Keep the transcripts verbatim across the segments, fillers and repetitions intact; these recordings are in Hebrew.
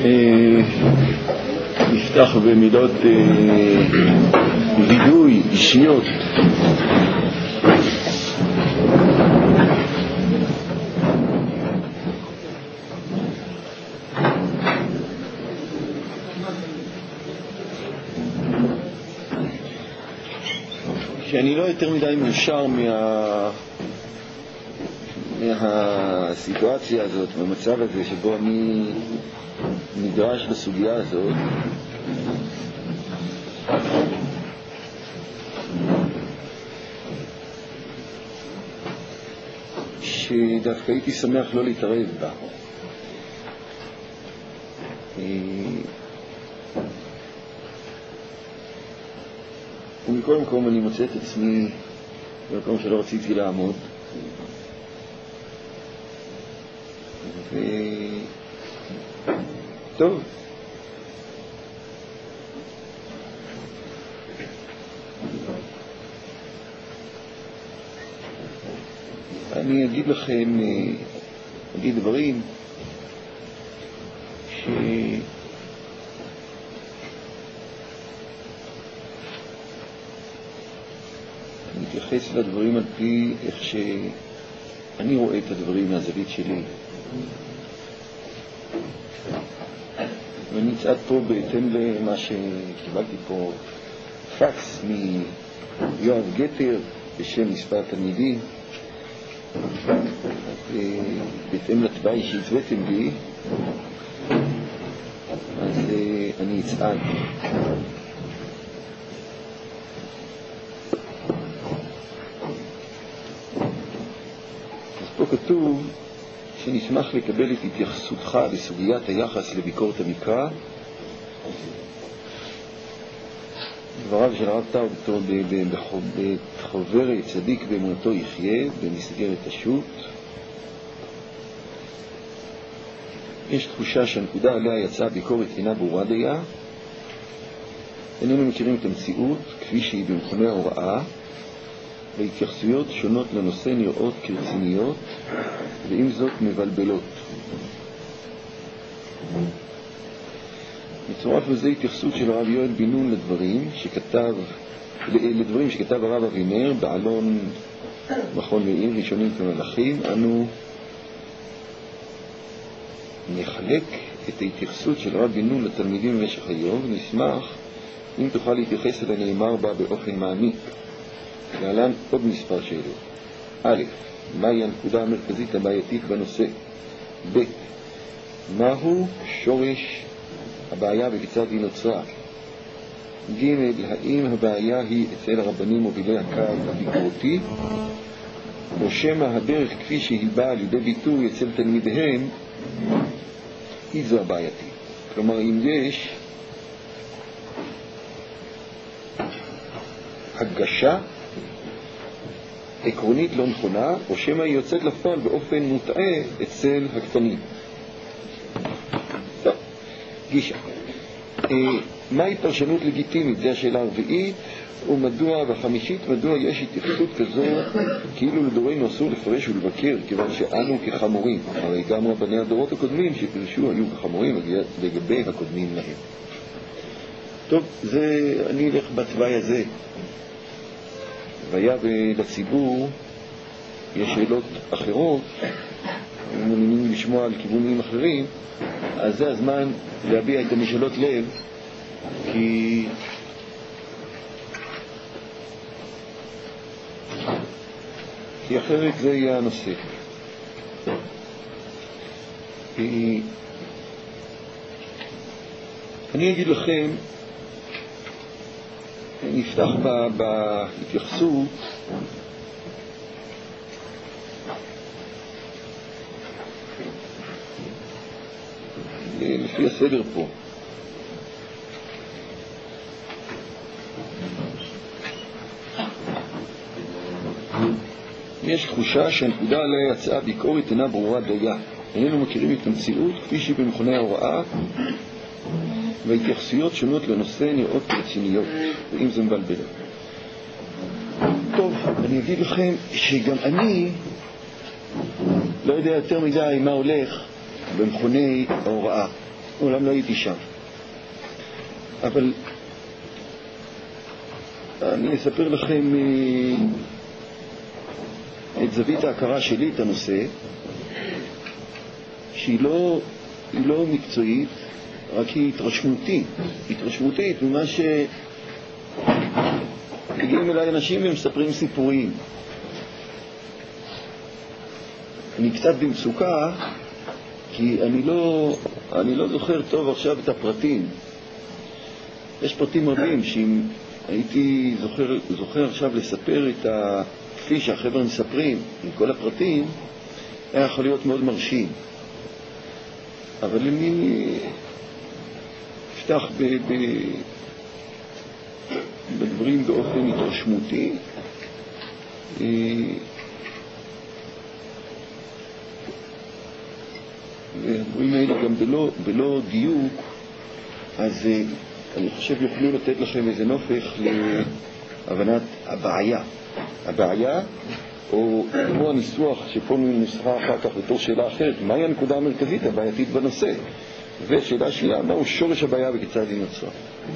נפתח במילות וידוי אישיות. שאני לא יותר מדי מאושר מה... מהסיטואציה הזאת, במצב הזה שבו אני נדרש בסוגיה הזאת, שדווקא הייתי שמח לא להתערב בה. ומכל מקום אני מוצא את עצמי במקום שלא רציתי לעמוד, ו... טוב, אני אגיד לכם, אגיד דברים ש... אני אתייחס לדברים על פי איך שאני רואה את הדברים מהזווית שלי. ואני צעד פה בהתאם למה שקיבלתי פה פקס מיואב גטר בשם מספר תלמידים, בהתאם לתוואי שהצבאתם לי, אז אני אצעד. אז פה כתוב שנשמח לקבל את התייחסותך בסוגיית היחס לביקורת המקרא. דבריו של הרב טאו בחוברת צדיק באמונתו יחיה במסגרת השו"ת. יש תחושה שהנקודה עליה יצאה ביקורת אינה ברורה דייה. איננו מכירים את המציאות כפי שהיא במכוני ההוראה, והתייחסויות שונות לנושא נראות כרציניות ועם זאת מבלבלות. מצורף לזה התייחסות של הרב יואל בן נון לדברים שכתב לדברים שכתב הרב אבינר בעלון מכון מאיר ראשונים כמלאכים. אנו נחלק את ההתייחסות של הרב בן נון לתלמידים במשך היום, ונשמח אם תוכל להתייחס אל הנאמר בה באופן מעמיק. להלן עוד מספר שאלות. א', מהי הנקודה המרכזית הבעייתית בנושא? ב', מהו שורש הבעיה וכיצד היא נוצרה? ג', האם הבעיה היא אצל הרבנים מובילי הקו הביקורתי, או שמא הדרך כפי שהיא באה לידי ביטוי אצל תלמידיהם היא זו הבעייתית? כלומר, אם יש הגשה עקרונית לא נכונה, או שמא היא יוצאת לפועל באופן מוטעה אצל הקטנים. טוב, גישה. אה, מהי פרשנות לגיטימית? זו השאלה הרביעית. ומדוע, והחמישית, מדוע יש התייחסות כזו כאילו לדורנו אסור לפרש ולבקר, כיוון שאנו כחמורים, הרי גם רבני הדורות הקודמים שפרשו היו כחמורים לגבי הקודמים להם. טוב, זה, אני אלך בתוואי הזה. והיה לציבור יש שאלות אחרות, אם מעוניינים לשמוע על כיוונים אחרים, אז זה הזמן להביע את המשאלות לב, כי כי אחרת זה יהיה הנושא. אני אגיד לכם, נפתח בהתייחסות לפי הסדר פה. יש תחושה שהנקודה עליה יצאה ביקורת אינה ברורה דייה. איננו מכירים את המציאות כפי שהיא במכוני ההוראה, והתייחסויות שונות לנושא נראות רציניות, ואם זה מבלבל. טוב, אני אגיד לכם שגם אני לא יודע יותר מדי מה הולך במכוני ההוראה. מעולם לא הייתי שם. אבל אני אספר לכם את זווית ההכרה שלי את הנושא, שהיא לא, היא לא מקצועית, רק היא התרשמותית, התרשמותית ממה שמגיעים אליי אנשים ומספרים סיפורים. אני קצת במצוקה, כי אני לא, אני לא זוכר טוב עכשיו את הפרטים. יש פרטים רבים שאם הייתי זוכר, זוכר עכשיו לספר את ה... כפי שהחבר'ה מספרים, עם כל הפרטים, היה יכול להיות מאוד מרשים. אבל אני אפתח ב... ב... בדברים באופן התרשמותי. והדברים האלה גם בלא, בלא דיוק, אז אני חושב יוכלו לתת לכם איזה נופך להבנת הבעיה. הבעיה, או כמו הניסוח שפה נוסחה אחר כך בתור שאלה אחרת, מהי הנקודה המרכזית הבעייתית בנושא? ושאלה שנייה, מהו שורש הבעיה וכיצד היא נוצרה?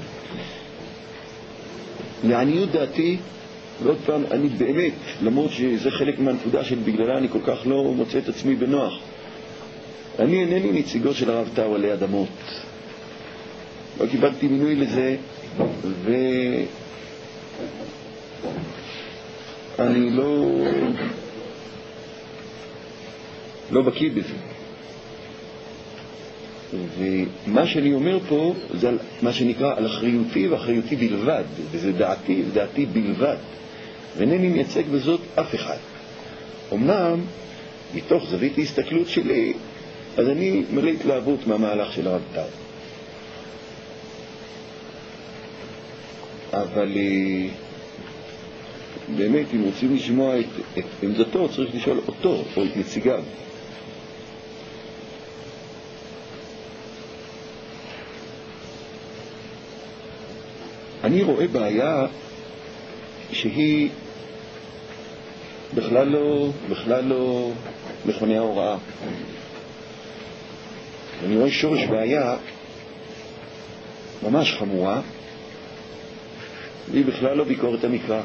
לעניות דעתי, ועוד פעם, אני באמת, למרות שזה חלק מהנקודה של בגללה אני כל כך לא מוצא את עצמי בנוח, אני אינני נציגו של הרב טאו עלי אדמות. לא קיבלתי מינוי לזה, ואני לא לא בקיא בזה. ומה שאני אומר פה זה על מה שנקרא על אחריותי ואחריותי בלבד, וזה דעתי ודעתי בלבד, ואינני מייצג בזאת אף אחד. אמנם מתוך זווית ההסתכלות שלי, אז אני מלא התלהבות מהמהלך של הרב טאו. אבל באמת, אם רוצים לשמוע את, את עמדתו, צריך לשאול אותו או את נציגיו. אני רואה בעיה שהיא בכלל לא, בכלל לא מכוני ההוראה. אני רואה שורש בעיה ממש חמורה, והיא בכלל לא ביקורת המקרא.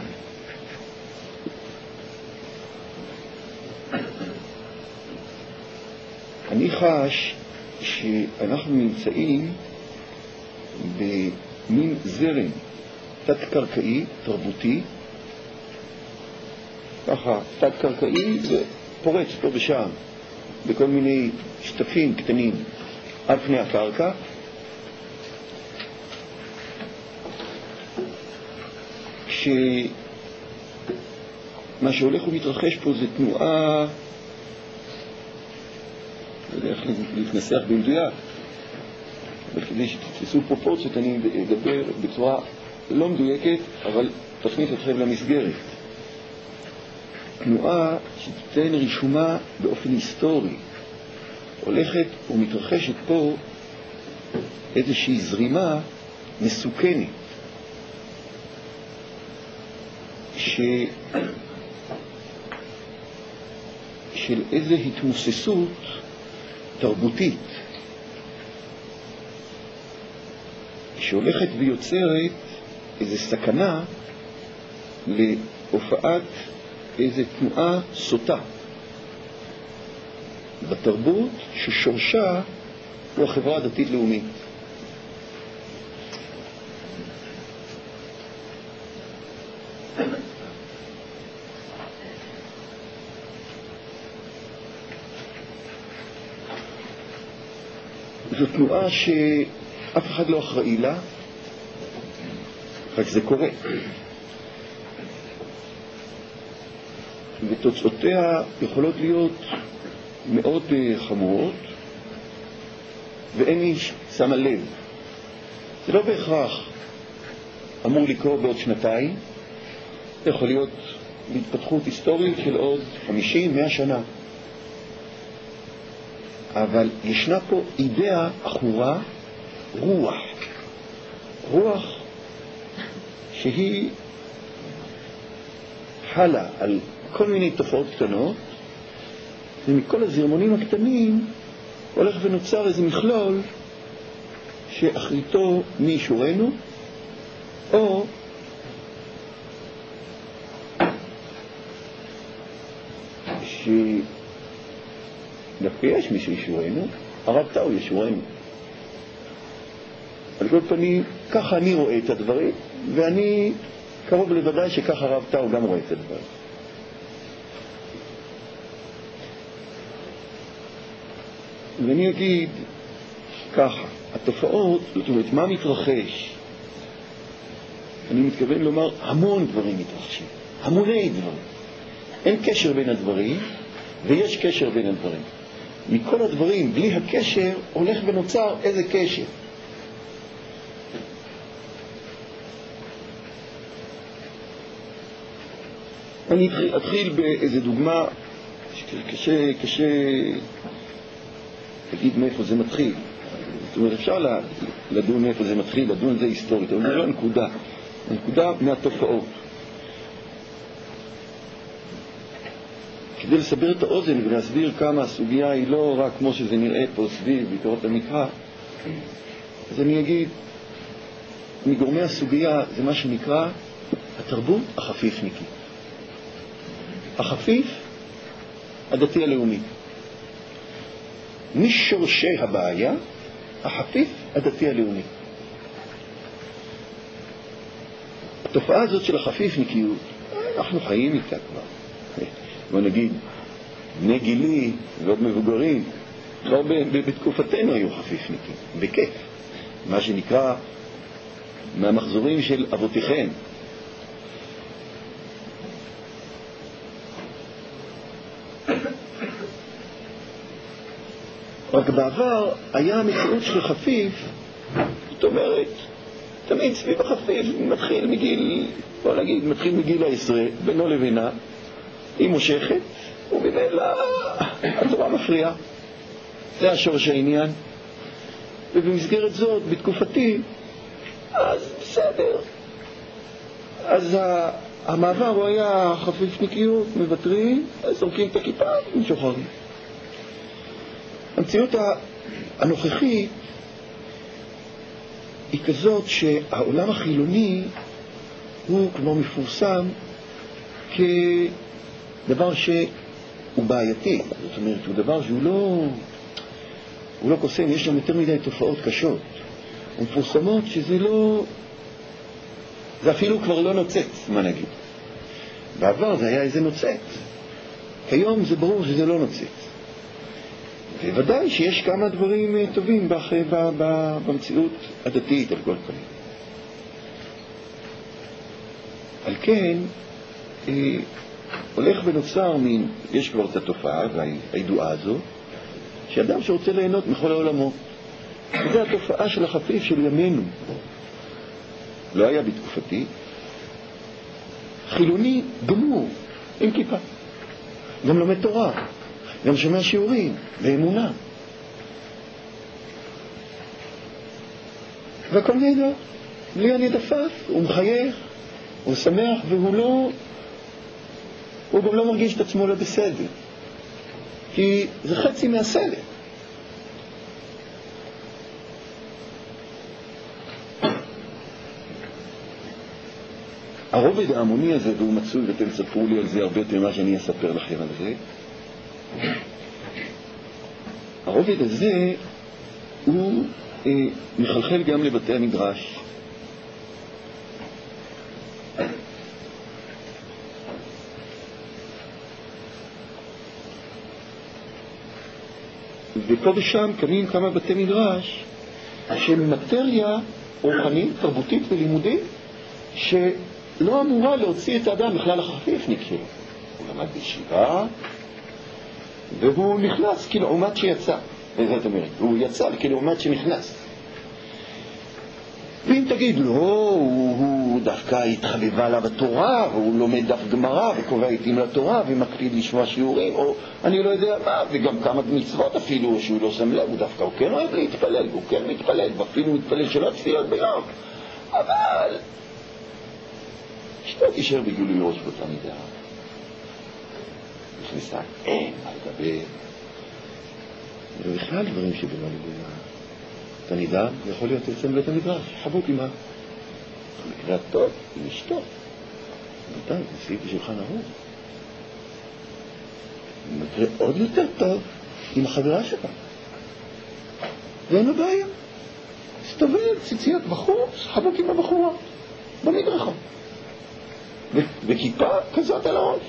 אני חש שאנחנו נמצאים במין זרם תת-קרקעי, תרבותי, ככה, תת-קרקעי ופורץ פה ושם, בכל מיני שטפים קטנים על פני הקרקע, כשמה שהולך ומתרחש פה זה תנועה, לא יודע איך להתנסח במדויק, אבל כדי שתתפסו פרופורציות אני אדבר בצורה לא מדויקת, אבל תכניס אתכם למסגרת. תנועה שתיתן רישומה באופן היסטורי, הולכת ומתרחשת פה איזושהי זרימה מסוכנת, ש... של איזו התמוססות תרבותית שהולכת ויוצרת איזו סכנה להופעת איזו תנועה סוטה בתרבות ששורשה הוא החברה הדתית-לאומית. זו תנועה שאף אחד לא אחראי לה, רק זה קורה. ותוצאותיה יכולות להיות מאוד חמורות, ואין מי שמה לב. זה לא בהכרח אמור לקרות בעוד שנתיים, זה יכול להיות בהתפתחות היסטורית של עוד חמישים מאה שנה. אבל ישנה פה אידאה אחורה, רוח. רוח שהיא חלה על כל מיני תופעות קטנות, ומכל הזרמונים הקטנים הולך ונוצר איזה מכלול שאחריתו מי ישורנו, או שדווקא יש מי שישורנו, הרב טאו ישורנו. על כל פנים, ככה אני רואה את הדברים, ואני קרוב לוודאי שככה הרב טאו גם רואה את הדברים. ואני אגיד ככה, התופעות, זאת אומרת, מה מתרחש? אני מתכוון לומר, המון דברים מתרחשים, המוני דברים. אין קשר בין הדברים, ויש קשר בין הדברים. מכל הדברים, בלי הקשר, הולך ונוצר איזה קשר. אני אתחיל באיזה דוגמה שקשה, קשה להגיד מאיפה זה מתחיל. זאת אומרת, אפשר לדון מאיפה זה מתחיל, לדון על זה היסטורית, אבל זה לא נקודה. הנקודה מהתופעות. כדי לסבר את האוזן ולהסביר כמה הסוגיה היא לא רק כמו שזה נראה פה סביב ביקורת המקרא, אז אני אגיד, מגורמי הסוגיה זה מה שנקרא התרבות החפיפניקית. החפיף הדתי הלאומי. משורשי הבעיה, החפיף הדתי הלאומי. התופעה הזאת של החפיפניקיות, אנחנו חיים איתה כבר. בוא נגיד, בני גילי ועוד מבוגרים, כבר בתקופתנו היו חפיפניקים, בכיף. מה שנקרא, מהמחזורים של אבותיכם. רק בעבר היה המציאות של חפיף, זאת אומרת, תמיד סביב החפיף מתחיל מגיל, בוא נגיד, מתחיל מגיל העשרה, בינו לבינה, היא מושכת, ובמילא התורה מפריעה. זה השורש העניין. ובמסגרת זאת, בתקופתי, אז בסדר. אז המעבר הוא היה חפיפניקיות, מבטרים, זורקים את הכיפה ומשוחררים. המציאות הנוכחית היא כזאת שהעולם החילוני הוא כמו מפורסם כדבר שהוא בעייתי. זאת אומרת, הוא דבר שהוא לא, הוא לא קוסם, יש שם יותר מדי תופעות קשות. ומפורסמות שזה לא, זה אפילו כבר לא נוצץ, מה נגיד. בעבר זה היה איזה נוצץ. כיום זה ברור שזה לא נוצץ. וודאי שיש כמה דברים טובים במציאות הדתית על כל פנים. על כן, הולך ונוצר מין, יש כבר את התופעה והידועה הזו, שאדם שרוצה ליהנות מכל העולמות. זו התופעה של החפיף של ימינו. לא היה בתקופתי. חילוני גמור, עם כיפה. גם לומד תורה. גם שומע שיעורים, באמונה. והכל נהדר, בלי אני דפף, הוא מחייך, הוא שמח, והוא לא, הוא גם לא מרגיש את עצמו לא בסדר. כי זה חצי מהסדר. הרובד ההמוני הזה, והוא מצוי, ואתם ספרו לי על זה הרבה יותר ממה שאני אספר לכם על זה, הרובד הזה הוא אה, מחלחל גם לבתי המדרש. ופה ושם קמים כמה בתי מדרש של מטריה רוחנית, תרבותית ולימודית שלא אמורה להוציא את האדם בכלל החפיפניק שלו. הוא למד בישיבה והוא נכנס כלעומת שיצא. איזה את אומרת? הוא יצא כלעומת שנכנס. ואם תגיד לא, הוא, הוא דווקא התחבבה לה בתורה, והוא לומד דף גמרא וקובע עיתים לתורה ומקפיד לשמוע שיעורים, או אני לא יודע מה, וגם כמה מצוות אפילו שהוא לא שם לב, הוא דווקא הוא כן אוהב להתפלל, הוא כן מתפלל, ואפילו מתפלל שלא תפיות ביום. אבל אשתו תישאר בגילוי ראש באותה מידה. נכנסה, אין מה לדבר. ובכלל דברים שבמה לדבר. אתה נדע, יכול להיות יוצא מבית המדרש, חבוק עם ה... במקרה הטוב, עם אשתו. בינתיים, זה סעיף בשולחן ערוך. במקרה עוד יותר טוב, עם החברה שלך. ואין לו בעיה. הסתובב, ציציות בחור, חבוק עם הבחורה, במדרכה. וכיפה כזאת על הראש.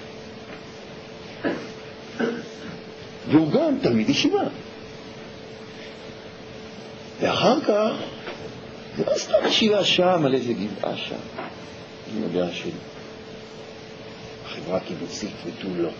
והוא גם תלמיד ישיבה. ואחר כך, זה לא סתם ישיבה שם, על איזה גבעה שם. אני יודע של החברה קיבוצית ותו לא.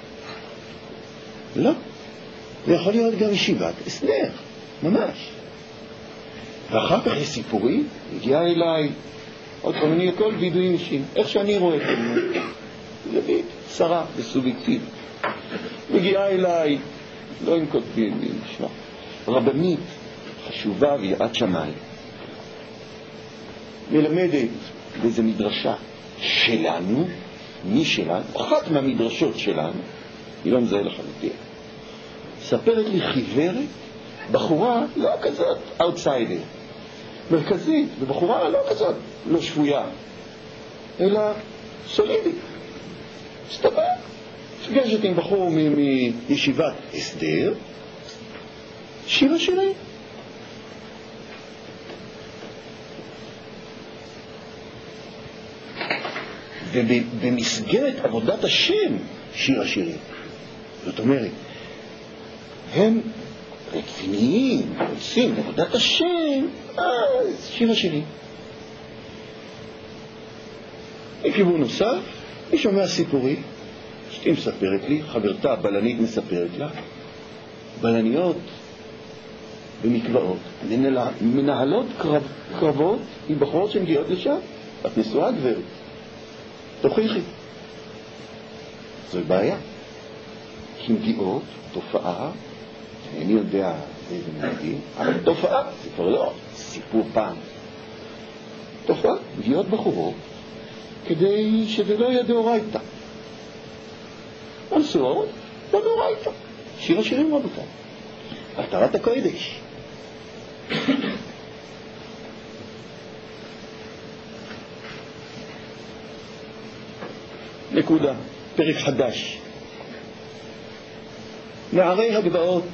לא. זה יכול להיות גם ישיבת הסדר, ממש. ואחר כך יש סיפורים, הגיעה אליי, עוד פעם, אני הכל וידועים אישיים, איך שאני רואה את זה. זה בית, שרה וסובייקטיבית. מגיעה אליי, לא עם כותבים, נשמע, רבנית חשובה ויראת שמיים. מלמדת באיזו מדרשה שלנו, מי שלנו, אחת מהמדרשות שלנו, היא לא מזהה לחלוטין. ספרת לי חיוורת, בחורה לא כזאת אאוטסיידר, מרכזית, ובחורה לא כזאת לא שבויה, אלא סולידית. סתבר. שגשת עם בחור מישיבת הסדר, שיר השירים. ובמסגרת עבודת השם שיר השירים. זאת אומרת, הם רציניים, עושים עבודת השם, אז שיר השירים. מכיוון נוסף, אני שומע סיפורי, אשתי מספרת לי, חברתה בלנית מספרת לה, בלניות במקוואות, מנהלות קרב, קרבות עם בחורות שמגיעות לשם. את נשואה גברת, תוכיחי. זו בעיה. כי מגיעות, תופעה, אני יודע איזה מגיעים, אבל תופעה, זה כבר לא סיפור פעם. תופעה, מגיעות בחורות, כדי שזה לא יהיה דאורייתא. אנסור, לא דאורייתא. שיר השירים רבותי. התרת הקודש. נקודה, פרק חדש. נערי הגבעות,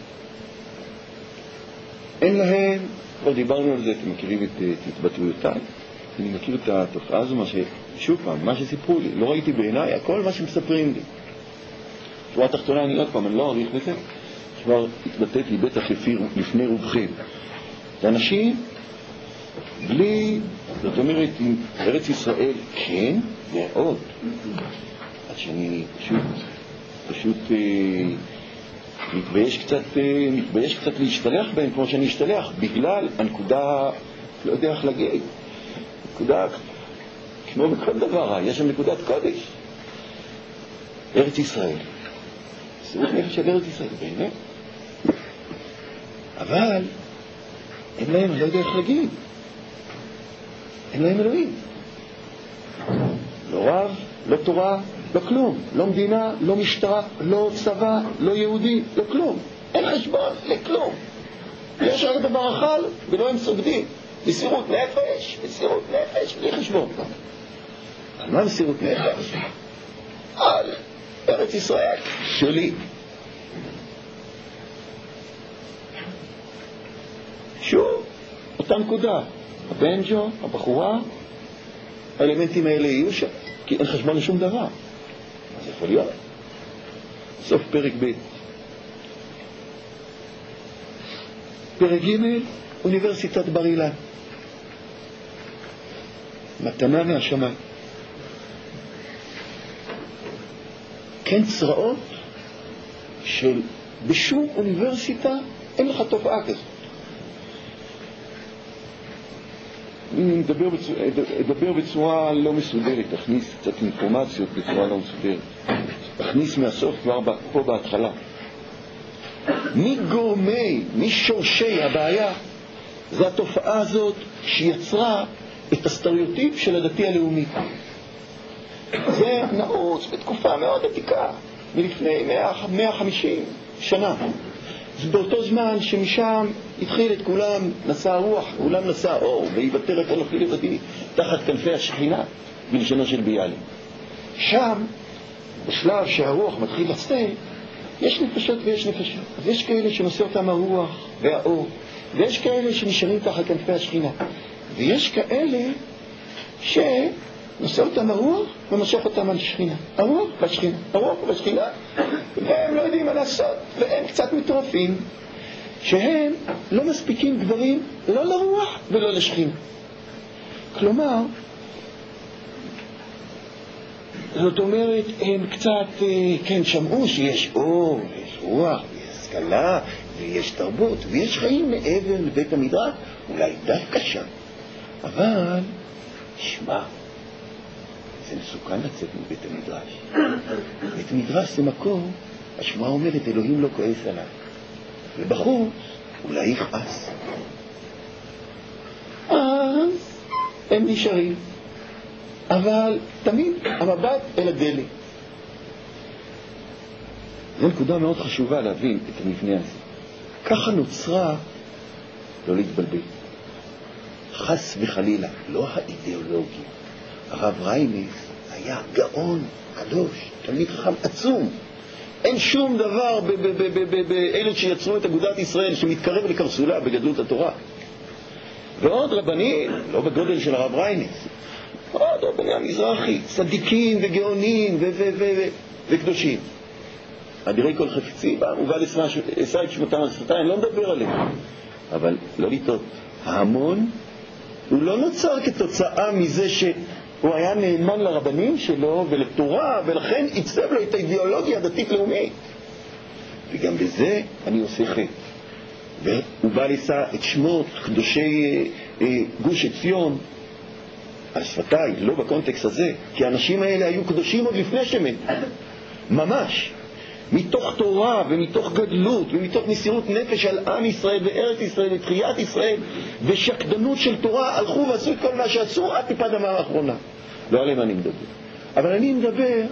אין להם, כבר דיברנו על זה, אתם מכירים את התבטאויותיי, אני מכיר את התופעה הזו, מה ש... שוב פעם, מה שסיפרו לי, לא ראיתי בעיניי, הכל מה שמספרים לי. שורה תחתונה, אני עוד פעם, אני לא אריך בזה, כבר התבטאת לי בטח לפני רובכם. זה אנשים בלי, זאת אומרת, עם ארץ ישראל, כן, מאוד. עד שאני פשוט, פשוט אה, מתבייש קצת, אה, מתבייש קצת להשתלח בהם כמו שאני אשתלח, בגלל הנקודה, לא יודע איך להגיד, נקודה, כמו בכל דבר, יש שם נקודת קודש. ארץ ישראל. סירות נפש של ארץ ישראל, באמת. אבל, אין להם, אני לא יודע איך להגיד. אין להם אלוהים. לא רב, לא תורה, לא כלום. לא מדינה, לא משטרה, לא צבא, לא יהודי, לא כלום. אין חשבון לכלום. יש רק דבר אחד, ולא הם סוגדים. מסירות נפש, מסירות נפש, בלי חשבון. על מה מסירות נפש? על ארץ ישראל שלי. שוב, אותה נקודה. הבנג'ו, הבחורה, האלמנטים האלה יהיו שם, כי אין חשבון לשום דבר. אז יכול להיות. סוף פרק ב'. פרק ג', אוניברסיטת בר אילן. מתנה מהשמיים. כן צרעות של בשום אוניברסיטה אין לך תופעה כזאת. אני אדבר בצורה, אדבר בצורה לא מסודרת, תכניס קצת אינפורמציות בצורה לא מסודרת. תכניס מהסוף כבר פה בהתחלה. מגורמי, משורשי הבעיה, זה התופעה הזאת שיצרה את הסטריאוטיפ של הדתי הלאומי. זה נעוץ בתקופה מאוד עתיקה, מלפני מאה וחמישים שנה. זה באותו זמן שמשם התחיל את כולם נשא הרוח, כולם נשא האור, ויוותר את אנוכי לבדי תחת כנפי השכינה, בלשונו של ביאליק. שם, בשלב שהרוח מתחיל לצאת, יש נפשות ויש נפשות. אז יש כאלה שנושא אותם הרוח והאור, ויש כאלה שנשארים תחת כנפי השכינה, ויש כאלה שנושא אותם הרוח ומשך אותם על השכינה. הרוח והשכינה, הרוח והשכינה, והם לא יודעים מה לעשות, והם קצת מטורפים, שהם לא מספיקים דברים לא לרוח ולא לשכינה. כלומר, זאת אומרת, הם קצת, כן, שמעו שיש אור, יש רוח, יש השכלה, ויש תרבות, ויש חיים מעבר לבית המדרש, אולי דווקא שם. אבל, שמע, זה מסוכן לצאת מבית המדרש. בית המדרש זה מקום, השמע אומרת, אלוהים לא כועס עליו. ובחוץ, אולי יכעס. אז הם נשארים. אבל תמיד המבט אל הדלת. זו נקודה מאוד חשובה להבין את המבנה הזה. ככה נוצרה, לא להתבלבל, חס וחלילה, לא האידיאולוגיה. הרב ריינס היה גאון, קדוש, תלמיד חכם עצום. אין שום דבר באלה שיצרו את אגודת ישראל שמתקרב לקרסולה בגדלות התורה. ועוד רבנים, לא בגודל של הרב ריינס, עוד רבני המזרחי, צדיקים וגאונים וקדושים. אדירי כל חפצים, ובא לשא את שמותם על שפתיים, לא מדבר עליהם. אבל לא לטעות, ההמון הוא לא נוצר כתוצאה מזה שהוא היה נאמן לרבנים שלו ולתורה, ולכן עיצב לו את האידיאולוגיה הדתית-לאומית. וגם בזה אני עושה חטא. והוא בא לשא את שמות קדושי גוש עציון על שפתיים, לא בקונטקסט הזה, כי האנשים האלה היו קדושים עוד לפני שמת. ממש. מתוך תורה ומתוך גדלות ומתוך מסירות נפש על עם ישראל וארץ ישראל ותחיית ישראל ושקדנות של תורה, הלכו ועשו את כל מה שעשו עד טיפת דמם האחרונה. לא עליהם אני מדבר. אבל אני מדבר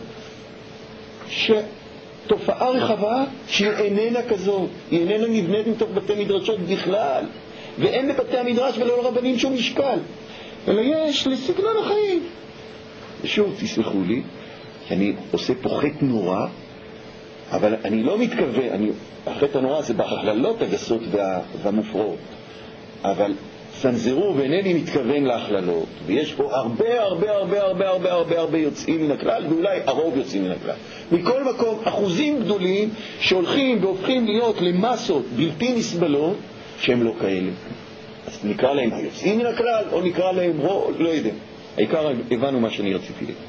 שתופעה רחבה שהיא איננה כזאת, היא איננה נבנית מתוך בתי מדרשות בכלל, ואין לבתי המדרש ולא לרבנים שום משקל, אלא יש לסגנון החיים. ושוב, תסלחו לי, אני עושה פה חטא נורא, אבל אני לא מתכוון, אני, החטא הנורא זה בהכללות הגסות וה, והמופרעות, אבל סנזרו ואינני מתכוון להכללות, ויש פה הרבה הרבה הרבה הרבה הרבה הרבה הרבה יוצאים מן הכלל, ואולי הרוב יוצאים מן הכלל. מכל מקום, אחוזים גדולים שהולכים והופכים להיות למסות בלתי נסבלות, שהם לא כאלה. אז נקרא להם היוצאים מן הכלל, או נקרא להם רוב, לא יודע. העיקר הבנו מה שאני רציתי לי.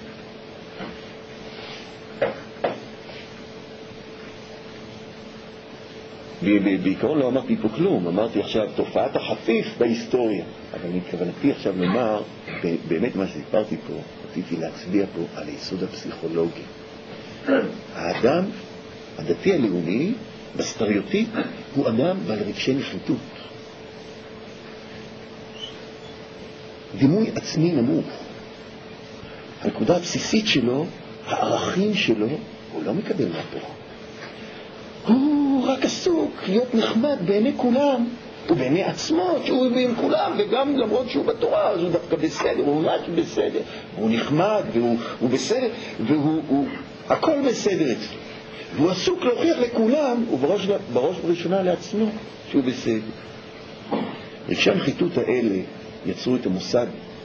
בעיקרון לא אמרתי פה כלום, אמרתי עכשיו תופעת החפיף בהיסטוריה, אבל אני כוונתי עכשיו לומר, באמת מה שסיפרתי פה, רציתי להצביע פה על היסוד הפסיכולוגי. האדם הדתי הלאומי בסטריאוטיפ הוא אדם בעל רגשי נחיתות, דימוי עצמי נמוך. הנקודה הבסיסית שלו, הערכים שלו, הוא לא מקבל מהתורה. הוא רק עסוק להיות נחמד בעיני כולם, ובעיני עצמו שהוא בעיני כולם, וגם למרות שהוא בתורה, אז הוא דווקא בסדר, הוא רק בסדר, הוא נחמד, והוא הוא בסדר, והוא הוא, הכל בסדר אצלו. והוא עסוק להוכיח לכולם, ובראש בראש בראשונה לעצמו, שהוא בסדר. רגשי הנחיתות האלה יצרו את המושג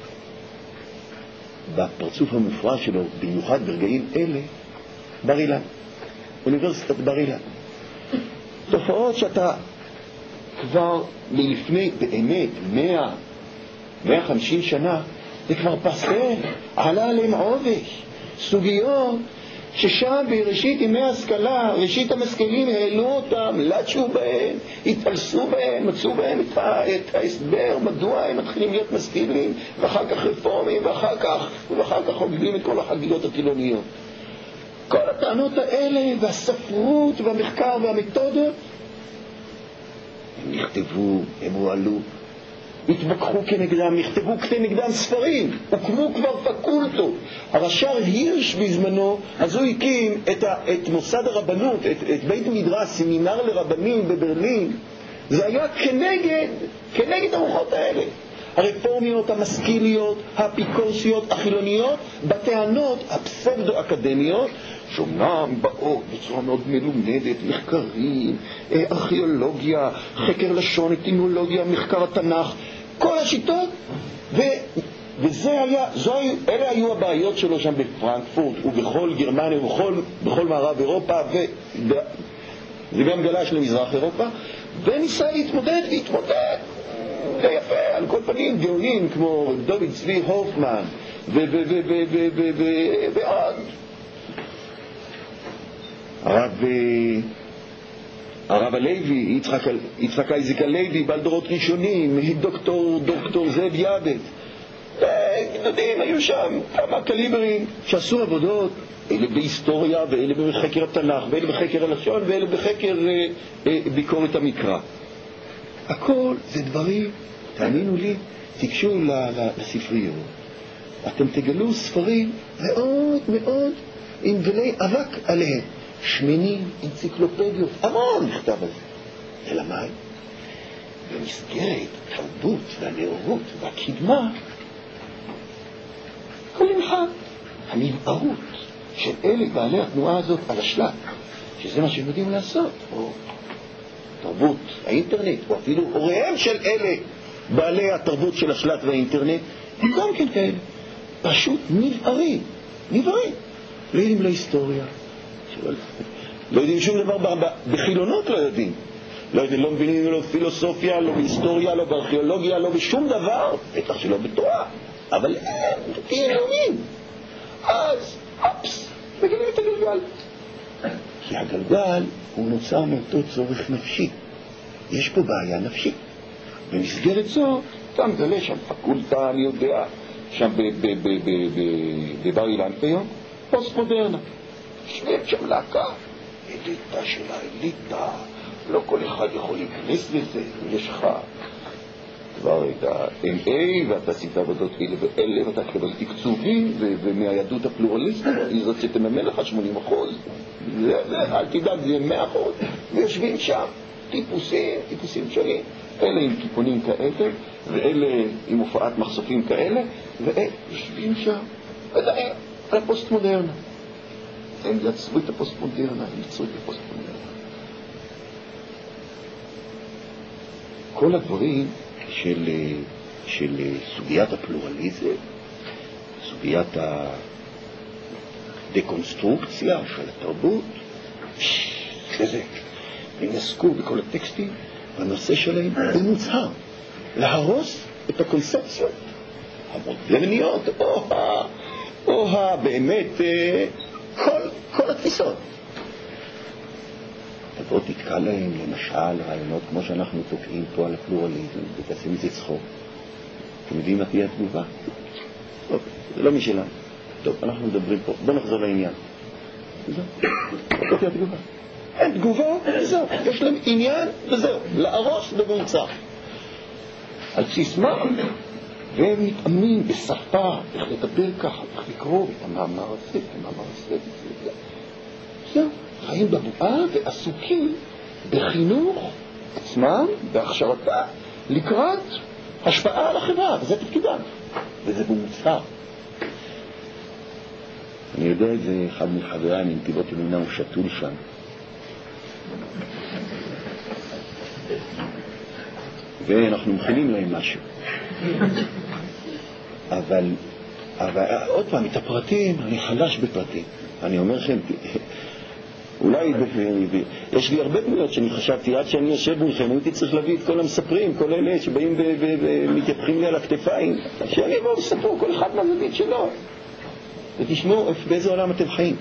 בפרצוף המופרע שלו, במיוחד ברגעים אלה, בר אילן, אוניברסיטת בר אילן. תופעות שאתה כבר מלפני באמת מאה, מאה וחמישים שנה, זה כבר פסה, עלה עליהם עובש, סוגיות ששם בראשית ימי ההשכלה, ראשית המשכילים העלו אותם, לטשו בהם, התפלסו בהם, מצאו בהם את, את ההסבר, מדוע הם מתחילים להיות משכילים, ואחר כך רפורמים, ואחר כך, ואחר כך חוגגים את כל החגיגות החילוניות. כל הטענות האלה, והספרות, והמחקר, והמתודות, הם נכתבו, הם הועלו, התווכחו כנגדם, נכתבו כנגדם ספרים, הוקמו כבר פקולטות. הרש"ר הירש בזמנו, אז הוא הקים את, ה, את מוסד הרבנות, את, את בית מדרש, סמינר לרבנים בברלין. זה היה כנגד, כנגד הרוחות האלה. הרפורמיות, המשכיליות, האפיקורסיות, החילוניות, בטענות הפסבדו-אקדמיות, שאומנם באות בצורה מאוד מלומדת, מחקרים, ארכיאולוגיה, חקר לשון, אטימולוגיה, מחקר התנ"ך, כל השיטות, ו, וזה היה, זו, אלה היו הבעיות שלו שם בפרנקפורט ובכל גרמניה ובכל בכל מערב אירופה, וזה גם גלש למזרח אירופה, וניסה להתמודד והתמודד זה יפה, על כל פנים גאונים כמו דוד צבי הופמן ועוד הרב הרב הלוי, יצחק אייזק הלוי, בעל דורות ראשונים, דוקטור דוקטור זאב יעבץ, יודעים, היו שם כמה קליברים שעשו עבודות, אלה בהיסטוריה ואלה בחקר התנ"ך ואלה בחקר הלשון ואלה בחקר ביקורת המקרא. הכל זה דברים, תאמינו לי, תיגשו לספריות, אתם תגלו ספרים מאוד מאוד עם גלי אבק עליהם, שמנים, אנציקלופדיות, המון נכתב על זה. אלא מה? במסגרת התרבות והנאורות והקדמה, הכל נמחק. הנבערות של אלה בעלי התנועה הזאת על השלט, שזה מה שהם יודעים לעשות, או תרבות האינטרנט, או אפילו הוריהם של אלה בעלי התרבות של השלט והאינטרנט, הם גם כן כאלה, פשוט נבערים, נבערים. לא יודעים להיסטוריה, לא יודעים שום דבר, בחילונות לא יודעים, לא יודעים, לא מבינים לא פילוסופיה, לא בהיסטוריה, לא בארכיאולוגיה, לא בשום דבר, בטח שלא בתורה, אבל הם תהיה נאומים. אז, אפס, מגיעים את הגלגל. כי הגלגל הוא נוצר מאותו צורך נפשי. יש פה בעיה נפשית. במסגרת זו, אתה מגלה שם פקולטה, אני יודע, שם בבר אילן כיום, פוסט מודרנה. שווים שם להקה, אליטה של האליטה, לא כל אחד יכול להיכנס לזה, יש לך כבר את ה-אם איי, ואתה עשית עבודות אלה ואלה, ואתה תקבל תקצובים, ומהיהדות הפלורליסטית, היא זאת שתממן לך שמונים אחוז, אל תדאג, זה מאה אחוז, ויושבים שם טיפוסים, טיפוסים שונים, אלה עם כיפונים כאלה, ואלה עם הופעת מחשופים כאלה, ואלה יושבים שם, ודאי, על הפוסט-מודרנה. הם יצרו את הפוסט-מודרנה, הם יצרו את הפוסט-מודרנה. כל הדברים של, של סוגיית הפלורליזם, סוגיית הדקונסטרוקציה של התרבות, כזה, הם יעסקו בכל הטקסטים, והנושא שלהם הוא מוצהר, להרוס את הקונספציות המודרניות, או, או באמת כל, כל התפיסות. תבוא תתקע להם למשל רעיונות כמו שאנחנו תוקעים פה על הפלורליזם ותעשה מזה צחוק. אתם יודעים מה תהיה התגובה? טוב, זה לא משלנו. טוב, אנחנו מדברים פה, בוא נחזור לעניין. זהו, לא תהיה התגובה. אין תגובה, זהו, יש להם עניין וזהו, להרוס במוצר. על בסיס מה? והם מתאמנים בשפה, איך לדבר ככה, איך לקרוא את המאמר הזה, את המאמר הזה, זהו. חיים בבועה ועסוקים בחינוך עצמם, בהכשרתה, לקראת השפעה על החברה, וזה תפקידם, וזה במוצר. אני יודע את זה, אחד מחבריי מנתיבות ימינה הוא שתול שם. ואנחנו מכינים להם משהו. אבל, אבל עוד פעם, את הפרטים, אני חלש בפרטים. אני אומר לכם, אולי, יש לי הרבה דמויות שאני חשבתי, עד שאני יושב מולכם, הייתי צריך להביא את כל המספרים, כל אלה שבאים ומתייפחים לי על הכתפיים, שאני אבוא וספרו, כל אחד מהזווית שלו. ותשמעו, באיזה עולם אתם חיים?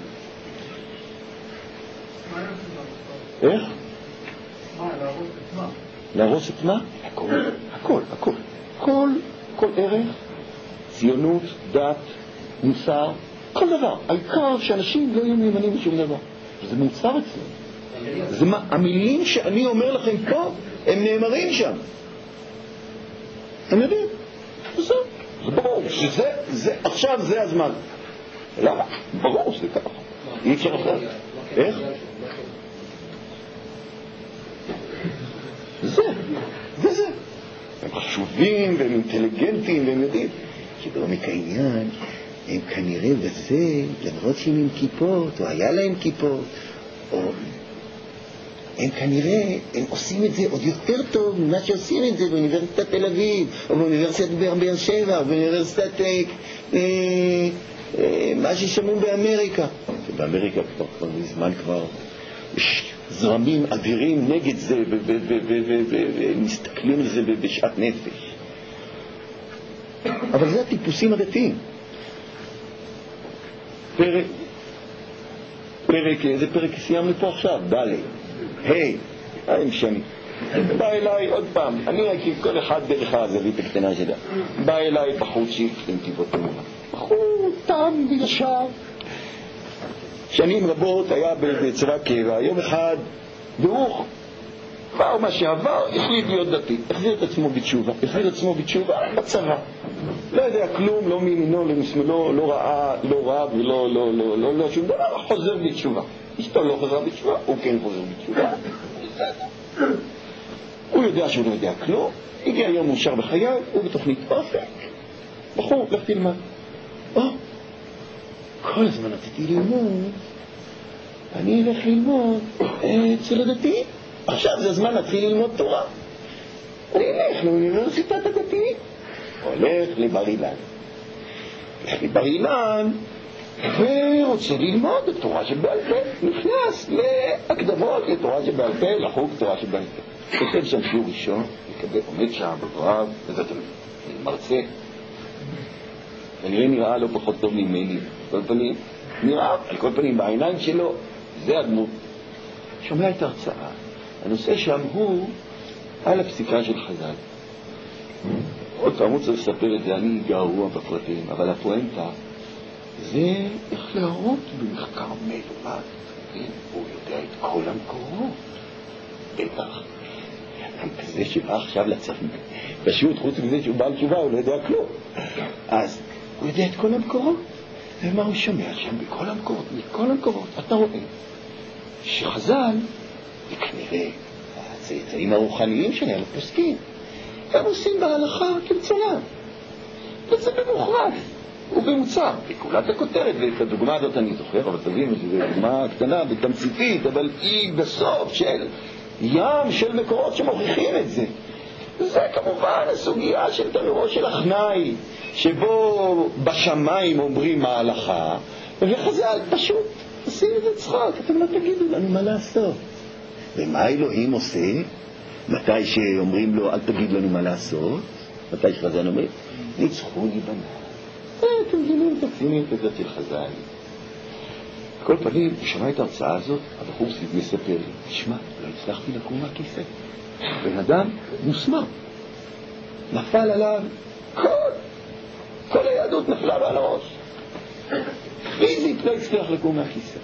איך? מה, להרוס את מה? להרוס את מה? הכל, הכל, הכל. כל, כל ערך, ציונות, דת, מוסר, כל דבר. העיקר שאנשים לא יהיו מיומנים בשום דבר. זה מוצר אצלנו. זה מה, המילים שאני אומר לכם פה, הם נאמרים שם. הם יודעים. זה, זה ברור, שזה, זה, עכשיו זה הזמן. למה? ברור שזה ככה. אי אפשר אחר. איך? זה, זה זה. הם חשובים והם אינטליגנטים והם יודעים. כי בעומק העניין הם כנראה בזה, למרות שהם עם כיפות, או היה להם כיפות, או הם כנראה, הם עושים את זה עוד יותר טוב ממה שעושים את זה באוניברסיטת תל אביב, או באוניברסיטת באר שבע, או באוניברסיטת אה, אה, אה, מה ששמעו באמריקה. ובאמריקה כבר, כבר מזמן כבר יש זרמים אדירים נגד זה, ומסתכלים על זה בשעת נפש. אבל זה הטיפוסים הדתיים. פרק, פרק, איזה פרק סיימנו פה עכשיו? ד' היי, אין שני. בא אליי עוד פעם, אני ראיתי כל אחד דרך הזווית הקטנה שלה. בא אליי בחורצ'יק עם טיפות אמונה. בחור תם וישר. שנים רבות היה בצבא קבע, יום אחד, והוא כבר מה שעבר, החליט להיות דתי, החזיר את עצמו בתשובה, החזיר את עצמו בתשובה בצבא. לא יודע כלום, לא מימינו, לא משמאלו, לא ראה, לא רב ולא לא, לא, לא, לא, שום דבר, חוזר בתשובה. אשתו לא חזר בתשובה, הוא כן חוזר בתשובה. הוא יודע שהוא לא יודע כלום, הגיע יום מאושר בחייו, הוא בתוכנית אופק. בחור, לך תלמד. או, כל הזמן רציתי ללמוד, אני אלך ללמוד אצל הדתיים. עכשיו זה הזמן להתחיל ללמוד תורה. אני אלך לאוניברסיטת הדתיים. הולך לבר אילן. הולך לבר אילן ורוצה ללמוד את תורה שבעל פה. נכנס להקדמות לתורה שבעל פה, לחוג תורה שבעל פה. כותב שם שיעור ראשון, עומד שם בדבריו, וזה מרצה. כנראה נראה לא פחות טוב ממני. כל פנים, נראה, על כל פנים בעיניים שלו, זה הדמות. שומע את ההרצאה. הנושא שם הוא על הפסיקה של חז"ל. עוד פעם הוא צריך לספר את זה, אני גרוע בפרטים, אבל הפואנטה זה איך להראות במחקר מלומד. הוא יודע את כל המקורות. בטח. גם כזה שבא עכשיו לצפות. פשוט, חוץ מזה שהוא בעל תשובה, הוא לא יודע כלום. אז הוא יודע את כל המקורות. ומה הוא שומע שם בכל המקורות? מכל המקורות. אתה רואה שחז"ל, וכנראה הצאצאים הרוחניים שלהם, הפוסקים, הם עושים בהלכה כרצונם. וזה במוחרט, ובמוצר. וכולת הכותרת, ואת הדוגמה הזאת אני זוכר, אבל תבינו שזו דוגמה קטנה ותמציתית, אבל היא בסוף של ים של מקורות שמוכיחים את זה. זה כמובן הסוגיה של תנורו של אחנאי, שבו בשמיים אומרים מה ההלכה, וחז"ל פשוט עושים את זה צחוק. אתם לא תגידו לנו מה לעשות. ומה אלוהים עושה? מתי שאומרים לו אל תגיד לנו מה לעשות, מתי שחז"ל אומר ניצחו לי בנה. אתם מבינים את הציניות הזאת של חז"ל. כל פנים, הוא שמע את ההרצאה הזאת, הבחור מספר לי, תשמע, לא הצלחתי לקום מהכיסא. בן אדם מוסמר. נפל עליו כל, כל היהדות נפלה לו על הראש. פיזית לא הצליח לקום מהכיסא.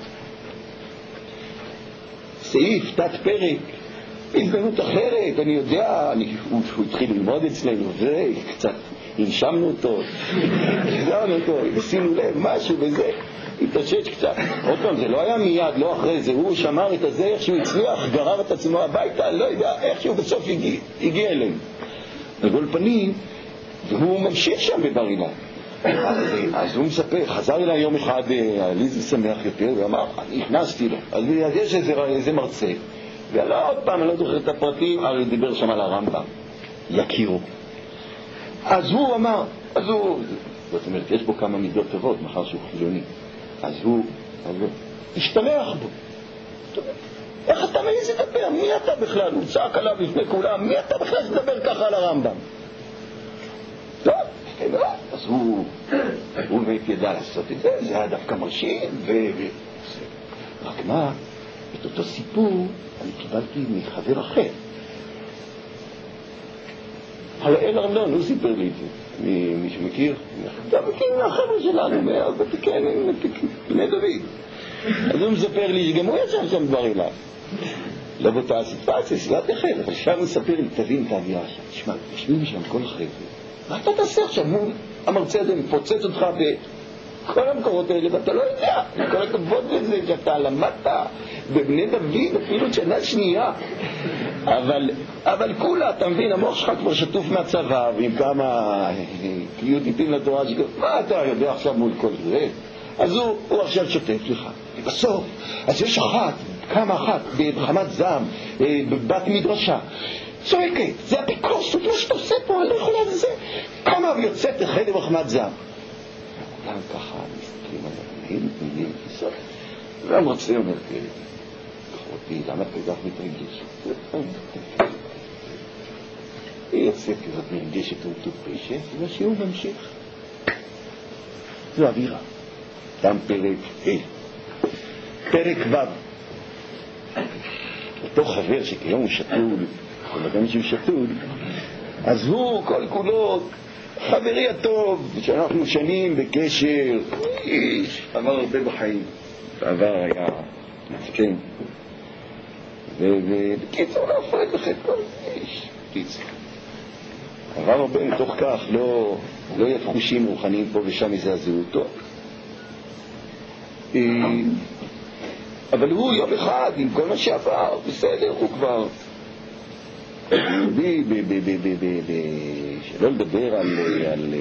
סעיף, תת פרק, בהזדמנות אחרת, אני יודע, אני, הוא, הוא התחיל ללמוד אצלנו, וקצת הנשמנו אותו, חזרנו אותו, ושימו לב, משהו וזה, התעשש קצת. עוד פעם, זה לא היה מיד, לא אחרי זה, הוא שמר את הזה, איך שהוא הצליח, גרר את עצמו הביתה, לא יודע, איך שהוא בסוף הגיע, הגיע אלינו. בכל פנים, והוא ממשיך שם בבר אילן. אז, אז הוא מספר, חזר אליי יום אחד, לי זה שמח יותר, ואמר, אני הכנסתי לו, אז יש איזה, איזה מרצה, ועלה עוד פעם, אני לא זוכר את הפרטים, הרי דיבר שם על הרמב"ם, יכירו. אז הוא אמר, אז הוא, זאת אומרת, יש בו כמה מידות טובות, מחר שהוא חילוני, אז הוא, אז הוא, השתמח בו. איך אתה מעיז לדבר? מי אתה בכלל? הוא צעק עליו לפני כולם, מי אתה בכלל שתדבר ככה על הרמב"ם? טוב, אז הוא, הוא באמת ידע לעשות את זה, זה היה דווקא מרשים, ו... רק מה, את אותו סיפור אני קיבלתי מחבר אחר. הראל ארנון, הוא סיפר לי את זה. מי שמכיר? אתה מכיר מהחבר'ה שלנו, מהוותיקן, בני דוד. אז הוא מספר לי שגם הוא ישב שם דבר אליו. לא באותה הסיטואציה, סיטואציה אחרת, אבל שם הוא מספר לי, תבין את האווירה שם. תשמע, יושבים שם כל החבר'ה. מה אתה תעשה עכשיו מול המרצה הזה מפוצץ אותך בכל המקורות האלה ואתה לא יודע, כל הכבוד לזה שאתה למדת בבני דוד אפילו שנה שנייה, אבל, אבל כולה, אתה מבין, המוח שלך כבר שטוף מהצבא ועם כמה קביעות איתים לתורה שכו, מה אתה יודע עכשיו מול כל זה? אז הוא, הוא עכשיו שותף לך. ובסוף, אז יש אחת, כמה אחת, בחמת זעם, בבת מדרשה, צועקת, זה אפיקורסות, מה שאתה עושה פה, אני לא יכולה לזה. כמה ויוצאת לחדר בחמת זעם. כולם ככה מסתכלים על המילים, מילים, כיסות. והמרצה אומר כאלה, אחותי, למה כל כך מתרגש? היא יוצאת כזאת מרגשת ומטופשת, והשיעור ממשיך. זו אווירה. גם פרק ה' פרק ו' אותו חבר שכיום הוא שתול, כל אדם שהוא שתול, אז הוא כל כולו חברי הטוב, שאנחנו שנים בקשר, איש, עבר הרבה בחיים, בעבר היה מסכן, ובקיצור לא הפרד לכם כל איש, קיצור. עבר הרבה מתוך כך, לא, לא יהיה תחושים רוחניים פה ושם יזעזעו אותו. אבל הוא יום אחד, עם כל מה שעבר, בסדר, הוא כבר... שלא לדבר על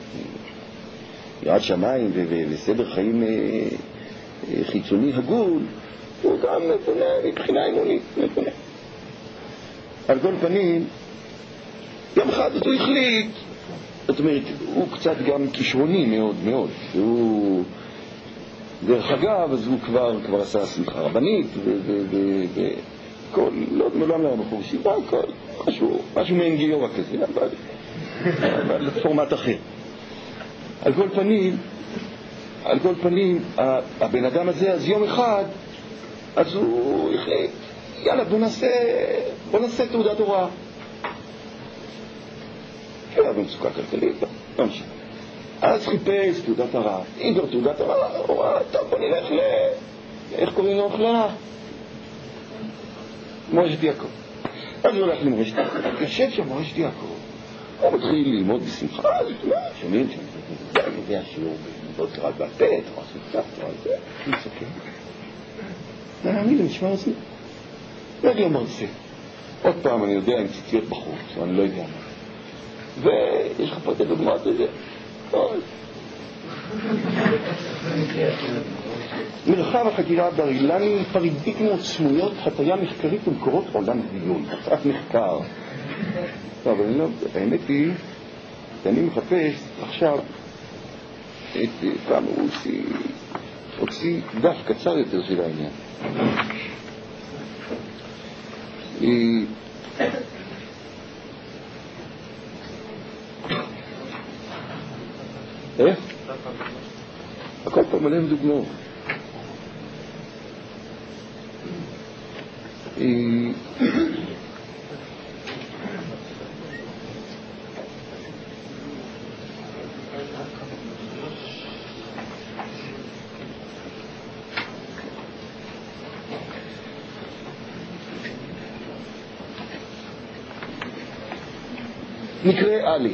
יראת שמיים וסדר חיים חיצוני הגול, הוא גם נתונה מבחינה אימונית, נתונה. על כל פנים, יום אחד הוא החליט, זאת אומרת, הוא קצת גם כישרוני מאוד מאוד, הוא... דרך אגב, אז הוא כבר, כבר עשה שמחה רבנית, וכל, לא, מעולם לא בחור שיבה, כל, משהו, משהו מעין גיורא כזה, אבל, אבל פורמט אחר. על כל פנים, על כל פנים, הבן אדם הזה, אז יום אחד, אז הוא החליט, יאללה, בוא נעשה, בוא נעשה תעודת הוראה. היה במצוקה כלכלית, לא משנה. אז חיפש תעודת הוראה. אם כבר תעודת הוראה, טוב, בוא נלך ל... איך קוראים לו אוכלה? מורשת יעקב. אז הוא הולך למורשת יעקב. יושב שם מורשת יעקב. הוא מתחיל ללמוד בשמחה. אז הוא אומר, שומעים שם. אני יודע שיעור בלמוד רק בפה, תורה של קצת, תורה זה. אני מסכם. נעמיד למשמע עצמי. ואני לא מרצה. עוד פעם, אני יודע עם ציציות בחוץ, אני לא יודע מה. ויש לך פה את הדוגמאות לזה. מרחב החקירה הבר-אילני, פרדיגמות סמויות, הטיה מחקרית ומקורות עולם דיון, הצעת מחקר. טוב, אבל לא, האמת היא, אני מחפש עכשיו את פעם הוא הוציא, הוציא דף קצר יותר של העניין. היא... איך? הכל פה מלא עם דוגמאות. מקרה א',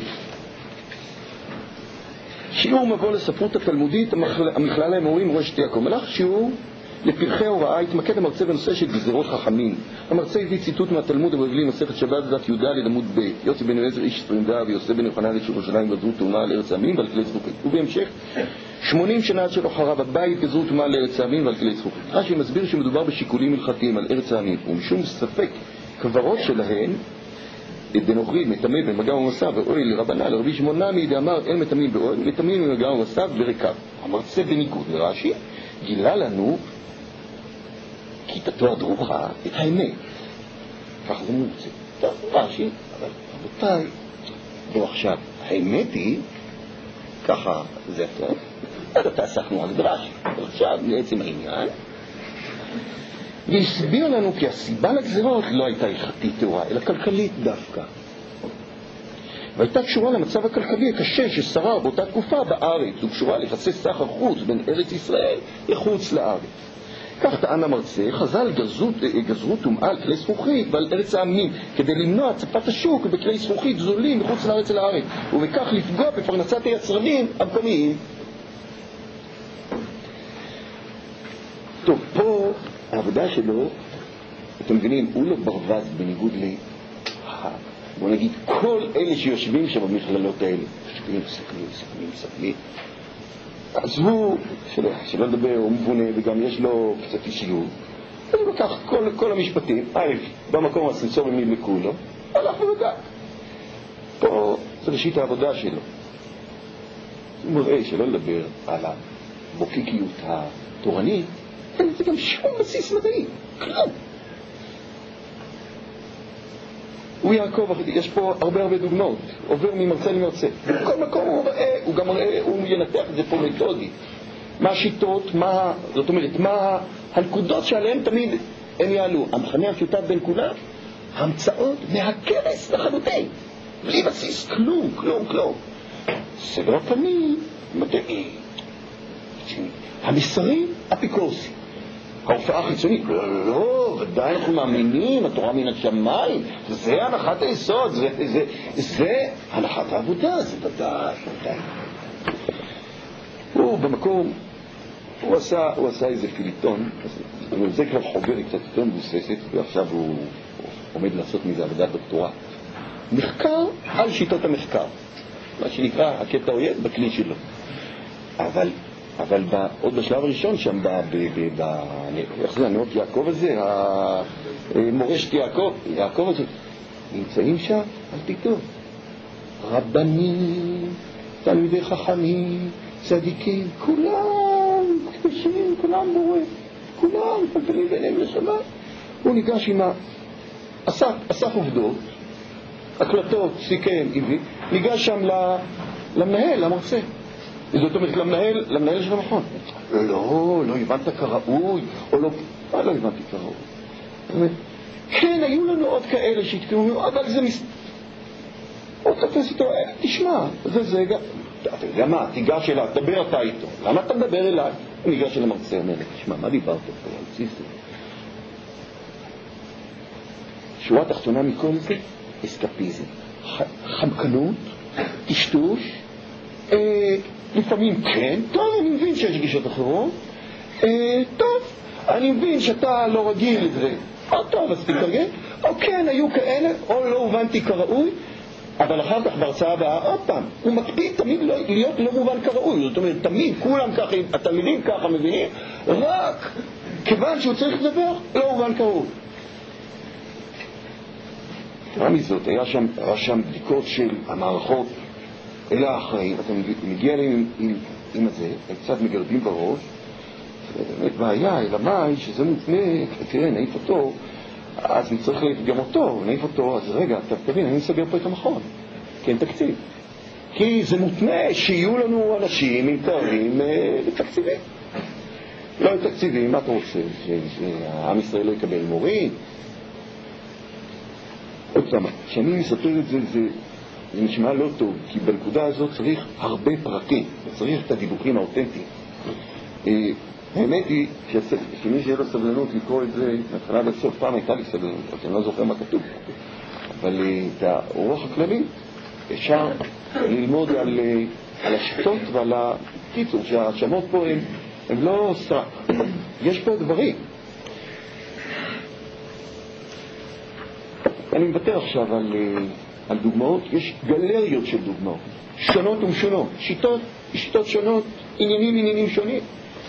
שיעור מבוא לספרות התלמודית, המכללה למורים מורשת יעקב. מלך שיעור לפרחי הוראה, התמקד המרצה בנושא של גזירות חכמים. המרצה הביא ציטוט מהתלמוד הבבלי, מסכת שבת דף י"ד עמוד ב', יוסי בן אליעזר איש ספרינדה ויוסף בן יוחנן איש ירושלים גזרו טומאה על ארץ העמים ועל כלי זכוכית. ובהמשך שמונים שנה עד שלא חרב הבית גזרו טומאה על ארץ העמים ועל כלי זכוכית. רש"י מסביר שמדובר בשיקולים הלכתיים על ארץ העמים, ומשום ספק קברות שלהן בנוכרים, מטמא במגע ומסע ואוהל לרבנה לרבי שמעון נמי דאמר אין מטמאים באוהל, מטמאים במגע ומסע ורקב. המרצה בניגוד לרש"י גילה לנו כיתתו הדרוכה את האמת. כך זה מוצא. טוב, רש"י, אבל רבותיי, בוא עכשיו, האמת היא, ככה זה טוב, אז אתה עסקנו רק ברש"י. עכשיו, לעצם העניין, והסביר לנו כי הסיבה לגזירות לא הייתה הלכתית טהורה, אלא כלכלית דווקא. והייתה קשורה למצב הכלכלי הקשה ששרר באותה תקופה בארץ, וקשורה ליחסי סחר חוץ בין ארץ ישראל לחוץ לארץ. כך טען המרצה, חז"ל גזרו טומאה על כלי זכוכית ועל ארץ העמים, כדי למנוע הצפת השוק בכלי זכוכית זולים מחוץ לארץ לארץ, ובכך לפגוע בפרנסת היצרנים המקומיים. טוב, פה העבודה שלו, אתם מבינים, הוא לא ברווז בניגוד ל... בוא נגיד, כל אלה שיושבים שם במכללות האלה, מסתכלים, מסתכלים, מסתכלים, מסתכלים. אז הוא, שלא, שלא לדבר, הוא מבונה וגם יש לו קצת אישיות. אז הוא לקח כל, כל המשפטים, א', במקום הסנסורים נדלקו לו, הלך ובדק. פה זה ראשית העבודה שלו. הוא מראה שלא לדבר על הבוקיקיות התורנית, אין זה גם שום בסיס מדעי, כלום. הוא יעקב, יש פה הרבה הרבה דוגמאות, עובר ממרצה למרצה. בכל מקום הוא מראה, הוא גם מראה, הוא ינתח את זה פה מתודי. מה השיטות, מה, זאת אומרת, מה הנקודות שעליהן תמיד הם יעלו. המחנה המשותף בין כולם, המצאות מהכרס לחלוטין. בלי בסיס, כלום, כלום, כלום. סדר הפנים, מדעי. המסרים, אפיקורסי. ההופעה החיצונית, לא, לא, ודאי אנחנו מאמינים, התורה מן השמיים, זה הנחת היסוד, זה, זה, זה הנחת העבודה, זה ודאי, ודאי. הוא במקום, הוא עשה, הוא עשה איזה פיליטון, זה כבר חוברת קצת יותר מבוססת, ועכשיו הוא עומד לעשות מזה עבודת דוקטורט. מחקר על שיטות המחקר, מה שנקרא הקטע אויב בכלי שלו. אבל... אבל עוד בשלב הראשון שם, איך זה, הנאות יעקב הזה, המורשת יעקב, יעקב הזה, נמצאים שם, אל תטוב. רבנים, תלמידי חכמים, צדיקים, כולם קדושים, כולם בורא, כולם פלפלים ביניהם לשבת. הוא ניגש עם ה... אסף, אסף עובדות, הקלטות, סיכם, הביא, ניגש שם למנהל, למרצה. זאת אומרת, למנהל, למנהל של המכון. לא, לא הבנת כראוי, או לא, מה לא הבנתי כראוי? כן, היו לנו עוד כאלה שהתקנו, אבל זה מס... עוד תפס איתו, תשמע, זה זה, אתה יודע מה, תיגש אליו, תדבר אתה איתו. למה אתה מדבר אליי? הוא ניגש אל המרצה, אומר, תשמע, מה דיברת פה על ציסר? שורה תחתונה מכל זה, אסקפיזם. חמקנות, טשטוש, אה... לפעמים כן, טוב, אני מבין שיש גישות אחרות, אה, טוב, אני מבין שאתה לא רגיל לזה, או טוב, אז תתרגל, או כן, היו כאלה, או לא הובנתי כראוי, אבל אחר כך בהרצאה הבאה, עוד פעם, הוא מקפיד תמיד לא, להיות לא מובן כראוי, זאת אומרת, תמיד כולם ככה, התלמידים ככה מבינים, רק כיוון שהוא צריך לדבר, לא מובן כראוי. מה מזאת, היה שם, היה שם בדיקות של המערכות, אלה האחראים, אתה מגיע אליהם עם, עם, עם הזה, הם קצת מגרדים בראש, זה באמת בעיה, אלא מה, שזה מותנה, תראה, נעיף אותו, אז נצטרך גם אותו, נעיף אותו, אז רגע, אתה תבין, אני מסגר פה את המכון, כי אין תקציב. כי זה מותנה שיהיו לנו אנשים עם תארים לתקציבים. לא לתקציבים, מה אתה רוצה? שהעם ישראל לא יקבל מורים? עוד פעם, כשאני מספר את זה, זה... זה נשמע לא טוב, כי בנקודה הזאת צריך הרבה פרטים, צריך את הדיווחים האותנטיים. האמת היא שמי שיהיה לו סבלנות לקרוא את זה, מהתחלה בסוף פעם הייתה לי סבלנות, אני לא זוכר מה כתוב, אבל את הרוח הכללי אפשר ללמוד על, על השיטות ועל הקיצור, שהשמות פה הם, הם לא סרק, יש פה דברים. אני מוותר עכשיו על... על דוגמאות, יש גלריות של דוגמאות, שונות ומשונות, שיטות, שיטות שונות, עניינים עניינים שונים.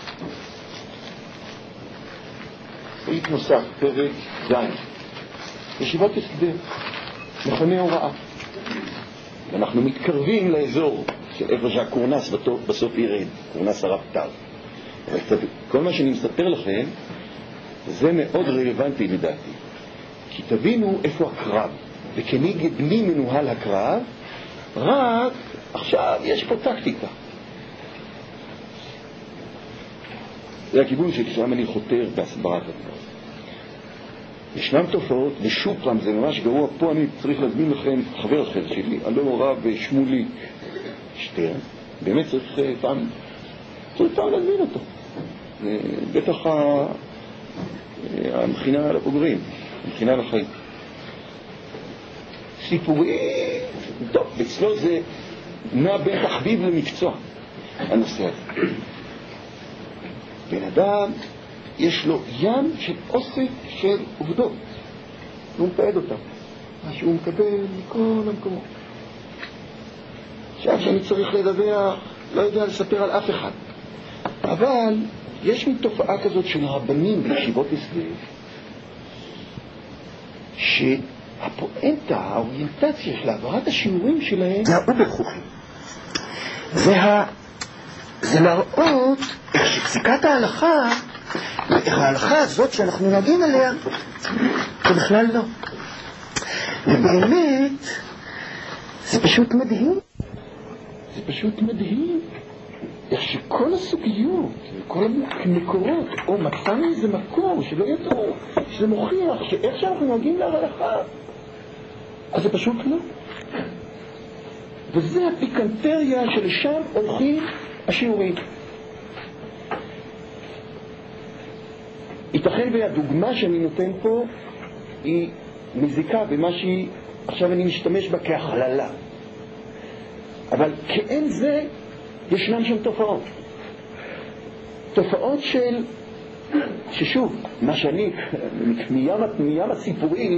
פרק נוסף, פרק זין, ישיבת הסדר, מכוני הוראה. אנחנו מתקרבים לאזור של איפה שהקורנס בסוף ירד, קורנס הרב טל. כל מה שאני מספר לכם, זה מאוד רלוונטי לדעתי, כי תבינו איפה הקרב. וכנגד מי מנוהל הקרב, רק עכשיו יש פה טקטיקה. זה הכיוון ששם אני חותר בהסברת הדבר. ישנם תופעות, ושוב פעם זה ממש גרוע, פה אני צריך להזמין לכם חבר אחר שלי, הלא נורא ושמולי שטרן, באמת צריך פעם, צריך פעם להזמין אותו. בטח המכינה לבוגרים, המכינה לחיים. סיפורי, טוב, אצלו זה נע בין תחביב למקצוע, הנושא הזה. בן אדם, יש לו ים של אוסף של עובדות. הוא מתעד אותם. מה שהוא מקבל מכל המקומות. עכשיו שאני צריך לדבר, לא יודע לספר על אף אחד. אבל יש מין תופעה כזאת של רבנים בישיבות הסדר, שהפואנטה, האוריינטציה של העברת השיעורים שלהם זה האוברחוכים. זה, ה... זה להראות איך שפסיקת ההלכה, איך ההלכה הזאת שאנחנו נוגעים עליה, זה בכלל לא. ובאמת, זה פשוט מדהים. זה פשוט מדהים. איך שכל הסוגיות, כל המקורות, או מצאנו איזה מקור שלא ידעו, שזה מוכיח שאיך שאנחנו נוגעים להלכה, אז זה פשוט לא. וזה הפיקנטריה שלשם הולכים השיעורים. ייתכן והדוגמה שאני נותן פה היא מזיקה במה שהיא, עכשיו אני משתמש בה כהכללה. אבל כאין זה, ישנן שם תופעות. תופעות של, ששוב, מה שאני, מים, מים הסיפורים,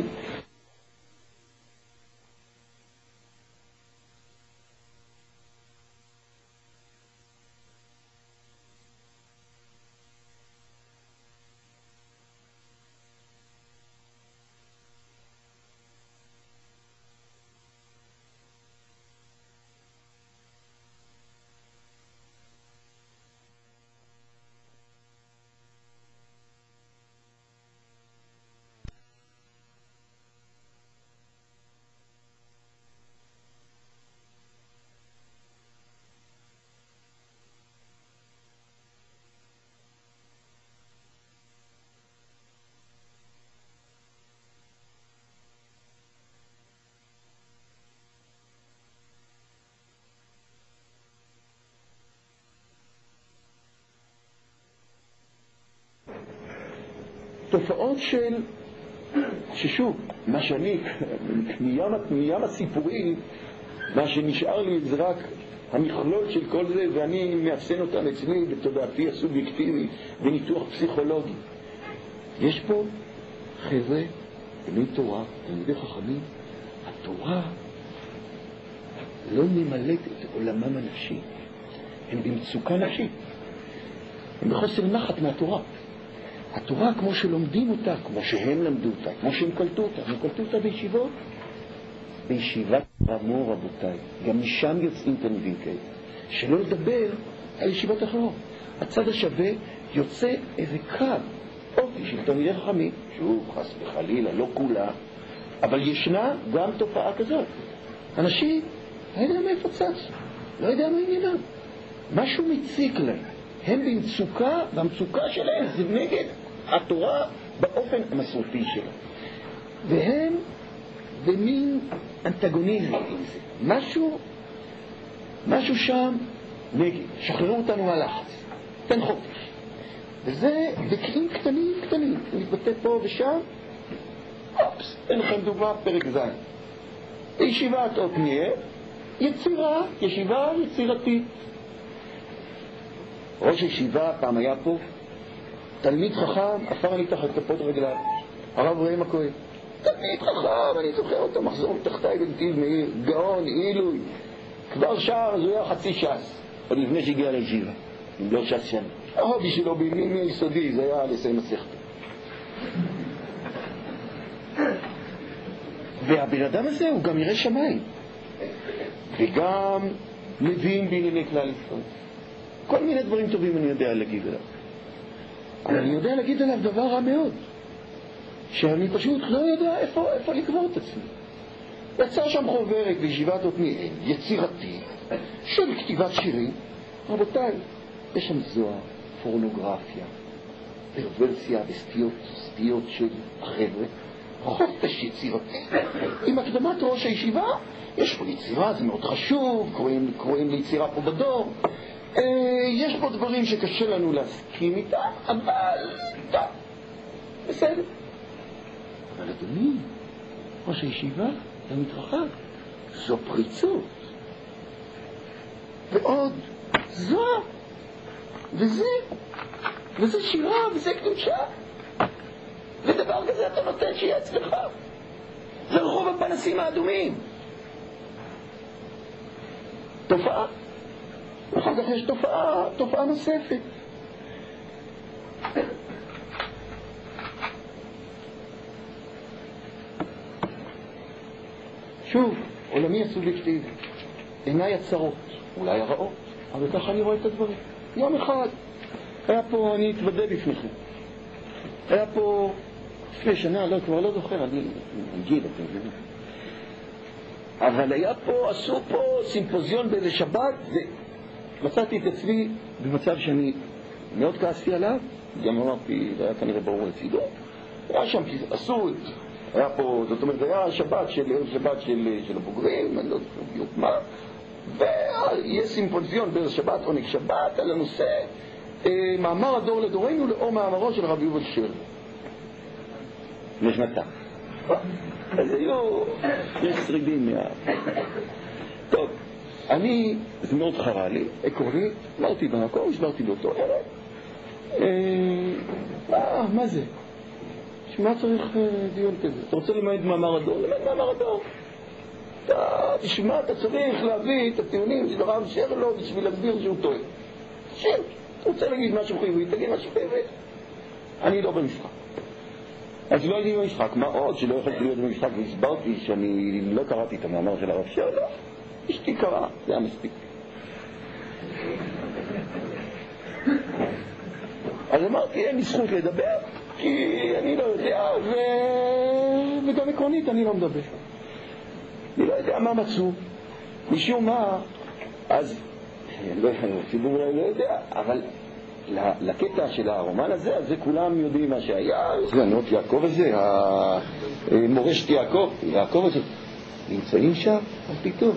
תופעות של, ששוב, מה שאני, מים, מים הסיפורים, מה שנשאר לי זה רק המכלול של כל זה, ואני מאפסן אותם אצלי בתודעתי הסובייקטיבי, בניתוח פסיכולוגי. יש פה חבר'ה, בני תורה, תלמידי חכמים, התורה לא ממלאת את עולמם הנפשי. הם במצוקה נפשית. הם בחוסר נחת מהתורה. התורה כמו שלומדים אותה, כמו שהם למדו אותה, כמו שהם קלטו אותה, הם קלטו אותה בישיבות. בישיבת רמו רבותיי, גם משם יוצאים תלמידים כאלה. שלא לדבר על ישיבות אחרות. הצד השווה יוצא איזה קו, אופי של תלמידי חכמים, שהוא חס וחלילה, לא כולה, אבל ישנה גם תופעה כזאת. אנשים, לא יודע מאיפה צץ, לא יודע מה עניינם. משהו מציק להם. הם במצוקה, והמצוקה שלהם זה נגד התורה באופן המסורתי שלה. והם במין אנטגוניזם עם זה. משהו, משהו שם נגד. שחררו אותנו מהלחץ. תן חופש. וזה בקרים קטנים קטנים. זה מתבטא פה ושם. אופס, אין לכם דוגמה, פרק ז'. בישיבת עתניאל, יצירה, ישיבה יצירתית. ראש ישיבה, פעם היה פה, תלמיד חכם, אפר אני תחת כפות רגליו, הרב ראם הכהן. תלמיד חכם, אני זוכר אותו, מחזור תחתיי בנתיב מאיר, גאון, עילוי. כבר שער, זו היה חצי ש"ס, עוד לפני שהגיע לישיבה, אם לא ש"ס שנה. ההובי שלו בימי היסודי, זה היה לסיים מסכת. והבן אדם הזה הוא גם ירא שמיים, וגם מבין בענייני כלל ישראל. כל מיני דברים טובים אני יודע להגיד עליו. אבל אני יודע להגיד עליו דבר רע מאוד, שאני פשוט לא יודע איפה, איפה לקבור את עצמי. יצא שם חוברת בישיבת עתניאל, יצירתי, של כתיבת שירים. רבותיי, יש שם זוהר, פורנוגרפיה, פרוורסיה וסטיות, סטיות של החבר'ה, חופש יצירתי. עם הקדמת ראש הישיבה, יש פה יצירה, זה מאוד חשוב, קוראים, קוראים ליצירה פה בדור. יש פה דברים שקשה לנו להסכים איתם, אבל טוב. בסדר. אבל אדוני, ראש הישיבה, זה מתרחב. זו פריצות. ועוד, זו, וזה, וזה שירה, וזה קדושה. ודבר כזה אתה נותן שיהיה אצלך. זה רחוב הפנסים האדומים. תופעה. ואחר כך יש תופעה, תופעה נוספת. שוב, עולמי הסובייקטיבי. עיניי הצרות, אולי הרעות, אבל ככה אני רואה את הדברים. יום אחד היה פה, אני אתוודא בפניכם. היה פה לפני שנה, לא, כבר לא זוכר, אני אגיד, אתם יודעים. אבל היה פה, עשו פה סימפוזיון באיזה שבת, ומצאתי את עצמי במצב שאני מאוד כעסתי עליו, גם אמרתי, זה היה כנראה ברור לצידו, היה שם, עשו את, היה פה, זאת אומרת, זה היה שבת של, שבת של, של הבוגרים, אני לא זוכר בדיוק מה, ויהיה סימפוזיון באיזה שבת, עונג שבת, על הנושא, אה, מאמר הדור לדורנו לאור מאמרו של רבי יובל שרלו. לשנתיים. אז היו, יש שרידים מה... טוב, אני, זה מאוד חרה לי, עקרוני, אמרתי במקום, הסברתי באותו ערב. אה, מה זה? שמה צריך דיון כזה? אתה רוצה למד מאמר הדור? למד מאמר הדור. אתה, תשמע, אתה צריך להביא את הטיעונים של הרב שרלו בשביל להסביר שהוא טועה. שיר, אתה רוצה להגיד משהו חיובי, תגיד משהו חיובי. אני לא במשחק. אז לא הייתי במשחק, מה עוד שלא יכולתי להיות במשחק, והסברתי שאני לא קראתי את המאמר של הרב שרלו, אשתי קראה, זה היה מספיק. אז אמרתי, אין לי זכות לדבר, כי אני לא יודע, ו... וגם עקרונית אני לא מדבר. אני לא יודע מה מצאו, משום מה, אז, לא, הציבור אולי לא יודע, אבל לקטע של הרומן הזה, אז זה כולם יודעים מה שהיה, זה הנאות יעקב הזה, מורשת יעקב, יעקב הזה, נמצאים שם, על פתאום,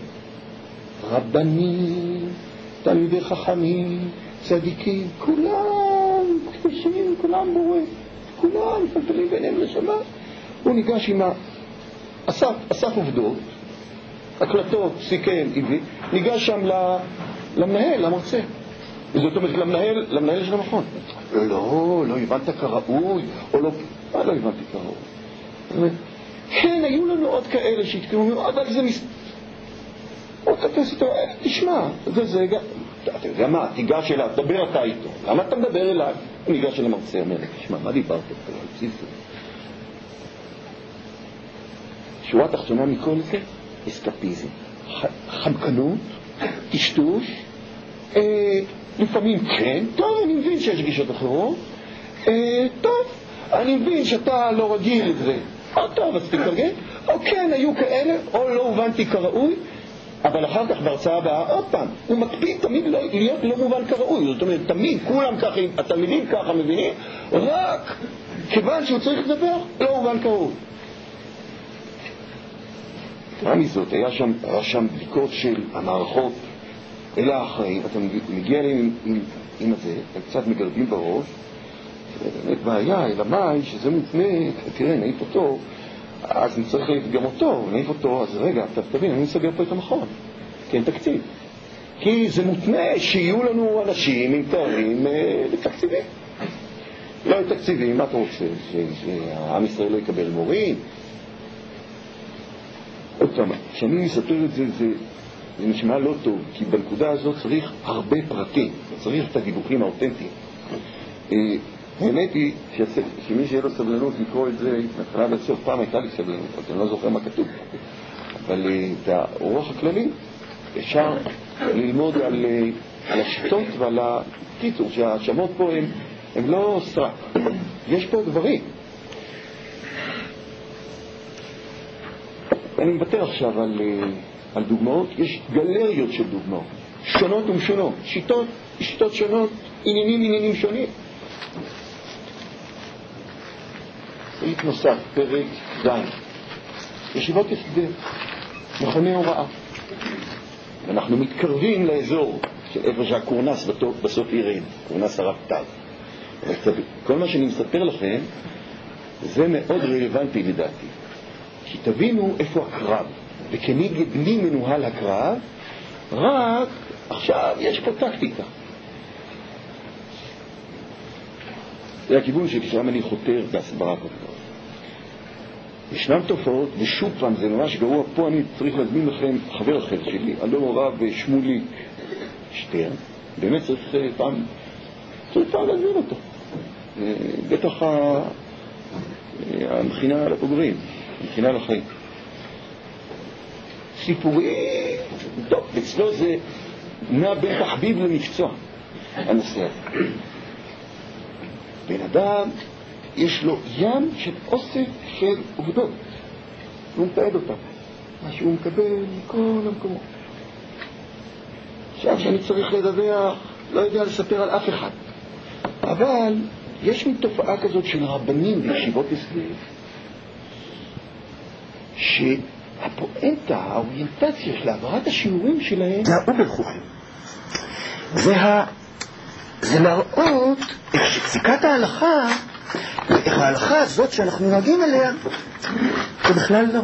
רבנים, תלמידי חכמים, צדיקים, כולם קדושים, כולם בורא, כולם מפלפלים ביניהם לשמה. הוא ניגש עם ה... אסף, אסף עובדות, הקלטות, סיכם, הביא, ניגש שם למנהל, למרצה. זאת אומרת, למנהל, למנהל של המכון. לא, לא הבנת כראוי, או לא, מה לא הבנתי כראוי? כן, היו לנו עוד כאלה שהתקיימו, אבל זה מס... עוד כתס איתו, תשמע, זה זה, אתה יודע מה, תיגש אליו, תדבר אתה איתו. למה אתה מדבר אליו? הוא ניגש אל המרצה, אומר, תשמע, מה דיברת פה? בסיסו. שורה תחתונה מכל זה, אסקפיזם. חמקנות, טשטוש, אה, לפעמים כן, טוב, אני מבין שיש גישות אחרות, אה, טוב, אני מבין שאתה לא רגיל לזה, או טוב, אז תתרגל, או כן, היו כאלה, או לא הובנתי כראוי, אבל אחר כך בהרצאה הבאה, עוד פעם, הוא מקפיד תמיד לא, להיות לא מובן כראוי, זאת אומרת, תמיד כולם ככה, התלמידים ככה מבינים, רק כיוון שהוא צריך לדבר, לא מובן כראוי. מה מזאת, היה שם, היה שם בדיקות של המערכות, אלה האחראים, אתה מגיע אליהם עם, עם, עם הזה, הם קצת מגרדים בראש, זה באמת בעיה, אלא מה, שזה מותנה, תראה, נעיף אותו, אז נצטרך להעיף גם אותו, נעיף אותו, אז רגע, אתה תבין, אני מסגר פה את המכון, כי אין תקציב. כי זה מותנה שיהיו לנו אנשים עם תארים לתקציבים. לא יהיו תקציבים, מה אתה רוצה? שהעם ישראל לא יקבל מורים? עוד פעם, כשאני מספר את זה, זה, זה נשמע לא טוב, כי בנקודה הזאת צריך הרבה פרטים, צריך את הדיווחים האותנטיים. האמת היא שמי שיהיה לו סבלנות לקרוא את זה, מתחילה בסוף פעם הייתה לי סבלנות, אני לא זוכר מה כתוב, אבל את האורח הכללי אפשר ללמוד על, על השיטות ועל הקיצור, שהשמות פה הם, הם לא סרק, יש פה דברים. אני מוותר עכשיו על, על דוגמאות, יש גלריות של דוגמאות, שונות ומשונות, שיטות, שיטות שונות, עניינים עניינים שונים. סעיף נוסף, פרק זין. ישיבות הסדר, מכוני הוראה. אנחנו מתקרבים לאזור של איפה שהקורנס בסוף עירנו, קורנס הרב טל. כל מה שאני מספר לכם זה מאוד רלוונטי לדעתי. שתבינו איפה הקרב, וכנגד מי מנוהל הקרב, רק עכשיו יש פה טקטיקה. זה הכיוון ששם אני חותר בהסברה כזאת. ישנם תופעות, ושוב פעם זה ממש גרוע, פה אני צריך להזמין לכם חבר אחר שלי, הלא הרב שמולי שטרן, באמת צריך פעם, צריך פעם להזמין אותו. בטח המכינה לבוגרים, המכינה לחיים. סיפורי, טוב, אצלו זה נע בין תחביב למקצוע, הנושא הזה. בן אדם יש לו ים של אוסף של עובדות, הוא מתעד אותם, מה שהוא מקבל מכל המקומות. עכשיו שאני צריך לדווח, לא יודע לספר על אף אחד, אבל יש מין תופעה כזאת של רבנים בישיבות הסדר, שהפואנטה, האוריינטציה של העברת השיעורים שלהם זה האובר חוכם. זה, ה... זה להראות איך שפסיקת ההלכה, איך ההלכה הזאת שאנחנו נוהגים עליה, זה בכלל לא.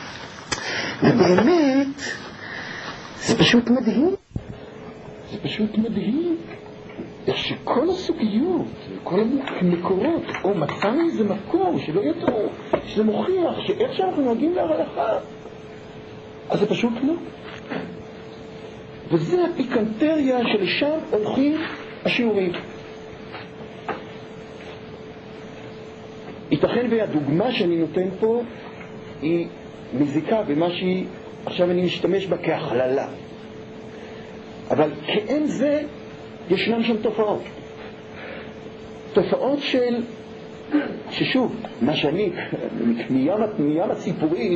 ובאמת, זה פשוט מדהים. זה פשוט מדהים. איך שכל הסוגיות, כל המקורות, או מצא איזה מקור שלא ידעו, שזה מוכיח שאיך שאנחנו נוהגים להלכה, אז זה פשוט לא. וזה הפיקנטריה שלשם הולכים השיעורים. ייתכן והדוגמה שאני נותן פה היא מזיקה במה שהיא, עכשיו אני משתמש בה כהכללה. אבל כאין זה, ישנן שם תופעות. תופעות של, ששוב, מה שאני, מים, מים הציפורים,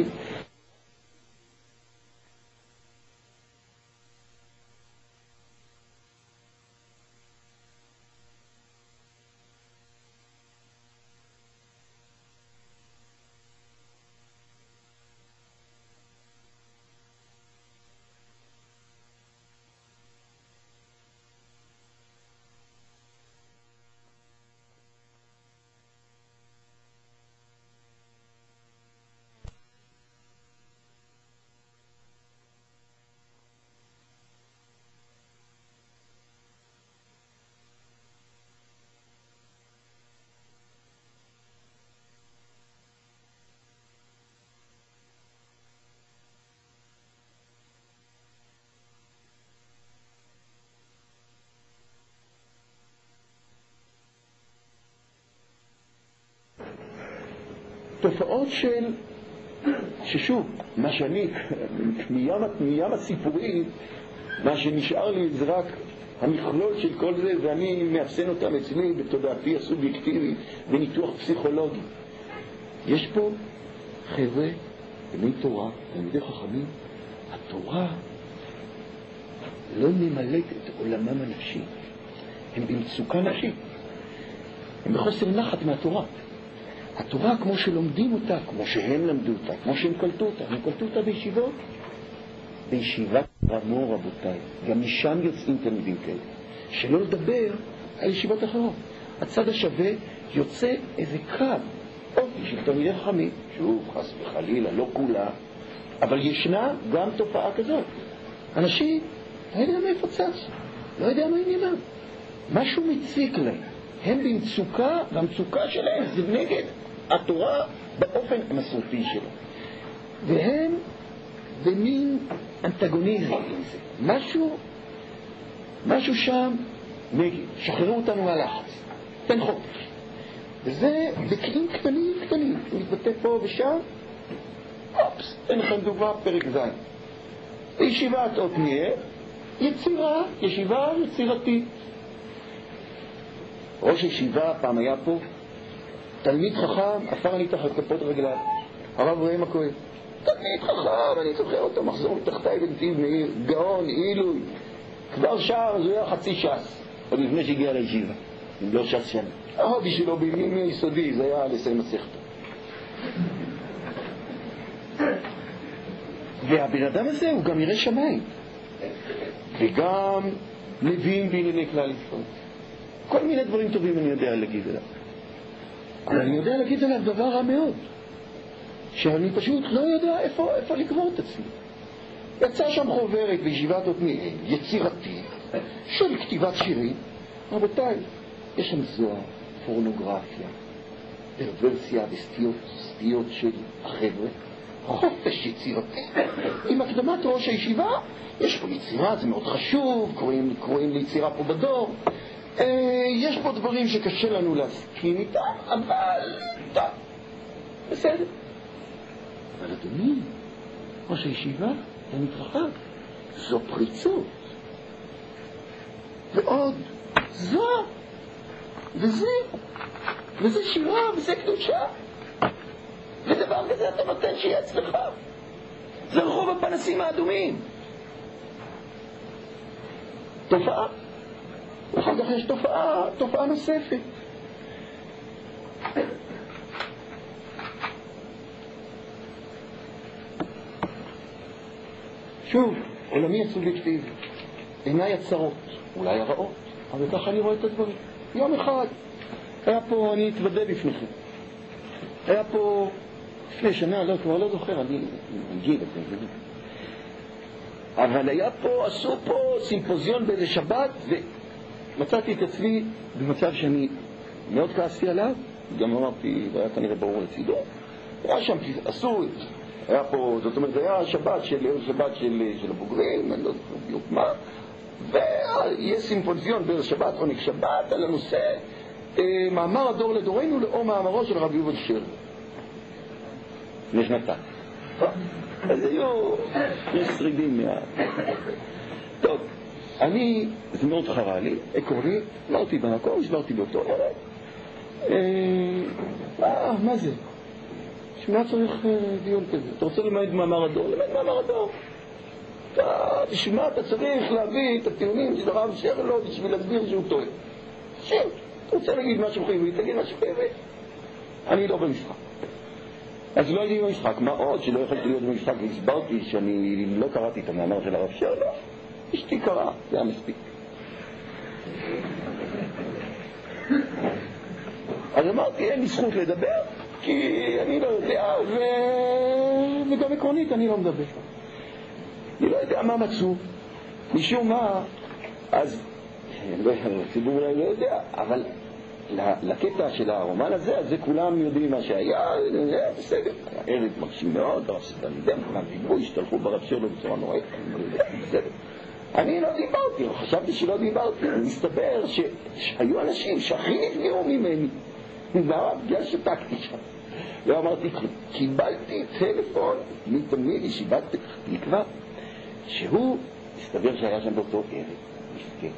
תופעות של, ששוב, מה שאני, מים, מים הסיפורים, מה שנשאר לי זה רק המכלול של כל זה, ואני מאפסן אותם אצלי בתודעתי הסובייקטיבית וניתוח פסיכולוגי. יש פה חבר'ה, בני תורה, תלמידי חכמים, התורה לא ממלאת את עולמם הנפשי. הם במצוקה נפשית. הם בחוסר נחת מהתורה. התורה כמו שלומדים אותה, כמו שהם למדו אותה, כמו שהם קלטו אותה, הם קלטו אותה בישיבות, בישיבת רמו רבותיי, גם משם יוצאים תלמידים כאלה, שלא לדבר על ישיבות אחרות. הצד השווה יוצא איזה קו, אופי של תלמידי חכמים, שוב, חס וחלילה, לא כולה, אבל ישנה גם תופעה כזאת. אנשים, לא יודע מאיפה צץ, לא יודע מה עניינם, משהו מציק להם, הם במצוקה, והמצוקה שלהם זה נגד התורה באופן המסורתי שלו. והם במין אנטגוניזם עם זה. משהו, משהו שם נגד. שחררו אותנו מהלחץ. תן חופש. וזה בקעים קטנים קטנים. מתבטא פה ושם. אופס, תן לכם דוגמה פרק ז'. בישיבת עתניאל, יצירה, ישיבה יצירתית. ראש ישיבה פעם היה פה, תלמיד חכם, אפר אני תחת כפות רגליו, הרב ראם הכהן. תלמיד חכם, אני זוכר אותו, מחזור מתחתיי בנתיב מאיר, גאון, עילוי. כבר שער, זה היה חצי ש"ס, עוד לפני שהגיע לישיבה, אם לא ש"ס שנה. ההובי שלו בימי היסודי, זה היה לסיים מסכתו. והבן אדם הזה הוא גם ירא שמיים, וגם מבין בענייני כלל ישראל. כל מיני דברים טובים אני יודע להגיד עליו. אבל אני יודע להגיד עליו דבר רע מאוד, שאני פשוט לא יודע איפה, איפה לקבור את עצמי. יצא שם חוברת בישיבת עתניאל, יצירתית, של כתיבת שירים. רבותיי, יש שם זוהר, פורנוגרפיה, פרוורסיה וסטיות סטיות של החבר'ה, חופש יצירתי. עם הקדמת ראש הישיבה, יש פה יצירה, זה מאוד חשוב, קוראים, קוראים ליצירה פה בדור. אה, יש פה דברים שקשה לנו להסכים איתם, אבל טוב, בסדר. אבל אדוני, ראש הישיבה, זה מתרחב, זו פריצות. ועוד, זו, וזה, וזה שירה, וזה קדושה. ודבר כזה אתה נותן שיהיה אצלך. זה רחוב הפנסים האדומים. תופעה. ואחר כך יש תופעה, תופעה נוספת. שוב, עולמי הסובייקטיבי, עיניי הצרות, אולי הרעות, אבל ככה אני רואה את הדברים. יום אחד היה פה, אני אתוודא בפניכם, היה פה לפני שנה, לא, כבר לא זוכר, אני אגיד את זה, אבל היה פה, עשו פה סימפוזיון באיזה שבת, ומצאתי את עצמי במצב שאני מאוד כעסתי עליו, גם אמרתי, והיה כנראה ברור לצידו, היה שם, עשו את זה. היה פה, זאת אומרת, זה היה שבת של, שבת של, של הבוגרים, אני לא זוכר בדיוק מה, ויש סימפוזיון בערב שבת, עונג שבת, על הנושא, אה, מאמר הדור לדורנו, לאור מאמרו של רבי יובל שרלו. לפני שנתיים. אז היו, יש שרידים מה... טוב, אני, זה מאוד חרה לי, עקרוני, אמרתי במקום, הסברתי באותו ערב. אה, מה זה? שמה צריך דיון כזה? אתה רוצה ללמד מאמר הדור? למד מאמר הדור. בשביל מה אתה צריך להביא את הטיעונים של הרב שרלו בשביל להסביר שהוא טועה? שוב, אתה רוצה להגיד משהו חיובי, תגיד משהו חיובי. אני לא במשחק. אז לא הייתי במשחק. מה עוד שלא יכולתי להיות במשחק והסברתי שאני לא קראתי את המאמר של הרב שרלו? אשתי קראה, זה היה מספיק. אז אמרתי, אין לי זכות לדבר, כי אני לא יודע, ו... וגם עקרונית אני לא מדבר. אני לא יודע מה מצאו, משום מה, אז, הציבור אולי לא יודע, אבל לקטע של הרומן הזה, אז זה כולם יודעים מה שהיה, זה בסדר, היה ערב מרשים מאוד, הרב שתלמידם, כולם דיברו, השתלחו ברב שרלו בצורה נוראית, אני לא יודע, בסדר. אני לא דיברתי, חשבתי שלא דיברתי, מסתבר שהיו אנשים שהכי נפגעו ממני, בגלל שתקתי שם. לא אמרתי, קיבלתי טלפון מתלמיד ישיבת פתח תקווה, שהוא הסתבר שהיה שם באותו ערב, מסכן.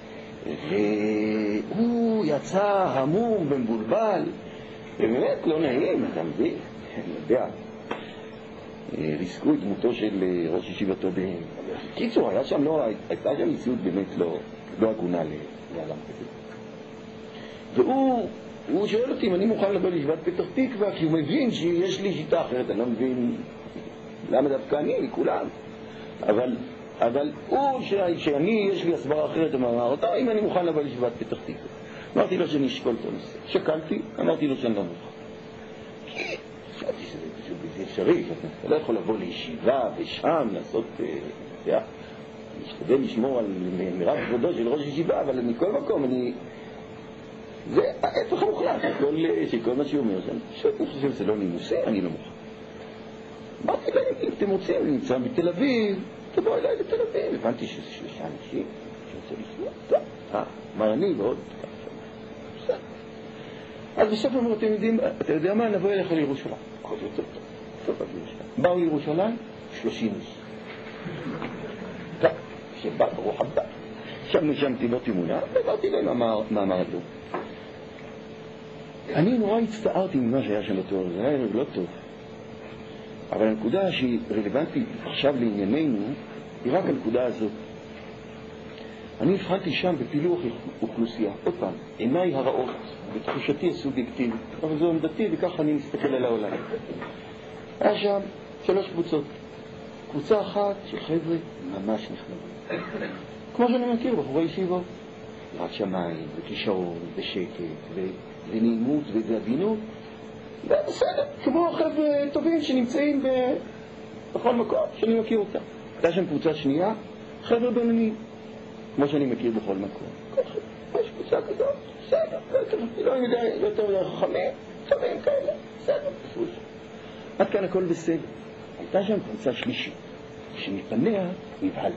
והוא יצא המום ומבולבל, באמת לא נעים, אתה מבין? אני יודע. ריסקו את דמותו של ראש ישיבתו בהם. קיצור, היה שם לא, הייתה שם מציאות באמת לא, לא הגונה לעולם כזה. והוא הוא שואל אותי אם אני מוכן לבוא לישיבת פתח תקווה, כי הוא מבין שיש לי שיטה אחרת, אני לא מבין למה דווקא אני, כולם. אבל, אבל הוא, ש, שאני, יש לי הסברה אחרת, אמר אותו, אם אני מוכן לבוא לישיבת פתח תקווה. אמרתי לו שאני אשקול את הנושא. שקלתי, אמרתי לו שאני לא מוכן. כי חשבתי שזה פשוט בלתי אפשרי, אתה לא יכול לבוא לישיבה ושם לעשות, אתה יודע, להשתדל לשמור על מירב כבודו של ראש ישיבה, אבל מכל מקום אני... זה ההפך המוחלט של כל מה שהוא אומר. אני פשוט חושב שזה לא נימוסי, אני לא מוכן. אמרתי להם, אם אתם רוצים, אני נמצא בתל אביב, תבוא אליי לתל אביב. הבנתי שזה שלושה אנשים שרוצה לשמוע. טוב, אה, מה אני ועוד? בסדר. אז בסוף אמרו, אתם יודעים, אתה יודע מה? נבוא אליך לירושלים. הכל זה יותר טוב. טוב, לירושלים. באו לירושלים, שלושים איש. טוב, שבא ברוך הבא. שם נשמתי לא תימונה, ועברתי להם מאמר הדור. אני נורא הצטערתי ממה שהיה שם בתואר, זה היה לא טוב. אבל הנקודה שהיא רלוונטית עכשיו לענייננו, היא רק הנקודה הזאת. אני הבחנתי שם בפילוח אוכלוסייה, עוד פעם, עיניי הרעות, בתחושתי הסובייקטיבית, אבל זו עמדתי וככה אני מסתכל על העולם. היה שם שלוש קבוצות. קבוצה אחת של חבר'ה ממש נחמדים. כמו שאני מכיר, בחורי ישיבות. יראת שמיים, וכישרון, ושקט, ונעימות, ועדינות. בסדר, כמו חבר'ה טובים שנמצאים בכל מקום שאני מכיר אותם. הייתה שם קבוצה שנייה, חבר'ה בינוניים, כמו שאני מכיר בכל מקום. יש קבוצה כזאת, בסדר, לא יותר מדי חכמים, טובים כאלה, בסדר, פשוט. עד כאן הכל בסדר. הייתה שם קבוצה שלישית, שמפניה נבהלתי.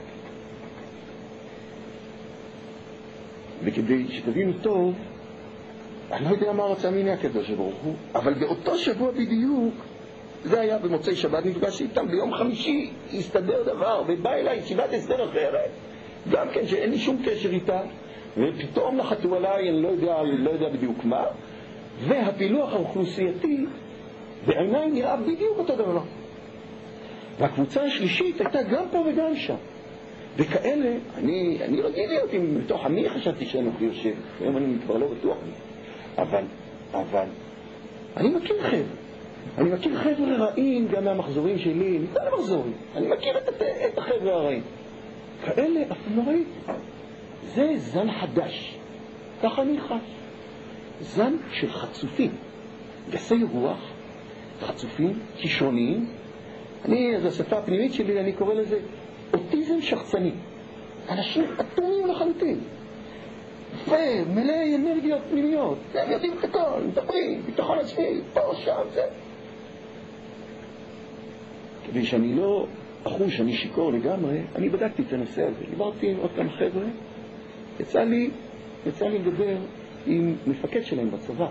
וכדי שתבינו טוב, אני לא יודע מה רצה ממני הקדוש ברוך הוא, אבל באותו שבוע בדיוק, זה היה במוצאי שבת, נפגשתי איתם ביום חמישי, הסתדר דבר, ובא אליי ישיבת הסדר אחרת, גם כן שאין לי שום קשר איתה, ופתאום נחתו עליי, אני לא יודע, לא יודע בדיוק מה, והפילוח האוכלוסייתי בעיניי נראה בדיוק אותו דבר. והקבוצה השלישית הייתה גם פה וגם שם. וכאלה, אני, אני רגיל להיות עם בתוך עמי, חשבתי שאני הולך יושב, היום אני כבר לא בטוח לי. אבל, אבל, אני מכיר חבר'ה. אני מכיר חבר'ה רעים גם מהמחזורים שלי, מכל המחזורים. אני מכיר את, את החבר'ה הרעים. כאלה אף לא ראיתי. זה זן חדש. ככה אני חש. זן של חצופים. גסי רוח, חצופים, כישרוניים. אני, זו השפה הפנימית שלי, אני קורא לזה אוטיזם שחצני. אנשים אטומים לחלוטין. ומלאי אנרגיות פנימיות. הם יודעים את הכל, מדברים, ביטחון עצמי, פה, שם, זה. כדי שאני לא אחוש, אני שיקור לגמרי, אני בדקתי את הנושא הזה. דיברתי עם עוד כמה חבר'ה, יצא לי, יצא לי לדבר עם מפקד שלהם בצבא.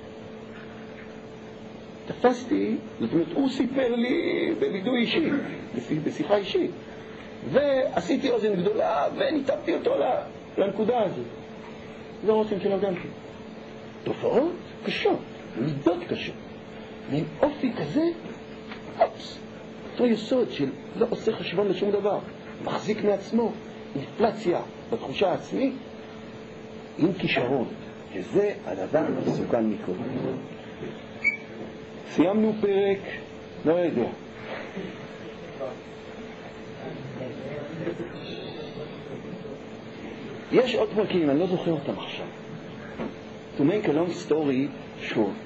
תפסתי, זאת אומרת, הוא סיפר לי בלידוי אישי, בשיחה אישית. ועשיתי אוזן גדולה וניתבתי אותו לנקודה הזאת. זה הרושם שלו גם כן. תופעות קשות, מידות קשות. מין אופי כזה, אופס, אותו יסוד של לא עושה חשבון לשום דבר, מחזיק מעצמו, אינפלציה בתחושה העצמית, עם כישרון, שזה הדבר המסוכן מכל. סיימנו פרק, לא יודע. יש עוד פרקים, אני לא זוכר אותם עכשיו. To make a long story short.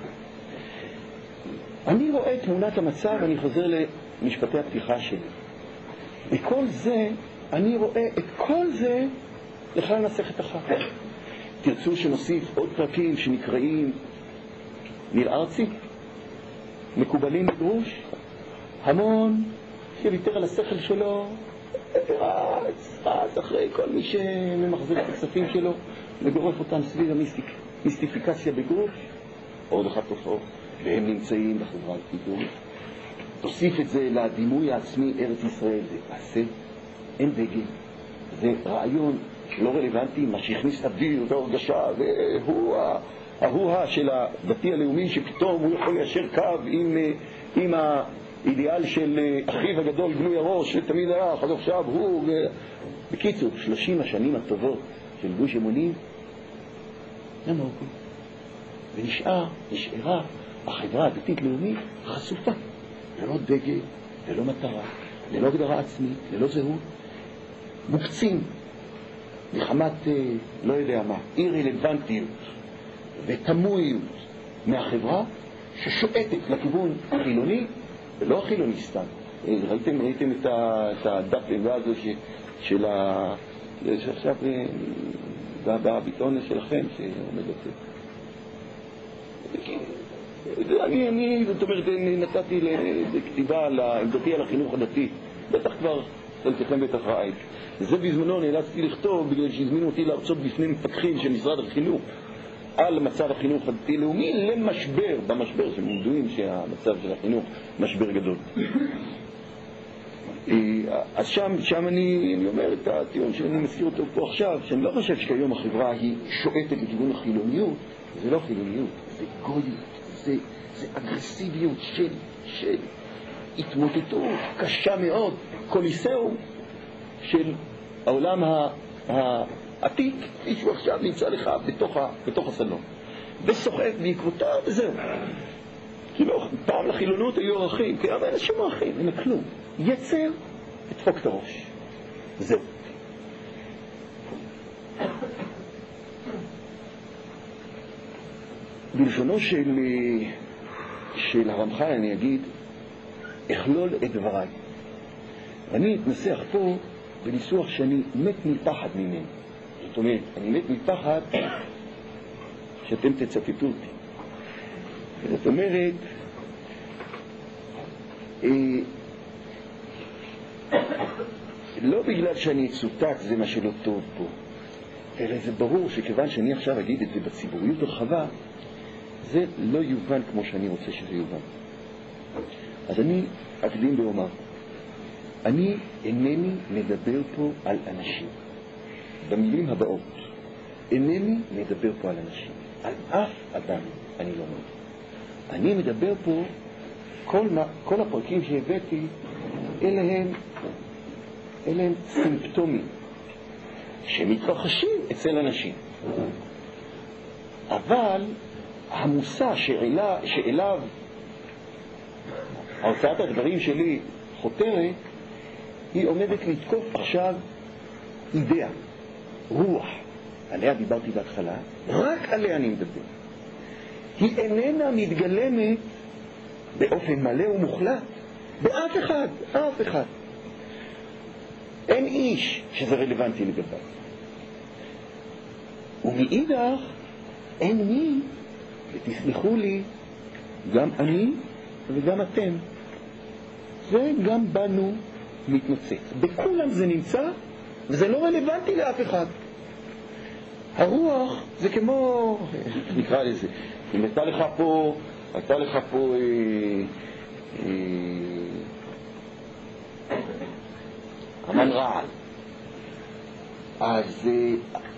אני רואה תמונת המצב, אני חוזר למשפטי הפתיחה שלי. בכל זה, אני רואה את כל זה לכלל מסכת אחת. תרצו שנוסיף עוד פרקים שנקראים ניל ארצי, מקובלים בגרוש, המון שוויתר על השכל שלו, רץ, רץ אחרי כל מי שממחזר את הכספים שלו, וגורף אותם סביב המיסטיפיקציה בגרוש, עוד אחת תופעות, והם נמצאים בחברה הפיתורית. תוסיף את זה לדימוי העצמי ארץ ישראל, זה עשה, אין דגל, זה רעיון לא רלוונטי, מה שהכניס אוויר והרגשה, והוא ההוא של הדתי הלאומי שפתאום הוא יכול ליישר קו עם, עם האידיאל של אחיו הגדול גלוי הראש שתמיד היה, אז עכשיו הוא ו... בקיצור, שלושים השנים הטובות של גוש אמונים נמוגו, ונשאר, נשארה החברה הדתית-לאומית חשופה, ללא דגל, ללא מטרה, ללא הגדרה עצמית, ללא זהות, מוקצים מחמת, לא יודע מה, אי רלוונטיות ותמויות מהחברה ששואטת לכיוון החילוני, ולא החילוני סתם. ראיתם, ראיתם את הדף לבא הזה של ה... שעכשיו בביטון שלכם שעומד לצאת. אני, אני, זאת אומרת, נתתי לכתיבה על עמדתי על החינוך הדתי. בטח כבר, חלקכם בטח ראית. זה בזמנו נאלצתי לכתוב בגלל שהזמינו אותי להרצות בפני מפקחים של משרד החינוך על מצב החינוך הדתי-לאומי למשבר, במשבר שמודעים שהמצב של החינוך משבר גדול. אז שם, שם אני, אני אומר את הטיעון שאני מזכיר אותו פה עכשיו, שאני לא חושב שכיום החברה היא שואטת לכיוון החילוניות, זה לא חילוניות, זה גויות, זה, זה אגרסיביות של, של התמוטטות קשה מאוד, קוליסאום של העולם העתיק, מישהו עכשיו נמצא לך בתוך, בתוך הסלון וסוחף בעקבותיו וזהו. כאילו פעם לחילונות היו ערכים, כי אבל אין שום ערכים, אין כלום, יצר ותפוק את הראש, זהו. בלשונו של, של הרמח"ל אני אגיד, אכלול את דבריי. ואני אתנסח פה בניסוח שאני מת מפחד ממנו. זאת אומרת, אני מת מפחד שאתם תצטטו אותי. זאת אומרת, אה, לא בגלל שאני צוטט זה מה שלא טוב פה, אלא זה ברור שכיוון שאני עכשיו אגיד את זה בציבוריות הרחבה, זה לא יובן כמו שאני רוצה שזה יובן. אז אני אקדים ואומר, אני אינני מדבר פה על אנשים. במילים הבאות, אינני מדבר פה על אנשים. על אף אדם אני לא מדבר. אני מדבר פה, כל, מה, כל הפרקים שהבאתי, אלה הם, אלה הם סימפטומים שמתרחשים אצל אנשים. אבל המושא שאלה, שאליו הרצאת הדברים שלי חותרת, היא עומדת לתקוף עכשיו אידאה, רוח, עליה דיברתי בהתחלה, רק עליה אני מדבר. היא איננה מתגלמת באופן מלא ומוחלט באף אחד, אף אחד. אין איש שזה רלוונטי לגביו. ומאידך אין מי, ותסלחו לי, גם אני וגם אתם, זה גם בנו מתנוצץ. בכולם זה נמצא, וזה לא רלוונטי לאף אחד. הרוח זה כמו, נקרא לזה, אם הייתה לך פה, הייתה לך פה אה, אה, אמן רעל. אז, אה,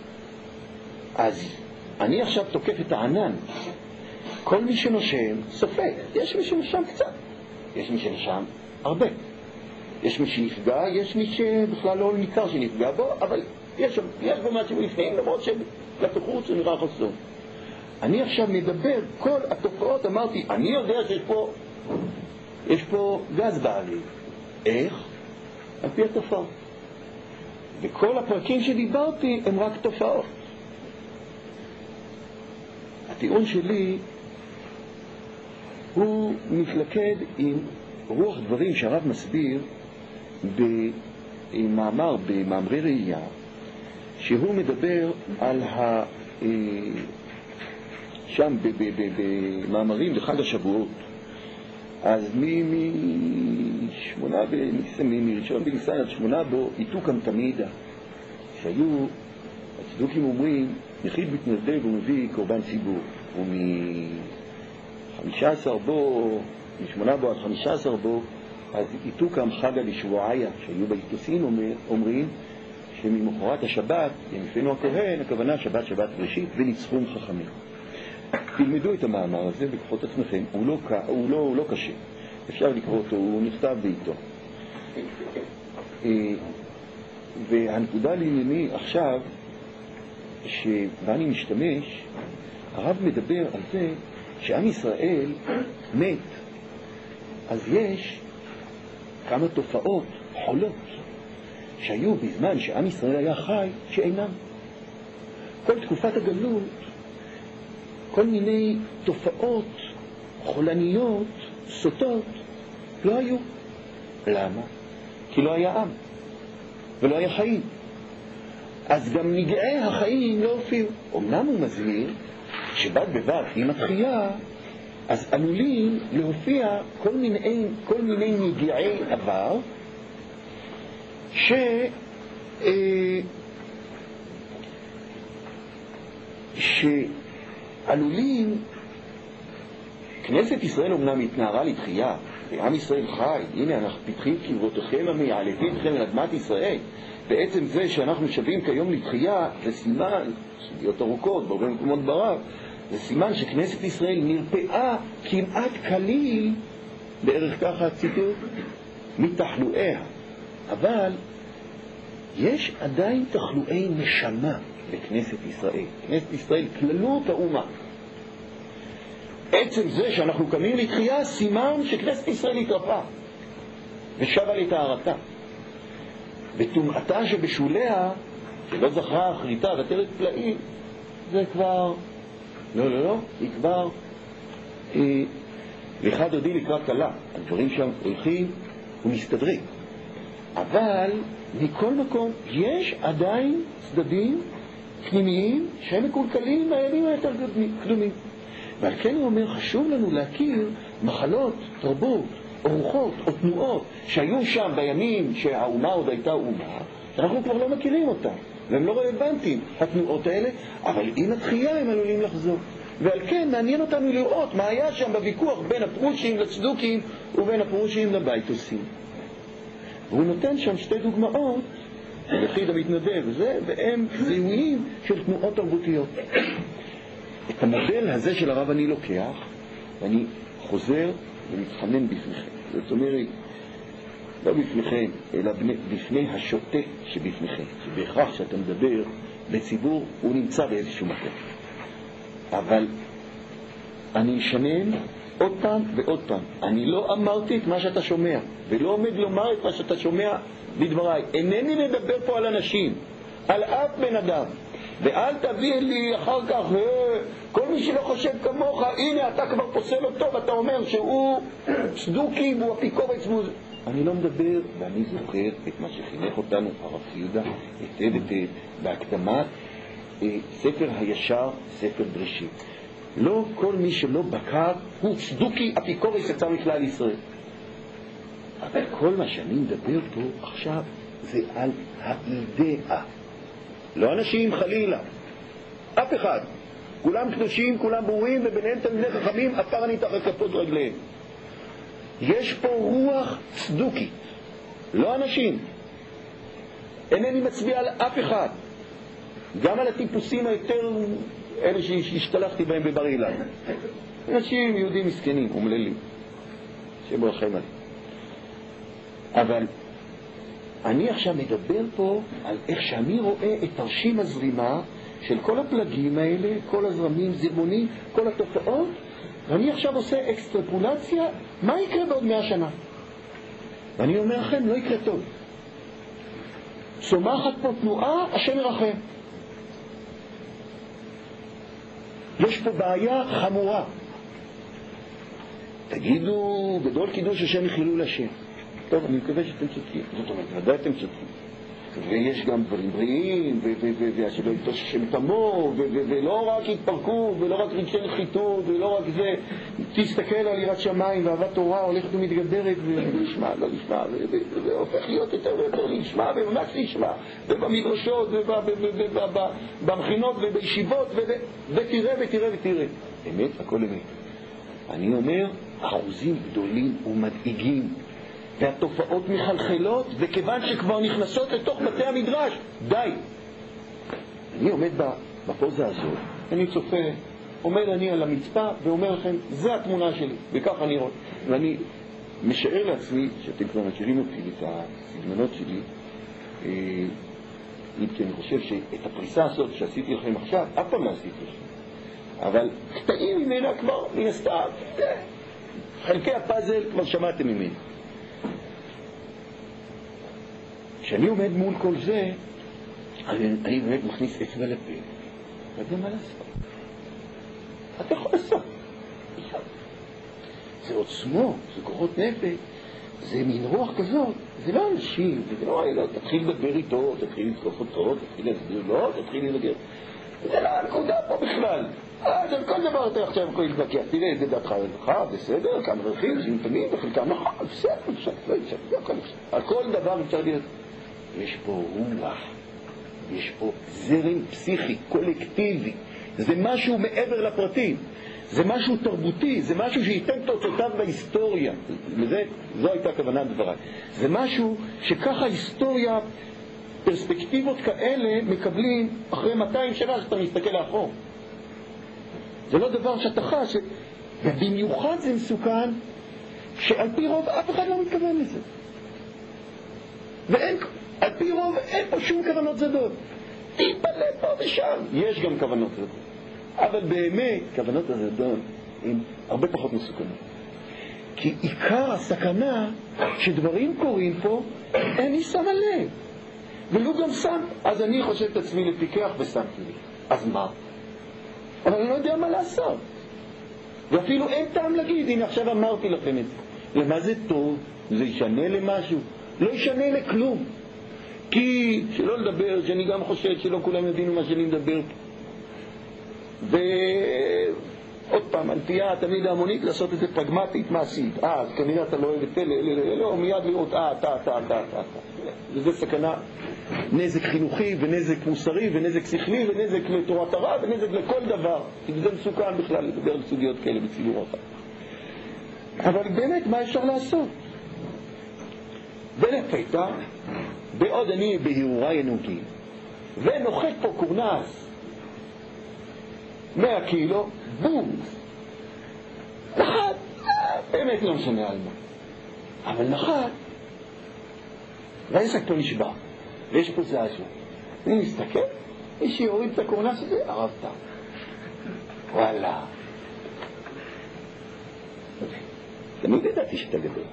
אז אני עכשיו תוקף את הענן. כל מי שנושם סופק. יש מי שנושם קצת, יש מי שנושם הרבה. יש מי שנפגע, יש מי שבכלל לא ניכר שנפגע בו, אבל יש, יש בו משהו לפנים, למרות שלתוכות זה נראה חסום. אני עכשיו מדבר, כל התופעות, אמרתי, אני יודע שיש פה, יש פה גז באוויר. איך? על פי התופעות. וכל הפרקים שדיברתי הם רק תופעות. הטיעון שלי הוא מתלכד עם רוח דברים שהרב מסביר במאמר, במאמרי ראייה, שהוא מדבר על ה... שם במאמרים לחג השבועות. אז משמונה מראשון בניסן עד שמונה בו איתו כאן תמידה, שהיו הצדוקים אומרים יחיד מתנדב ומביא קורבן ציבור, ומ-חמישה עשר בו, משמונה בו עד חמישה עשר בו, אז איתו כאן חגה לשבועיה, שהיו באיתוסים אומר, אומרים שממחרת השבת ימפנו הכהן, הכוונה שבת שבת ראשית, וניצחום חכמים. תלמדו את המאמר הזה בכוחות עצמכם, הוא לא, הוא לא, הוא לא קשה, אפשר לקרוא אותו, הוא נכתב בעיתו. והנקודה לענייני עכשיו, ואני משתמש, הרב מדבר על זה שעם ישראל מת, אז יש כמה תופעות חולות שהיו בזמן שעם ישראל היה חי שאינם. כל תקופת הגלות, כל מיני תופעות חולניות, סוטות, לא היו. למה? כי לא היה עם ולא היה חיים. אז גם נגעי החיים לא הופיעו. אמנם הוא מזהיר שבד בבד עם התחייה, אז עלולים להופיע כל מיני, כל מיני נגעי עבר ש... אה, שעלולים, כנסת ישראל אומנם התנערה לתחייה, ועם ישראל חי, הנה אנחנו פתחים קברותיכם המעלבים אתכם על אדמת ישראל. בעצם זה שאנחנו שווים כיום לתחייה, זה סימן, סוגיות ארוכות, בהרבה מקומות ברב, זה סימן שכנסת ישראל נרפאה כמעט כליל, בערך ככה הציטוט, מתחלואיה. אבל יש עדיין תחלואי נשמה בכנסת ישראל. כנסת ישראל, כללות האומה. עצם זה שאנחנו קמים לתחייה, סימן שכנסת ישראל התרפאה ושבה לטהרתה. וטומאתה שבשוליה, שלא זכרה אחריתה ותרת פלאים, זה כבר לא, לא, לא, היא כבר אה, לך דודי לקראת קלה, הדברים שם הולכים ומסתדרים. אבל מכל מקום יש עדיין צדדים פנימיים שהם מקולקלים מהימים היותר קדומים. ועל כן הוא אומר, חשוב לנו להכיר מחלות, תרבות, או רוחות, או תנועות שהיו שם בימים שהאומה עוד הייתה אומה, שאנחנו כבר לא מכירים אותם, והם לא רלוונטיים, התנועות האלה, אבל עם התחייה הם עלולים לחזור. ועל כן מעניין אותנו לראות מה היה שם בוויכוח בין הפרושים לצדוקים ובין הפרושים לבייטוסים. והוא נותן שם שתי דוגמאות, יחיד המתנדב וזה, והם זיהויים של תנועות תרבותיות. את המודל הזה של הרב אני לוקח, ואני חוזר ומתחנן בפניכם. זאת אומרת, לא בפניכם, אלא בפני השוטה שבפניכם. שבהכרח שאתה מדבר בציבור, הוא נמצא באיזשהו מקום. אבל אני אשנן עוד פעם ועוד פעם. אני לא אמרתי את מה שאתה שומע, ולא עומד לומר את מה שאתה שומע בדבריי. אינני מדבר פה על אנשים, על אף בן אדם. ואל תביא לי אחר כך, כל מי שלא חושב כמוך, הנה אתה כבר פוסל אותו, ואתה אומר שהוא צדוקי והוא אפיקורץ. אני לא מדבר, ואני זוכר את מה שחינך אותנו הרב יהודה היטב היטב בהקדמת ספר הישר, ספר בראשית. לא כל מי שלא בקר הוא צדוקי אפיקורץ יצא מכלל ישראל. אבל כל מה שאני מדבר פה עכשיו זה על האידאה. לא אנשים חלילה, אף אחד. כולם קדושים, כולם ברורים, וביניהם תלמידי חכמים, אפר אני תחת כפות רגליהם. יש פה רוח צדוקית, לא אנשים. אינני מצביע על אף אחד, גם על הטיפוסים היותר, אלה שהשתלחתי בהם בבר אילן. אנשים יהודים מסכנים, אומללים, שברחם עליהם. אבל אני עכשיו מדבר פה על איך שאני רואה את תרשים הזרימה של כל הפלגים האלה, כל הזרמים, זרמונים, כל התופעות, ואני עכשיו עושה אקסטרפולציה, מה יקרה בעוד מאה שנה? ואני אומר לכם, לא יקרה טוב. צומחת פה תנועה, השם ירחם. יש פה בעיה חמורה. תגידו, גדול קידוש השם יחילול השם. טוב, אני מקווה שאתם צודקים. זאת אומרת, ודאי אתם צודקים. ויש גם דברים בריאים, ושלא יתוש שם תמו, ולא רק התפרקות, ולא רק רגשי נחיתות, ולא רק זה. תסתכל על יראת שמיים, ואהבת תורה הולכת ומתגברת, ונשמע, לא נשמע, והופך להיות יותר ויותר נשמע, וממש נשמע, ובמדרשות, ובמכינות, ובישיבות, ותראה, ותראה, ותראה. אמת, הכל אמת. אני אומר, אחוזים גדולים ומדאיגים, והתופעות מחלחלות, וכיוון שכבר נכנסות לתוך בתי המדרש, די. אני עומד בפוזה הזאת, אני צופה, עומד אני על המצפה, ואומר לכם, זה התמונה שלי, וכך אני רואה. ואני משער לעצמי, שאתם כבר מכירים אותי את הסגנונות שלי, אם כי אני חושב שאת הפריסה הזאת שעשיתי לכם עכשיו, אף פעם לא עשיתי לכם. אבל קטעים ממנה כבר, מן הסתם, חלקי הפאזל כבר שמעתם ממני. כשאני עומד מול כל זה, אני, אני באמת מכניס אצבע לפה. אתה יודע מה לעשות? אתה יכול לעשות. זה עוצמות, זה כוחות נפש, זה מין רוח כזאת. זה לא אנשים, זה לא, לא תתחיל לדבר איתו, תתחיל לתקוף אותו, תתחיל להסביר לו, תתחיל לדבר. זה לא הנקודה פה בכלל. אז על כל דבר אתה עכשיו יכול להתבקע. תראה, זה דעתך לך, בסדר, כמה דרכים, שמתנים, וחלקם נכון, בסדר, בסדר, בסדר, על כל דבר אפשר להיות. יש פה רוח, יש פה זרם פסיכי, קולקטיבי. זה משהו מעבר לפרטים, זה משהו תרבותי, זה משהו שייתן תוצאותיו בהיסטוריה. וזה, זו הייתה כוונת דבריי. זה משהו שככה היסטוריה, פרספקטיבות כאלה מקבלים אחרי מאתיים שנה שאתה מסתכל לאחור. זה לא דבר שאתה חש, ובמיוחד זה מסוכן, שעל פי רוב אף אחד לא מתכוון לזה. ואין, על פי רוב אין פה שום כוונות זדות. תתפלא פה ושם. יש גם כוונות זדות. אבל באמת, כוונות הזדות הן הרבה פחות מסוכנות. כי עיקר הסכנה שדברים קורים פה, אין לי שם עליהם. ולא גם שם. אז אני חושב את עצמי לפיקח ושמתי לי. אז מה? אבל אני לא יודע מה לעשות. ואפילו אין טעם להגיד, הנה עכשיו אמרתי לכם את זה. למה זה טוב? זה ישנה למשהו? לא ישנה לכלום. כי, שלא לדבר, שאני גם חושב שלא כולם יודעים מה שאני מדבר פה. ועוד פעם, הנטייה תמיד ההמונית לעשות את זה פרגמטית, מעשית. אה, אז כנראה אתה לא אוהב את אלה, אלה, אלה, לא, מיד לראות, אה, אתה, אתה, אתה, אתה, אתה. וזה סכנה, נזק חינוכי ונזק מוסרי ונזק שכלי ונזק לתורת הרע ונזק לכל דבר. זה מסוכן בכלל לדבר על סוגיות כאלה בציבור אותה. אבל באמת, מה אפשר לעשות? ולפתע, בעוד אני בהירורה ינוקי, ונוחת פה קורנס מאה קילו, בום, נחת, באמת לא משנה על מה, אבל נחת, והעסק פה נשבע, ויש פה זעזוע. אני מסתכל, מי שיוריד את הקורנס הזה, ערבת. וואלה. תמיד ידעתי שאתה גדול.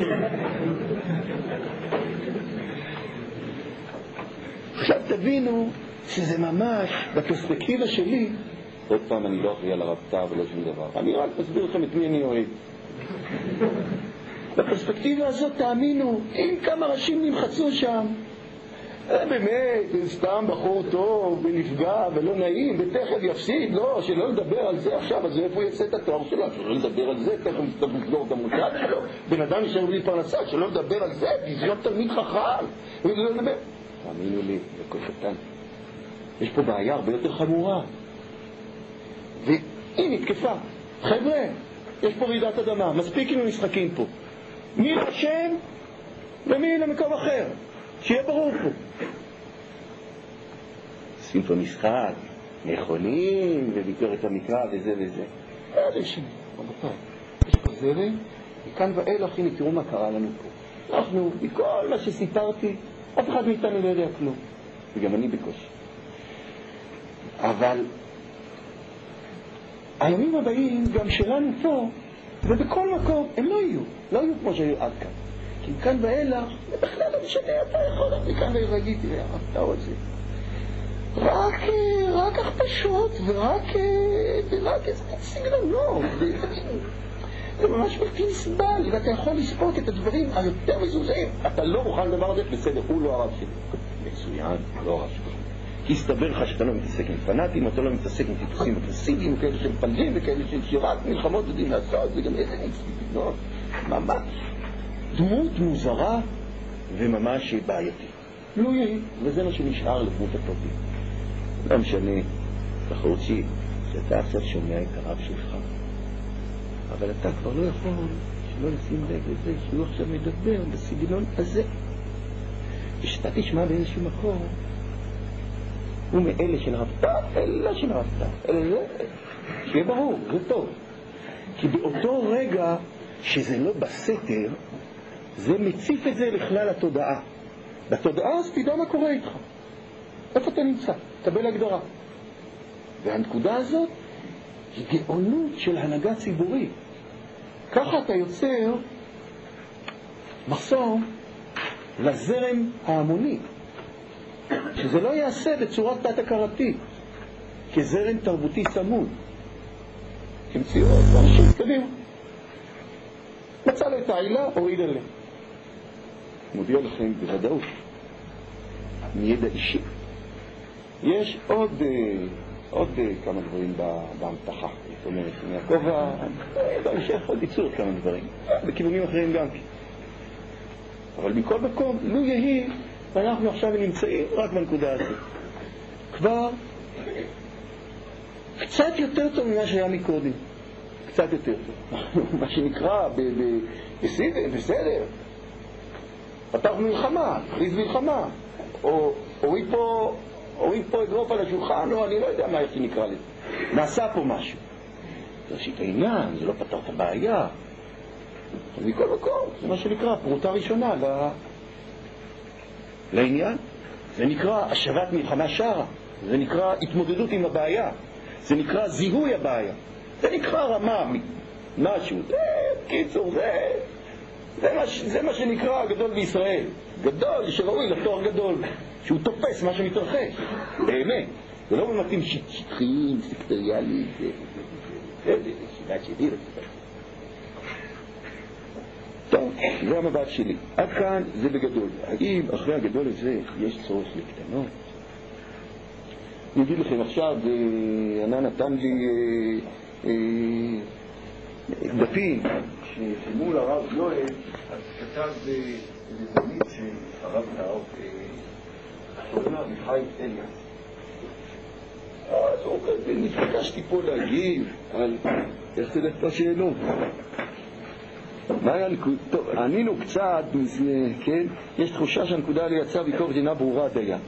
עכשיו תבינו שזה ממש, בפרספקטיבה שלי, עוד פעם אני לא אחראי על הרבתה ולא שום דבר. אני רק מסביר לכם את מי אני אוהב. בפרספקטיבה הזאת תאמינו, אם כמה ראשים נמחצו שם, באמת, סתם בחור טוב ונפגע ולא נעים, ותכף יפסיד, לא, שלא לדבר על זה עכשיו, אז איפה יצא את התואר שלו? שלא לדבר על זה, תכף יצטרך לסגור את המוצד שלו, בן אדם נשאר בלי פרנסה, שלא לדבר על זה, ביזיון תלמיד חכם, ולא לדבר. תאמינו לי, זה כל קטן. יש פה בעיה הרבה יותר חמורה. והיא נתקפה. חבר'ה, יש פה רעידת אדמה, מספיק עם המשחקים פה. מי לשם ומי למקום אחר. שיהיה ברור פה. עושים פה משחק, נכונים, וביקורת המקרא וזה וזה. איזה שני, רבותיי. יש פה זרם, מכאן ואילך, הנה תראו מה קרה לנו פה. אנחנו, בכל מה שסיפרתי, אף אחד מאיתנו לא יודע כלום. וגם אני בקושי. אבל הימים הבאים, גם שלנו פה, ובכל מקום, הם לא יהיו. לא יהיו כמו שהיו עד כאן. כי מכאן ואילך, בכלל לא משנה, אתה יכול לך מכאן ואילך, תראה, אתה רוצה. רק, רק הכפשות, ורק, ורק איזה סגנונות. זה ממש בלתי נסבל, ואתה יכול לספוק את הדברים היותר מזוזעים. אתה לא מוכן לדבר הזה, בסדר, הוא לא הרב שלי. מצוין, לא הרב שלי. כי הסתבר לך שאתה לא מתעסק עם פנאטים, אתה לא מתעסק עם טיפוסים אגרסיביים, וכאלה שהם פלגים, וכאלה שהם שירת מלחמות יודעים לעשות, וגם איזה נסבל, ממש. דמות מוזרה וממש בעייתית. לא יהיה, וזה מה שנשאר לדמות הפרטית. לא משנה, תחורצ'י, שאתה עכשיו שומע את הרב שלך, אבל אתה כבר לא יכול שלא לשים לב לזה שהוא עכשיו מדבר בסגנון הזה. ושאתה תשמע באיזשהו מקום, הוא מאלה של רבתה, אלה של רבתה, אלה, שיהיה ברור, זה טוב. כי באותו רגע שזה לא בסתר, זה מציף את זה לכלל התודעה. בתודעה אז תדע מה קורה איתך. איפה אתה נמצא? תקבל הגדרה. והנקודה הזאת היא גאונות של הנהגה ציבורית. ככה אתה יוצר מחסום לזרם ההמוני, שזה לא יעשה בצורת תת-הכרתית, כזרם תרבותי צמוד. כמציאות, ואנשים קדימה. מצא לו את העילה, הוריד עליה. מודיע לכם בוודאות, מידע אישי. יש עוד, עוד כמה דברים בהמתחה. זאת אומרת, מהכובע, בהמשך עוד ייצור כמה דברים. בכיוונים אחרים גם כן. אבל מכל מקום, לו יהי, ואנחנו עכשיו נמצאים רק בנקודה הזאת. כבר קצת יותר טוב ממה שהיה מקודם. קצת יותר טוב. מה שנקרא ב- ב- בסדר, בסדר. פתח מלחמה, הכריז מלחמה. או הוריד פה, הוריד פה אגרוף על השולחן, או אני לא יודע מה איך שנקרא לזה. נעשה פה משהו. זה ראשית העניין, זה לא פתר את הבעיה. אז מכל מקום, זה מה שנקרא פרוטה ראשונה ל... לעניין. זה נקרא השבת מלחמה שרה. זה נקרא התמודדות עם הבעיה. זה נקרא זיהוי הבעיה. זה נקרא רמה, משהו. זה, קיצור, זה, זה, מה, זה מה שנקרא גדול בישראל. גדול, שראוי לתואר גדול, שהוא תופס מה שמתרחש. באמת. זה לא במתים שטחיים, סקטריאליים, זה שיטת שלי. טוב, זה המבט שלי. עד כאן זה בגדול. האם אחרי הגדול הזה יש צורך לקטנות? אני אגיד לכם עכשיו, ענה נתן לי דפים שמול הרב יואל, אז כתב דמית שהרב נאור שומע מחיים אליאס. אז הוא כזה, נתבקשתי פה להגיב על איך תלך את השאלות. מה היה נקודה? טוב, ענינו קצת, כן? יש תחושה שהנקודה עלי יצאה ביקורת אינה ברורה דייה.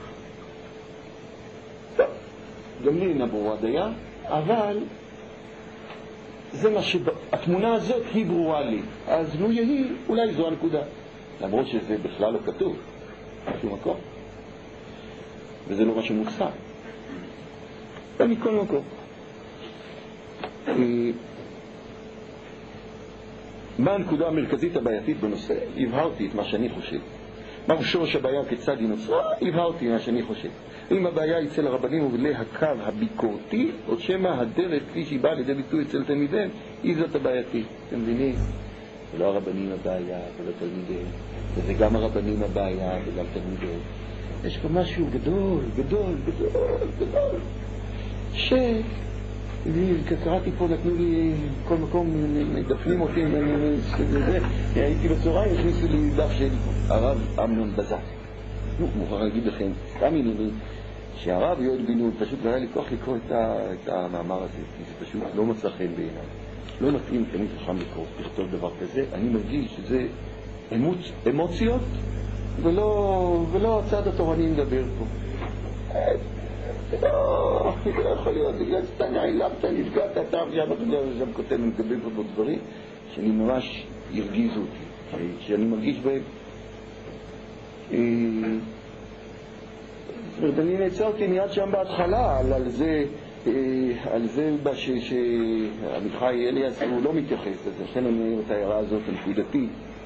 טוב, גם לי אינה ברורה דייה, אבל זה מה שהתמונה הזאת היא ברורה לי. אז לו יהי, אולי זו הנקודה. למרות שזה בכלל לא כתוב, בשום מקום. וזה לא מה שמוצא. ומכל מקום. מה הנקודה המרכזית הבעייתית בנושא? הבהרתי את מה שאני חושב. מה שורש הבעיה כיצד היא נוצרה? הבהרתי מה שאני חושב. אם הבעיה היא אצל הרבנים ובלי הקו הביקורתי, או שמא הדרך כפי שהיא באה לידי ביטוי אצל תלמידיהם, היא זאת הבעייתית. אתם מבינים? זה לא הרבנים הבעיה ולא תלמידיהם, וזה גם הרבנים הבעיה וגם תלמידיהם. יש פה משהו גדול, גדול, גדול, גדול. ש... קראתי פה, נתנו לי כל מקום, דפנים אותי, הייתי בצהריים, הכניסו לי דף של הרב אמנון בזק. נו, מוכרח להגיד לכם, סתם ענייני, שהרב יואל בן נון, פשוט לא היה לי כוח לקרוא את המאמר הזה, כי זה פשוט לא מצא חן בעיניי. לא מתאים תמיד חכם לקרוא, לכתוב דבר כזה. אני מרגיש שזה אמוציות, ולא הצד התורני מדבר פה. לא, לא יכול להיות, בגלל שאתה נעלמת, נפגעת, אתה גם כותב ומקבל פה דברים שאני ממש הרגיזו אותי, שאני מרגיש בהם. זאת אומרת, אני נעצר אותי מיד שם בהתחלה על זה, על זה שעמיחי אליאס הוא לא מתייחס לזה, לכן אני אומר את ההערה הזאת הנקודתית.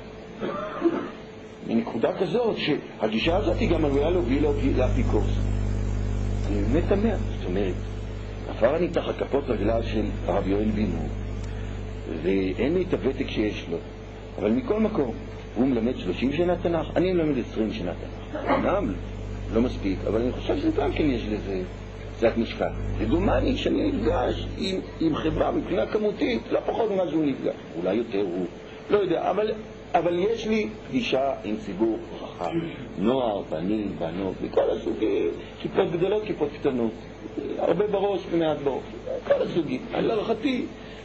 מנקודה כזאת שהגישה הזאת היא גם עלולה להוביל לאפיקורס. אני באמת תמה, זאת אומרת, עבר אני תחת כפות רגליו של הרב יואל בן נון, ואין לי את הוותק שיש לו, אבל מכל מקום, הוא מלמד שלושים שנה תנ"ך, אני מלמד עשרים שנה תנ"ך. אמנם, לא מספיק, אבל אני חושב שגם כן יש לזה קצת משקל. ודומני שאני נפגש עם, עם חברה מבחינה כמותית, לא פחות ממה שהוא נפגש, אולי יותר הוא, לא יודע, אבל... אבל יש לי פגישה עם ציבור רחב, נוער, בנים, בנות, בכל הסוגים, כיפות גדולות, כיפות קטנות, הרבה בראש ומעט בראש, כל הסוגים. על להערכתי,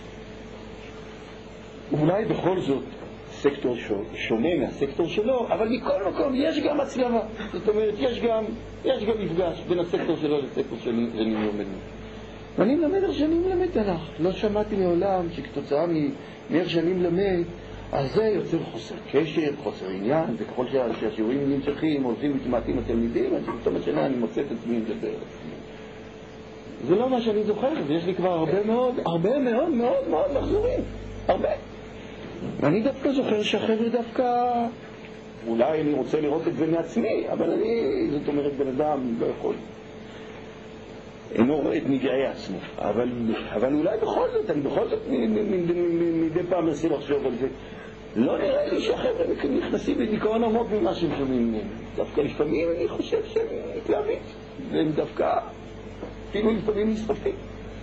אולי בכל זאת סקטור שונה מהסקטור שלו, אבל מכל מקום יש גם הצלבה. זאת אומרת, יש גם, יש גם מפגש בין הסקטור שלו לסקטור שאני מלמד. ואני מלמד איך שאני מלמד תנ"ך. לא שמעתי מעולם שכתוצאה מאיך שאני מלמד, אז זה יוצר חוסר קשר, חוסר עניין, וככל שהשיעורים נמשכים, הולכים מתמעטים התלמידים, אז בתום השנה אני מוצא את עצמי לדבר. זה לא מה שאני זוכר, ויש לי כבר הרבה מאוד, הרבה מאוד מאוד מאוד מחזורים, הרבה. ואני דווקא זוכר שהחבר'ה דווקא, אולי אני רוצה לראות את זה מעצמי, אבל אני, זאת אומרת, בן אדם לא יכול. אינו רואה את נגעי עצמו, אבל, אבל אולי בכל זאת, אני בכל זאת מדי פעם מנסה לחשוב על זה. לא נראה לי שהחבר'ה נכנסים לדיכאון עמוק ממה שהם שומעים מהם. דווקא לפעמים אני חושב שהם מתלהבים, והם דווקא אפילו לפעמים נסחפים.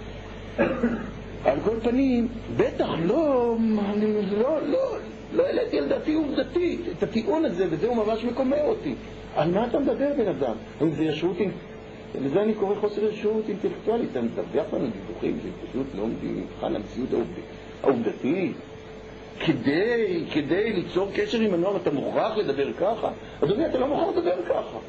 על כל פנים, בטח לא, לא, לא, לא העליתי על דעתי עובדתית, את הטיעון הזה, וזהו ממש מקומר אותי. על מה אתה מדבר בן אדם? האם זה ישרות עם... לזה אני קורא חוסר ישרות אינטלקטואלית. אתה מדווח לנו דיווחים, זה פשוט לא מבחן המציאות העובדתית. כדי, כדי ליצור קשר עם הנוער, אתה מוכרח לדבר ככה. אדוני, אתה לא מוכרח לדבר ככה.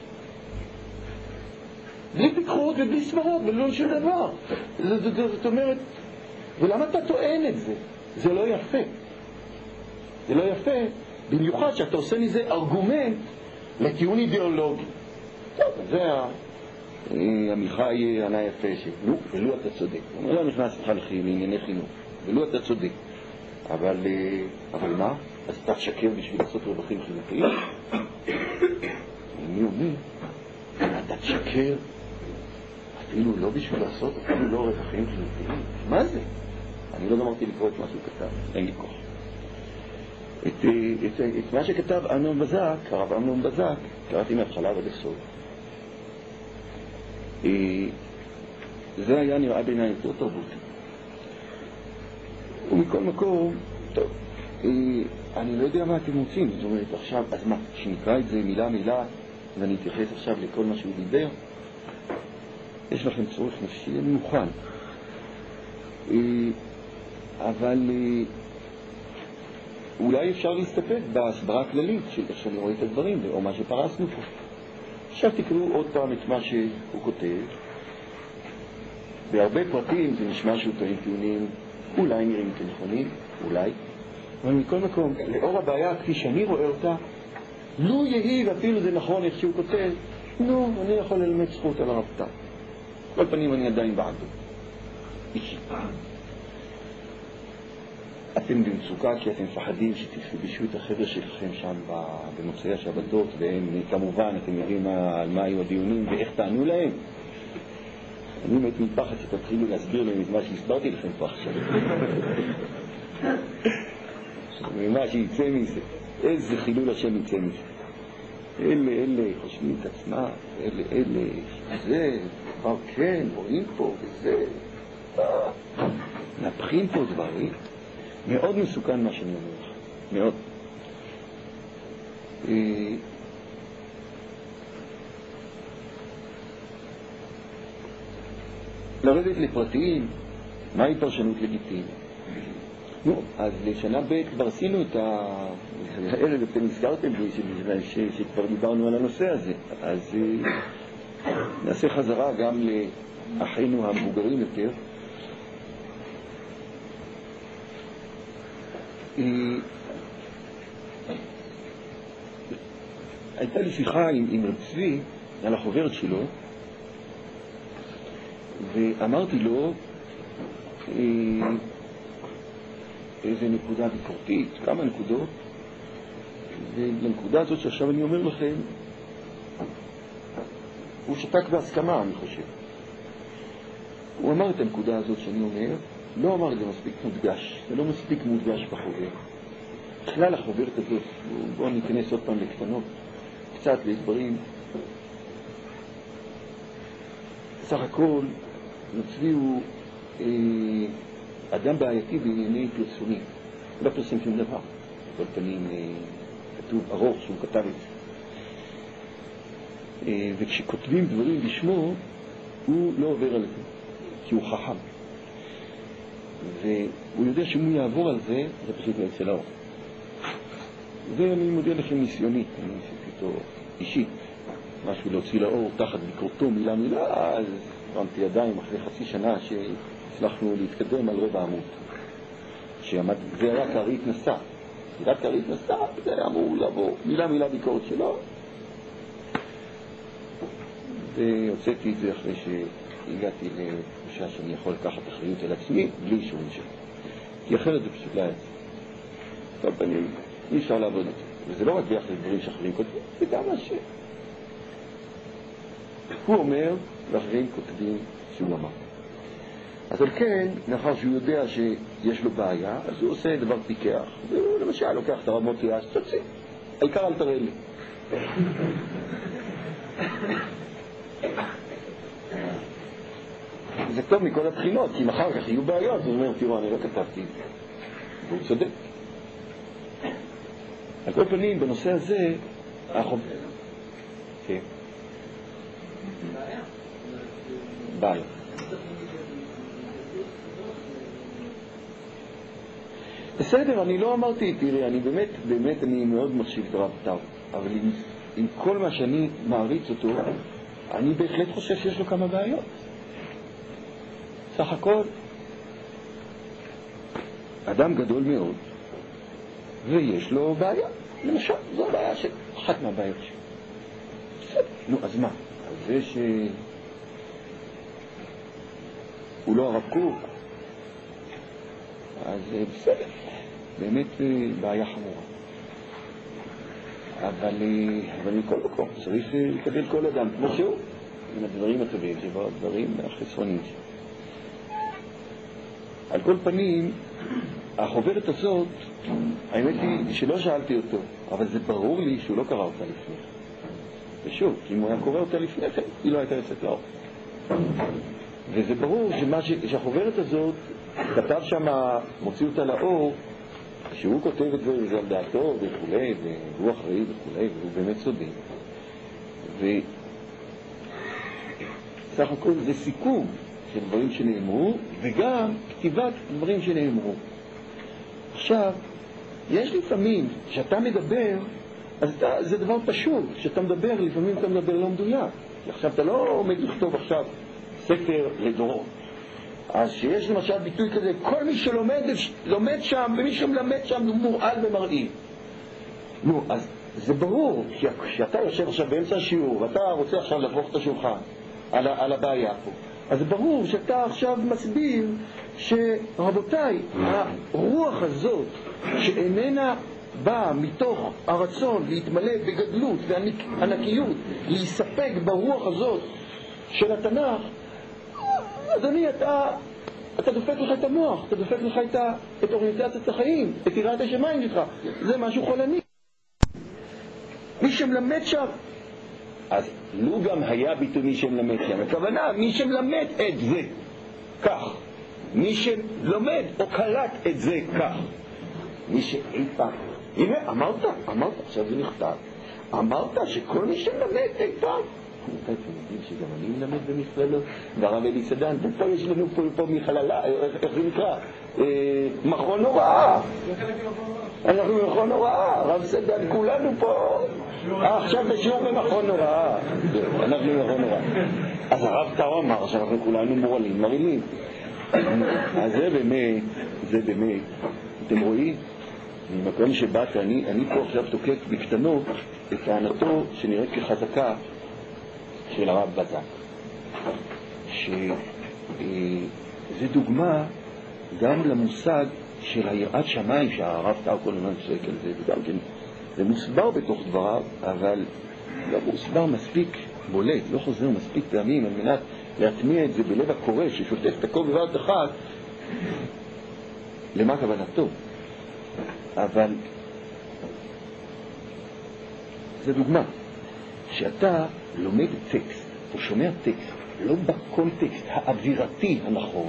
בלי פיקחות ובלי סברות, ולא שום דבר. זאת אומרת, ולמה אתה טוען את זה? זה לא יפה. זה לא יפה, במיוחד שאתה עושה מזה ארגומנט לטיעון אידיאולוגי. טוב, זה עמיחי ענה יפה שלו, ולו אתה צודק. הוא לא נכנס לך לענייני חינוך, ולו אתה צודק. אבל, אבל מה? אז אתה תשקר בשביל לעשות רווחים חינוכיים? מי אומר? אתה תשקר אפילו לא בשביל לעשות, אפילו לא רווחים חינוכיים. מה זה? אני לא גמרתי לקרוא את מה שהוא כתב, אין לי כוח. את, את, את מה שכתב אמנון בזק, הרב אמנון בזק, קראתי מההתחלה ועד הסוף. זה היה נראה בעיניי יותר תרבותי. ומכל מקום, טוב, אני לא יודע מה אתם רוצים, זאת אומרת, עכשיו, אז מה, שנקרא את זה מילה מילה, ואני אתייחס עכשיו לכל מה שהוא דיבר, יש לכם צורך נפשי, אני מוכן. אבל אולי אפשר להסתפק בהסברה הכללית של איך שאני רואה את הדברים, או מה שפרסנו פה. עכשיו תקראו עוד פעם את מה שהוא כותב. בהרבה פרטים זה נשמע שהוא טוען טיעונים, אולי נראים כנכונים, אולי. אבל מכל מקום, לאור הבעיה כפי שאני רואה אותה, לו יהי ואפילו זה נכון איך שהוא כותב, נו, אני יכול ללמד זכות על הרב טל. כל פנים אני עדיין בעדו. אישי. אתם במצוקה כי אתם מפחדים שתפגשו את החבר'ה שלכם שם במוצאי השבתות, והם כמובן, אתם יודעים על מה היו הדיונים ואיך תענו להם. אני מת מפחד שתתחילו להסביר להם את מה שהסברתי לכם פה עכשיו. ומה שיצא מזה, איזה חילול השם יצא מזה. אלה, אלה חושבים את עצמם, אלה, אלה, זה, כבר כן, רואים פה וזה. נפחים פה דברים. מאוד מסוכן מה שאני אומר לך, מאוד. לרדת לפרטיים, מהי פרשנות לגיטימית? נו, אז לשנה ב' כבר עשינו את הערב, אתם הזכרתם לי שכבר דיברנו על הנושא הזה, אז נעשה חזרה גם לאחינו המבוגרים יותר. הייתה לי שיחה עם, עם רב צבי על החוברת שלו, ואמרתי לו איזה נקודה ביקורתית, כמה נקודות, ולנקודה הזאת שעכשיו אני אומר לכם, הוא שתק בהסכמה, אני חושב. הוא אמר את הנקודה הזאת שאני אומר, לא אמר את זה מספיק מודגש, זה לא מספיק מודגש בחוברת. בכלל החוברת הזאת, בואו ניכנס עוד פעם לקטנות, קצת לדברים. בסך הכל, נצבי הוא אה, אדם בעייתי בענייני פרסומים. לא פרסם שום דבר. כל פנים אה, כתוב ארוך שהוא כתב את זה. אה, וכשכותבים דברים בשמו, הוא לא עובר על זה, כי הוא חכם. והוא יודע שאם הוא יעבור על זה, זה פשוט לא יצא לאור. ואני מודיע לכם ניסיונית, אני עשיתי אותו אישית, משהו להוציא לאור תחת ביקורתו מילה מילה, אז הרמתי ידיים אחרי חצי שנה שהצלחנו להתקדם על רבע עמוד. שעמד, זה היה קערי התנסה. רק קערי התנסה, זה היה אמור לעבור מילה מילה ביקורת שלו. והוצאתי את זה אחרי שהגעתי לתחושה שאני יכול לקחת אחריות על עצמי בלי אישורים שלו. כי אחרת זה פשוט לא יצא. טוב, אני... אי אפשר לעבוד את זה. וזה לא רק ביחד לדברים שאחרים כותבים, זה גם מה ש... הוא אומר, ואחרים כותבים שהוא אמר. אז על כן, לאחר שהוא יודע שיש לו בעיה, אז הוא עושה דבר פיקח. והוא למשל לוקח את הרב מוטי אז, תוציא. העיקר אל תראה לי. זה טוב מכל הבחינות, כי מחר כך יהיו בעיות, הוא אומר, תראו, אני לא כתבתי את זה. והוא צודק. על כל פנים, בנושא הזה, החוב... כן. בעיה. בסדר, אני לא אמרתי, תראי, אני באמת, באמת, אני מאוד מחשיב את הרב טאו, אבל עם, עם כל מה שאני מעריץ אותו, אני בהחלט חושב שיש לו כמה בעיות. סך הכל, אדם גדול מאוד, ויש לו בעיה. למשל, זו הבעיה של אחת מהבעיות שלו. בסדר, נו, אז מה? אז זה שהוא לא הרב קוק, אז בסדר, באמת בעיה חמורה. אבל, אבל מכל מקום, צריך לקבל כל אדם כמו שהוא. מן הדברים הטובים שבו, הדברים החסרוניים שבו. על כל פנים, החוברת הזאת, האמת היא שלא שאלתי אותו, אבל זה ברור לי שהוא לא קרא אותה לפני. ושוב, אם הוא היה קורא אותה לפני כן, היא לא הייתה יוצאת לאור. וזה ברור שמה ש... שהחוברת הזאת, כתב שם, מוציא אותה לאור, שהוא כותב את זה, וזה על דעתו וכו', והוא אחראי וכו', והוא באמת צודק. וסך הכל זה סיכום של דברים שנאמרו, וגם כתיבת דברים שנאמרו. עכשיו, יש לפעמים, כשאתה מדבר, אז אתה, זה דבר פשוט, כשאתה מדבר, לפעמים אתה מדבר לא מדויק. עכשיו, אתה לא עומד לכתוב עכשיו ספר לדורות. אז שיש למשל ביטוי כזה, כל מי שלומד לומד שם, ומי שמלמד שם הוא מורעל ומרעיל. נו, אז זה ברור, כי כשאתה יושב עכשיו באמצע השיעור, ואתה רוצה עכשיו להפוך את השולחן על, על הבעיה פה, אז זה ברור שאתה עכשיו מסביר שרבותיי, הרוח הזאת שאיננה באה מתוך הרצון להתמלא בגדלות וענקיות, להיספק ברוח הזאת של התנ"ך, אדוני, אתה, אתה דופק לך את המוח, אתה דופק לך את, ה, את אוריינטציית החיים, את יראת השמיים שלך. זה משהו חולני. מי שמלמד שם, אז לא גם היה ביטוי מי שמלמד שם, הכוונה, מי שמלמד את זה, כך. מי שלומד או קלט את זה, כך. מי שאי פעם, הנה, אמרת, אמרת, עכשיו זה נכתב. אמרת שכל מי שמלמד אי פעם, אתם יודעים שגם אני מלמד במכללות, והרב אלי סדן, ופה יש לנו פה, פה מכללה, איך זה נקרא? מכון הוראה. אנחנו במכון הוראה, הרב סדן, כולנו פה. עכשיו בשיעור במכון הוראה. אנחנו במכון הוראה. אז הרב טאו אמר שאנחנו כולנו מורלים מרעילים. אז זה באמת, זה באמת, אתם רואים? ממקום שבאת, אני, אני פה עכשיו תוקק בקטנות את טענתו שנראית כחזקה של הרב בזק, שזה דוגמה גם למושג של היראת שמיים שהרב טאו כל הזמן צועק על זה, וגם כן זה מוסבר בתוך דבריו, אבל לא מוסבר מספיק בולט, לא חוזר מספיק פעמים על מנת להטמיע את זה בלב הקורא ששוטף את הכל בבת אחת למה כוונתו. אבל זה דוגמה שאתה לומד טקסט או שומע טקסט לא בקונטקסט האווירתי הנכון,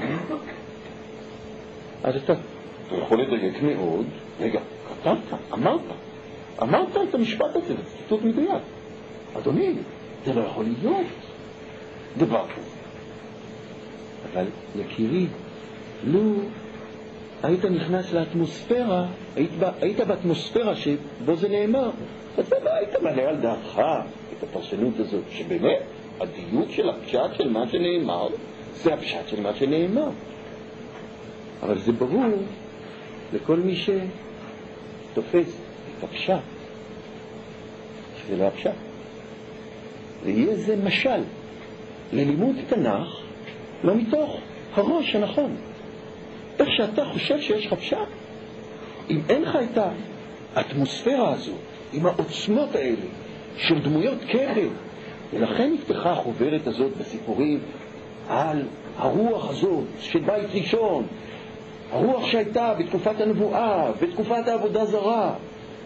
אז אתה יכול לדייק מאוד. רגע, כתבת, אמרת אמרת את המשפט הזה, זה ציטוט מדויק. אדוני, זה לא יכול להיות דבר כזה. אבל יקירי, לו היית נכנס לאטמוספירה, היית, היית באטמוספירה שבו זה נאמר, אתה לא היית מעלה על דעתך את הפרשנות הזאת, שבאמת הדיוק של הפשט של מה שנאמר זה הפשט של מה שנאמר. אבל זה ברור לכל מי שתופס את הפשט שזה לא הפשט. ויהיה זה משל ללימוד תנ"ך לא מתוך הראש הנכון. איך שאתה חושב שיש לך פשט, אם אין לך את האטמוספירה הזאת, עם העוצמות האלה של דמויות קדם, ולכן נפתחה החוברת הזאת בסיפורים על הרוח הזאת של בית ראשון, הרוח שהייתה בתקופת הנבואה, בתקופת העבודה זרה.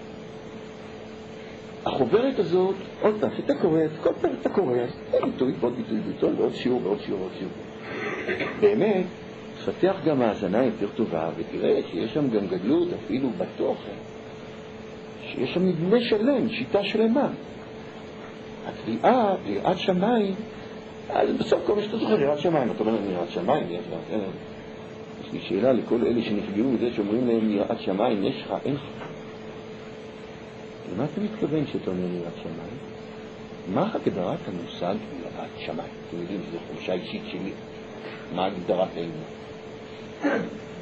החוברת הזאת, עוד פעם, שאתה קורא, כל פעם אתה קורא, אין ביטוי, עוד ביטוי, ביטוי, ועוד שיעור, ועוד שיעור, ועוד שיעור. באמת, תפתח גם האזנה יותר טובה, ותראה שיש שם גם גדלות אפילו בתוכן, שיש שם מבנה שלם, שיטה שלמה. התביעה, יראת שמיים, אז בסוף כל מה שאתה זוכר, יראת שמיים, אתה אומר להם יראת שמיים, יש לה, יש לי שאלה לכל אלה שנפגעו בזה שאומרים להם יראת שמיים, יש לך, אין לך. למה אתה מתכוון שאתה אומר יראת שמיים? מה הגדרת המושג יראת שמיים? אתם יודעים שזו חומשה אישית שלי. מה הגדרת העניין?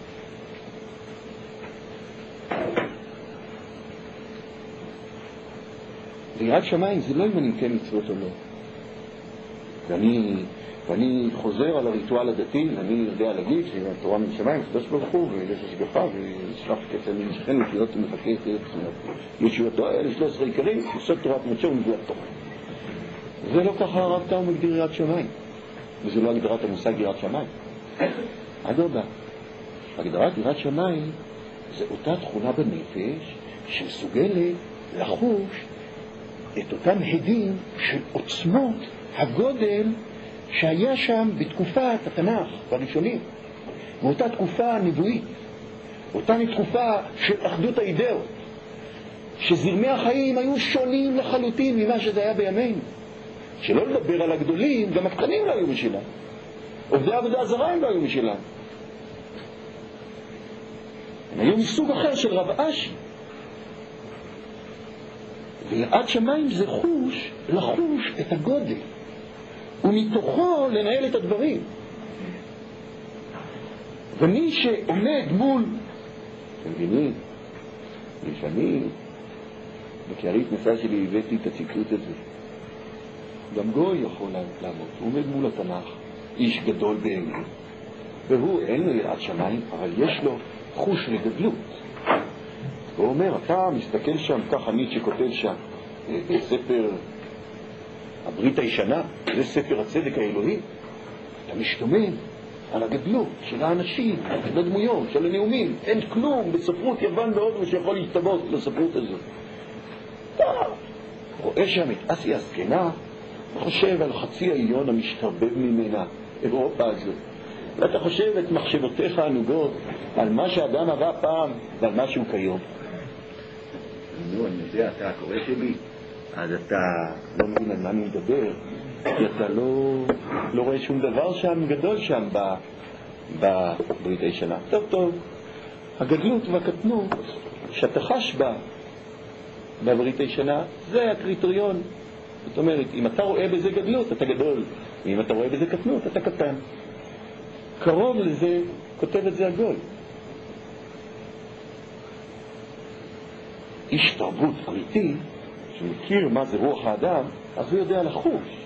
ויראת שמיים זה לא אם אני כן מצוות או לא. ואני, ואני חוזר על הריטואל הדתי, ואני יודע להגיד שהתורה מן שמיים, קדוש ברוך הוא, ויש השגחה, וישלח כסף מן שכן, לקריאות ומפקד, ישועתו, אלה שלוש עשרה עיקרים, יסוד תורת משה ונבואת תורה. זה לא ככה הרב טאו מגדיר יראת שמיים, וזה לא הגדרת המושג יראת שמיים. אדרבה, הגדרת יראת שמיים זה אותה תכונה בנפש שמסוגלת לחוש את אותם הדים של עוצמות הגודל שהיה שם בתקופת התנ"ך בראשונים, מאותה תקופה נבואית, אותה תקופה של אחדות האידאות, שזרמי החיים היו שונים לחלוטין ממה שזה היה בימינו. שלא לדבר על הגדולים, גם הקטנים לא היו משלם. עובדי עבודה זרה הם לא היו משלם. הם היו מסוג אחר של רב אשי. ויראת שמיים זה חוש, לחוש את הגודל, ומתוכו לנהל את הדברים. ומי שעומד מול, אתם מבינים, לפעמים, בקערית מסע שלי הבאתי את הציטוט הזה. גם גוי יכול לעמוד, הוא עומד מול התנ"ך, איש גדול באמת, והוא אין לו יראת שמיים, אבל יש לו חוש לגדלות. הוא אומר, אתה מסתכל שם, ככה ניטשה כותב שם, בספר הברית הישנה, זה ספר הצדק האלוהי, אתה משתומם על הגדלות של האנשים, של הדמויות, של הנאומים, אין כלום בספרות יוון והודו שיכול להשתוות לספרות הזאת. אתה רואה שם את אסיה הזקנה, חושב על חצי העליון המשתרבב ממנה, אירופה הזאת. ואתה חושב את מחשבותיך הנוגות על מה שאדם עבר פעם ועל מה שהוא כיום. נו, אני יודע, אתה הקורא שלי, אז אתה לא מבין על מה אני מדבר, כי אתה לא, לא רואה שום דבר שם גדול שם בברית הישנה. טוב טוב, הגדלות והקטנות שאתה חש בה בברית הישנה, זה הקריטריון. זאת אומרת, אם אתה רואה בזה גדלות, אתה גדול. ואם אתה רואה בזה קטנות, אתה קטן. קרוב לזה, כותב את זה הגוי. איש תרבות אמיתי, שמכיר מה זה רוח האדם, אז הוא יודע לחוש.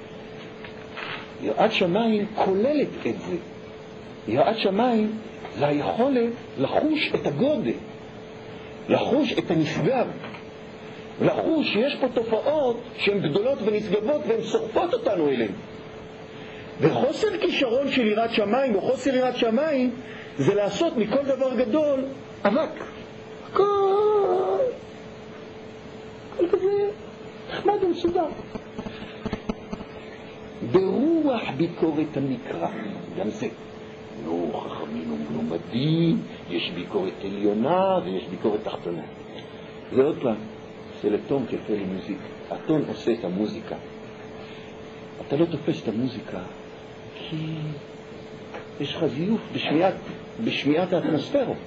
יראת שמיים כוללת את זה. יראת שמיים זה היכולת לחוש את הגודל, לחוש את הנשגב, לחוש שיש פה תופעות שהן גדולות ונשגבות והן סוחפות אותנו אליהן. וחוסר כישרון של יראת שמיים או חוסר יראת שמיים זה לעשות מכל דבר גדול אבק. הכל הכל כזה נחמד ומסודר. ברוח ביקורת המקרא, גם זה. נו, חכמים ומלומדים, יש ביקורת עליונה ויש ביקורת תחתונה. זה עוד פעם, זה לטון כפה למוזיקה. הטון עושה את המוזיקה. אתה לא תופס את המוזיקה כי יש לך זיוף בשמיעת, בשמיעת האטמוספירות.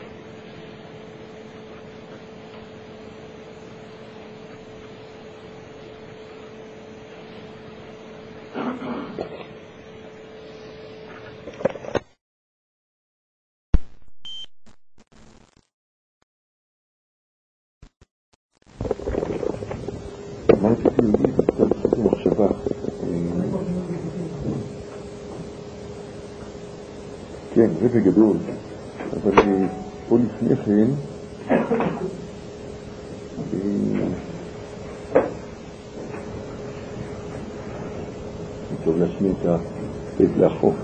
מה רציתי להגיד? קצת מחשבה. כן, זה בגדול, אבל פה לפני כן טוב להשמיע את הפת לאחור.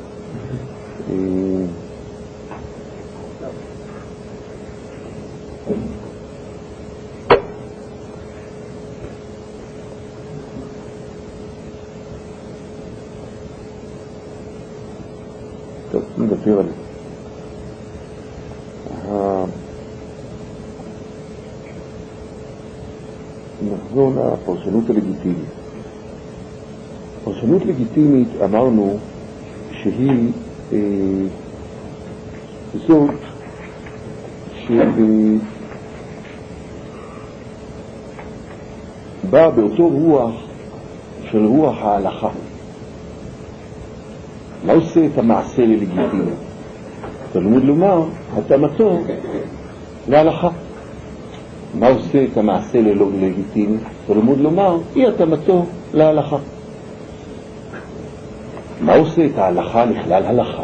טוב, נדבר על זה. נחזור לפרשנות הלגיטימית. פרשנות לגיטימית אמרנו שהיא אה, זאת שבאה באותו רוח של רוח ההלכה. מה עושה את המעשה ללגיטימי? תלמוד לומר, התאמתו להלכה. מה עושה את המעשה ללא לגיטימי? תלמוד לומר, אי התאמתו להלכה. מה עושה את ההלכה לכלל הלכה?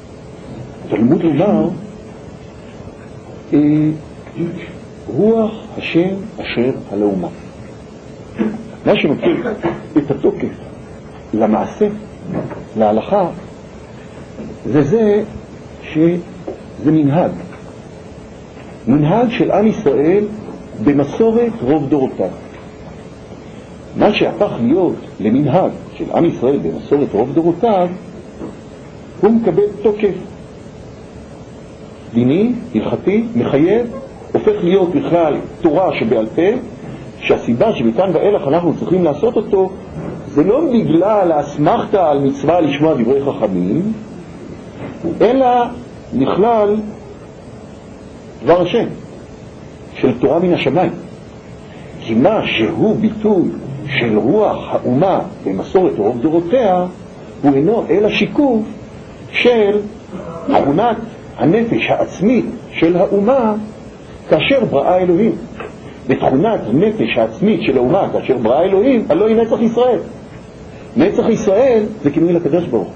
תלמוד לומר, אה, רוח השם אשר על האומה. מה שמכיר את התוקף למעשה, להלכה, זה זה שזה מנהג. מנהג של עם ישראל במסורת רוב דורותיו. מה שהפך להיות למנהג של עם ישראל במסורת רוב דורותיו, הוא מקבל תוקף דיני, הלכתי, מחייב, הופך להיות בכלל תורה שבעל פה, שהסיבה שמכאן ואילך אנחנו צריכים לעשות אותו, זה לא בגלל האסמכתה על מצווה לשמוע דברי חכמים, אלא נכלל דבר השם, של תורה מן השמיים. כי מה שהוא ביטוי של רוח האומה במסורת רוב דורותיה, הוא אינו אלא שיקוף של תכונת הנפש העצמית של האומה כאשר בראה אלוהים. בתכונת הנפש העצמית של האומה כאשר בראה אלוהים, הלא היא נצח ישראל. נצח ישראל זה כינוי לקדוש ברוך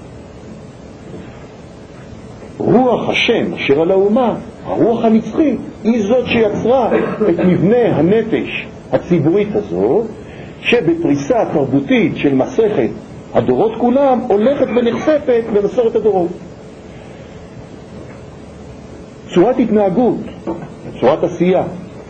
הוא. רוח השם אשר על האומה, הרוח הנצחית, היא זאת שיצרה את מבנה הנפש הציבורית הזו, שבפריסה תרבותית של מסכת הדורות כולם הולכת ונחשפת במסורת הדורות. צורת התנהגות, צורת עשייה,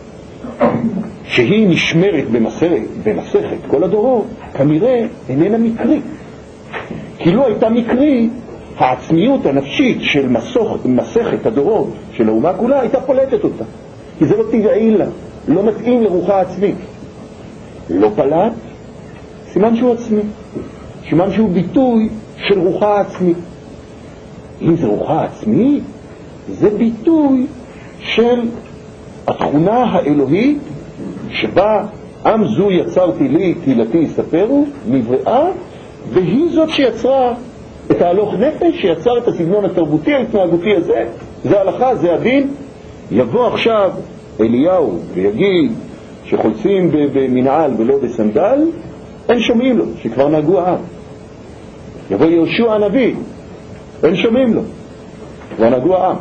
שהיא נשמרת במסכת, במסכת כל הדורות, כנראה איננה מקרית. כי לא הייתה מקרית, העצמיות הנפשית של מסוך, מסכת הדורות של האומה כולה הייתה פולטת אותה. כי זה לא טבעי לה, לא מתאים לרוחה עצמית. לא פלט, סימן שהוא עצמי. סימן שהוא ביטוי של רוחה עצמית. אם זה רוחה עצמית, זה ביטוי של התכונה האלוהית שבה עם זו יצרתי לי, תהילתי יספרו, נבראה, והיא זאת שיצרה את ההלוך נפש, שיצר את הסגנון התרבותי ההתנהגותי הזה. זה הלכה, זה הדין. יבוא עכשיו אליהו ויגיד שחולצים במנעל ולא בסנדל, אין שומעים לו, שכבר נהגו העם. יבוא יהושע הנביא, אין שומעים לו, כבר נהגו העם.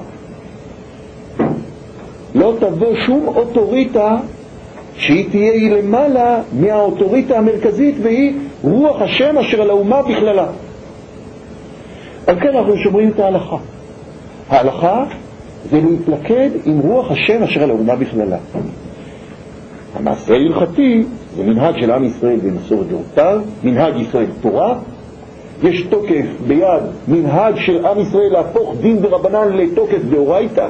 לא תבוא שום אוטוריטה שהיא תהיה למעלה מהאוטוריטה המרכזית, והיא רוח השם אשר על האומה בכללה. על כן אנחנו שומרים את ההלכה. ההלכה זה להתלכד עם רוח השם אשר על האומה בכללה. המעשה ההלכתי זה מנהג של עם ישראל במסורת דורותיו, מנהג ישראל תורה. יש תוקף ביד מנהג של עם ישראל להפוך דין ורבנן לתוקף דאורייתא,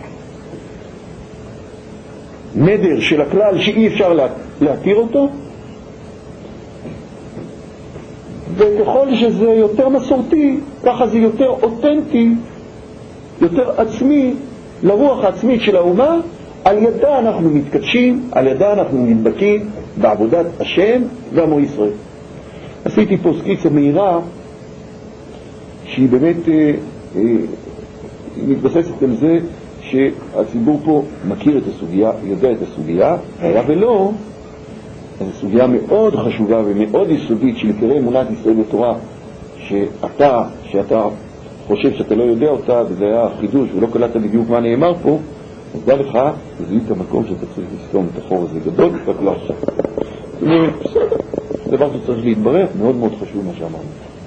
נדר של הכלל שאי אפשר להתיר אותו. וככל שזה יותר מסורתי, ככה זה יותר אותנטי, יותר עצמי, לרוח העצמית של האומה. על ידה אנחנו מתקדשים, על ידה אנחנו נדבקים בעבודת השם ועמו ישראל. עשיתי פה סקיצה מהירה שהיא באמת אה, אה, מתבססת על זה שהציבור פה מכיר את הסוגיה, יודע את הסוגיה, היה ולא, זו סוגיה מאוד חשובה ומאוד יסודית של עיקרי אמונת ישראל בתורה, שאתה, שאתה חושב שאתה לא יודע אותה, וזה היה חידוש ולא קלטת בדיוק מה נאמר פה, אז דע לך, זה את המקום שאתה צריך לסתום את החור הזה גדול, רק לא עכשיו. זאת אומרת, בסדר, זה דבר שצריך להתברר, מאוד מאוד חשוב מה שאמרנו.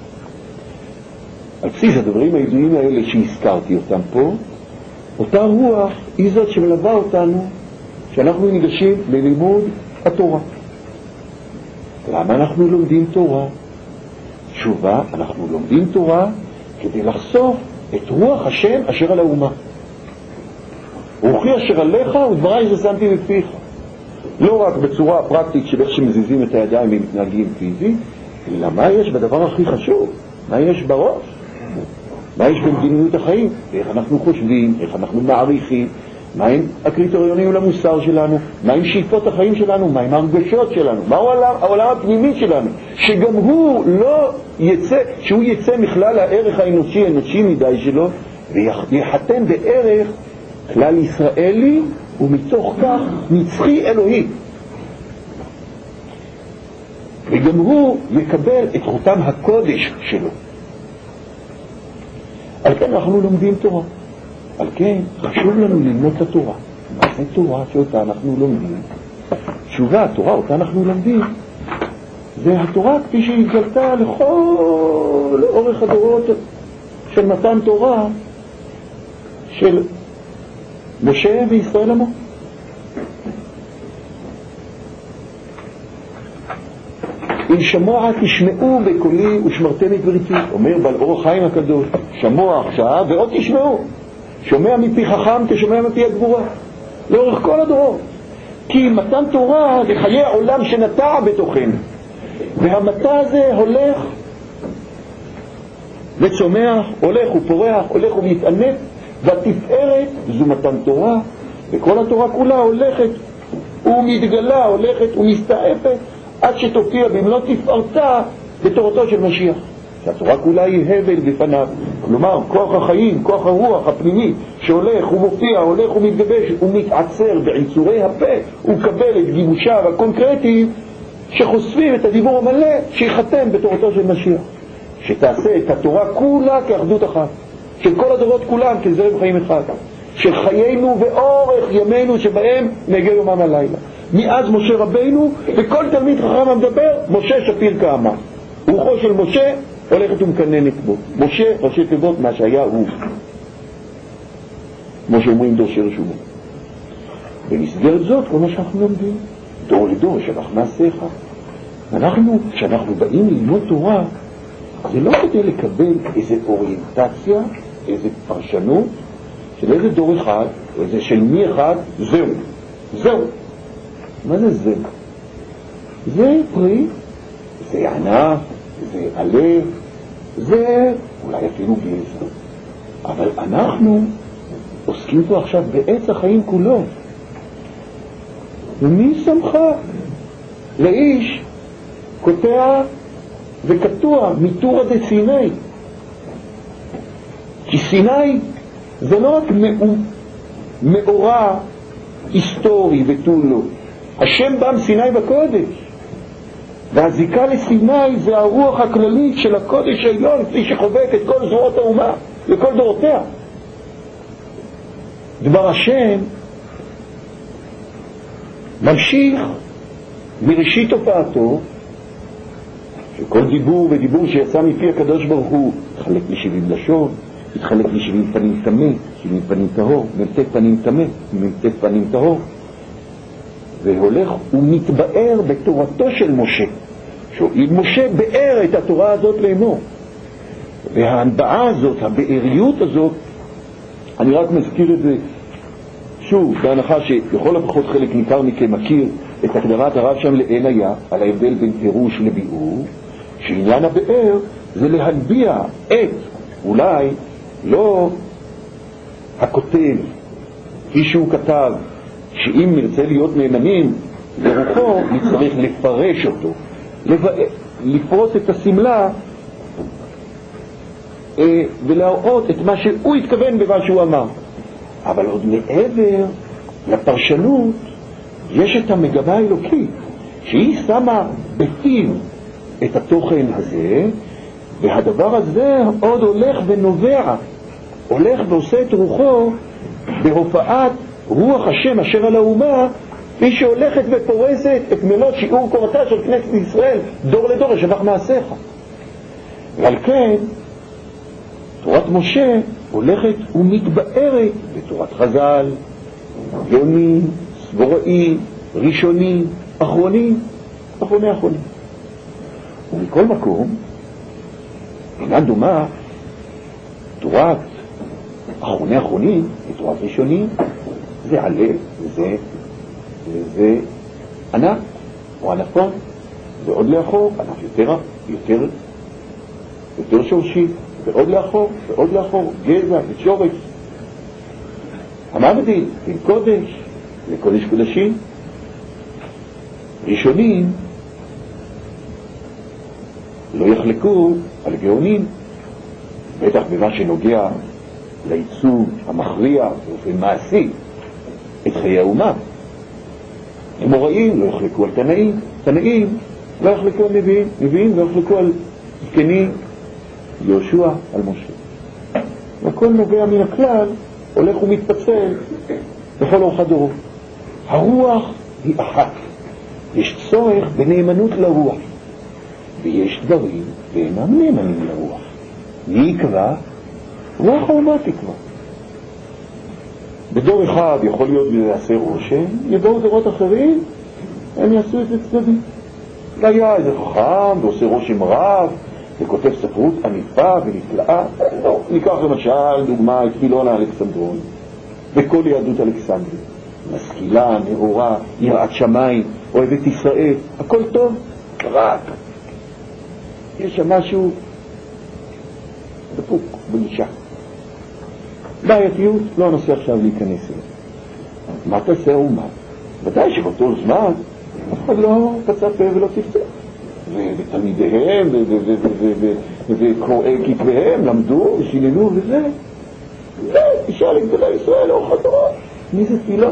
על בסיס הדברים הידועים האלה שהזכרתי אותם פה, אותה רוח היא זאת שמלווה אותנו שאנחנו ניגשים ללימוד התורה. למה אנחנו לומדים תורה? תשובה, אנחנו לומדים תורה כדי לחשוף את רוח השם אשר על האומה. רוחי אשר עליך ודברי ששמתי בפיך. לא רק בצורה הפרקטית של איך שמזיזים את הידיים ומתנהגים פיזית, אלא מה יש בדבר הכי חשוב? מה יש בראש? מה יש במדיניות החיים? איך אנחנו חושבים, איך אנחנו מעריכים, מה הם הקריטריונים למוסר שלנו, מה הם שאיפות החיים שלנו, מה הם הרגשות שלנו, מה העולם, העולם הפנימי שלנו, שגם הוא לא יצא, שהוא יצא מכלל הערך האנושי, האנושי מדי שלו, ויחתן בערך כלל ישראלי, ומתוך כך נצחי אלוהי. וגם הוא יקבל את חותם הקודש שלו. על כן אנחנו לומדים תורה. על כן חשוב לנו ללמוד את התורה. מה זה תורה שאותה אנחנו לומדים? התשובה, התורה, אותה אנחנו לומדים, זה התורה כפי שהיא התגלתה לכל אורך הדורות של מתן תורה של משה וישראל עמו. אם שמוע תשמעו בקולי ושמרתם את בריתי, אומר בעל אור החיים הקדוש, שמוע עכשיו ועוד תשמעו. שומע מפי חכם תשומע מפי הגבורה, לאורך כל הדורות. כי מתן תורה זה חיי העולם שנטע בתוכנו, והמטע הזה הולך וצומח, הולך ופורח, הולך ומתענף, והתפארת זו מתן תורה, וכל התורה כולה הולכת ומתגלה, הולכת ומסתעפת עד שתופיע במלוא תפארתה בתורתו של משיח. שהתורה כולה היא הבל בפניו, כלומר כוח החיים, כוח הרוח הפנימי שהולך ומופיע, הולך ומתגבש ומתעצר בעיצורי הפה, ומקבל את גיבושיו הקונקרטיים שחושפים את הדיבור המלא שיחתם בתורתו של משיח, שתעשה את התורה כולה כאחדות אחת של כל הדורות כולם כזרם חיים אחד, של חיינו ואורך ימינו שבהם נגיע יומם הלילה, מאז משה רבינו וכל תלמיד חכם המדבר משה שפיר כאמה. רוחו של משה הולכת ומקננת בו. משה ראשי תיבות מה שהיה הוא, כמו שאומרים דור של רשומות. במסגרת זאת כל מה שאנחנו לומדים דור לדור שאנחנו נעשה אחד. אנחנו, כשאנחנו באים ללמוד תורה, זה לא כדי לקבל איזו אוריינטציה, איזו פרשנות של איזה דור אחד, איזה של מי אחד, זהו, זהו. מה זה זהו? זה פרי, זה ענף, זה עלה, זה אולי אפילו גזע. אבל אנחנו עוסקים פה עכשיו בעץ החיים כולו. ומי שמחה לאיש קוטע וקטוע מתורה דסיני? כי סיני זה לא רק מאורע היסטורי ותו לא. השם בא מסיני בקודש, והזיקה לסיני זה הרוח הכללית של הקודש העליון כפי שחובק את כל זרועות האומה לכל דורותיה. דבר השם ממשיך מראשית הופעתו, שכל דיבור ודיבור שיצא מפי הקדוש ברוך הוא התחלק לשבעים לשון, התחלק לשבעים פנים תמה, שבעים פנים טהור, ממתת פנים תמה, ממתת פנים טהור, והולך ומתבאר בתורתו של משה. שאם משה באר את התורה הזאת לאמור, וההנבעה הזאת, הבאריות הזאת, אני רק מזכיר את זה שוב, בהנחה שיכול לפחות חלק ניכר מכם מכיר את הקדמת הרב שם לעין היה, על ההבדל בין פירוש לביאור, שעניין הבאר זה להנביע את, אולי לא הכותב, כפי שהוא כתב, שאם נרצה להיות נאמנים לרוחו, נצטרך לפרש אותו, לפרוס את הסמלה אה, ולהראות את מה שהוא התכוון במה שהוא אמר. אבל עוד מעבר לפרשנות יש את המגמה האלוקית שהיא שמה בפיו את התוכן הזה, והדבר הזה עוד הולך ונובע, הולך ועושה את רוחו בהופעת רוח השם אשר על האומה, כפי שהולכת ופורסת את מלוא שיעור קורתה של כנסת ישראל דור לדור שבח מעשיך. ועל כן תורת משה הולכת ומתבארת בתורת חז"ל, יונים, סבוראים, ראשונים, אחרונים, אחרוני אחרונים. ומכל מקום אינה דומה תורת אחרוני אחרונים לתורת ראשונים. זה עלה, וזה, וזה ענק, או ענפון, ועוד לאחור, ענף יותר, יותר, יותר שורשי, ועוד לאחור, ועוד לאחור, גזע ושורש. המבדיל בין קודש לקודש קודשים. ראשונים לא יחלקו על גאונים, בטח במה שנוגע לייצוג המכריע באופן מעשי את חיי האומה. אמוראים לא יחלקו על תנאים, תנאים לא יחלקו על נביאים, נביאים לא יחלקו על זקנים, יהושע על משה. וכל נובע מן הכלל הולך ומתפצל בכל אורך הדורות. הרוח היא אחת, יש צורך בנאמנות לרוח, ויש דברים ואינם נאמנים לרוח. מי יקבע? רוח האומה תקבע. בדור אחד יכול להיות וזה יעשה רושם, יבואו דורות אחרים, הם יעשו את זה צדדים. היה איזה חכם ועושה רושם רב וכותב ספרות עניפה ונפלאה. לא, ניקח למשל דוגמה את פילון האלכסנדרון וכל יהדות אלכסנדריה, משכילה, נאורה, יראת שמיים, אוהבת ישראל, הכל טוב, רק יש שם משהו דפוק בגישה, בעייתיות, לא הנושא עכשיו להיכנס אליו. מה תעשה אומה? ודאי שבאותו זמן אף אחד לא פצע פה ולא צפצף, ותלמידיהם וקוראי כתביהם למדו ושיללו וזה, ותשאל את גדולי ישראל לאורך הדורות, מי זה תפילה?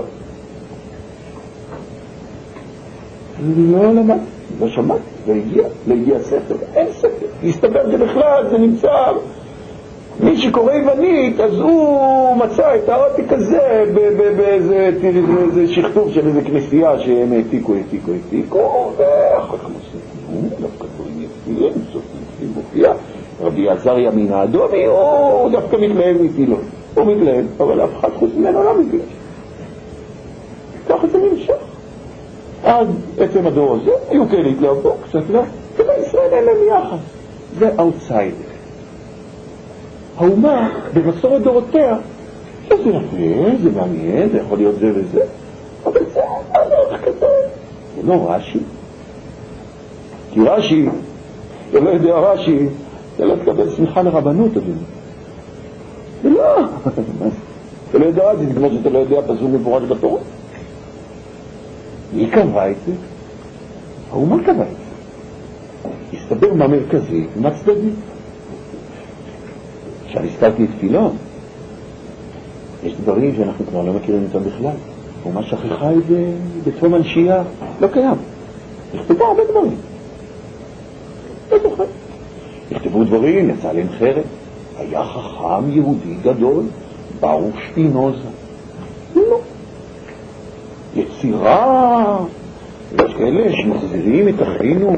לא למד, לא שמע, לא הגיע, לא הגיע ספר, אין ספר, הסתבר שבכלל זה נמצא, מי שקורא יוונית אז הוא מצא את הארטיק הזה באיזה שכתוב של איזה כנסייה שהם העתיקו, העתיקו, העתיקו, ואחר כך מוצאים, דווקא דברים יפים, סופים, מופיע, רבי עזריה מן האדומי, הוא דווקא מתלהב מפילו, הוא מתלהב, אבל אף אחד חוץ ממנו לא מתלהב. ככה זה נמשך. עד עצם הדור הזה, היו כאלה התלהבו, קצת לא, ובישראל אין להם יחס. זה אאוטסיידר. האומה, במסורת דורותיה, זה יפה, זה מעניין, זה יכול להיות זה וזה, אבל זה הלך כזה. זה לא רש"י. כי רש"י, אתה לא יודע רש"י, אתה לא תקבל סמיכה לרבנות, אדוני. זה לא. אתה לא יודע רש"י, זה כמו שאתה לא יודע פסוק מפורש בתורה. מי קבע את זה? האומה קבע את זה. הסתבר מה מרכזי ומה צדדי. עכשיו הזכרתי את פילון, יש דברים שאנחנו כבר לא מכירים אותם בכלל. האומה שכחה את זה בתחום הנשייה, לא קיים. נכתבו הרבה דברים. לא זוכר. נכתבו דברים, יצא להם חרב. היה חכם יהודי גדול, ברוך שפינוזה. לא. יצירה, יש כאלה שמחזירים את אחינו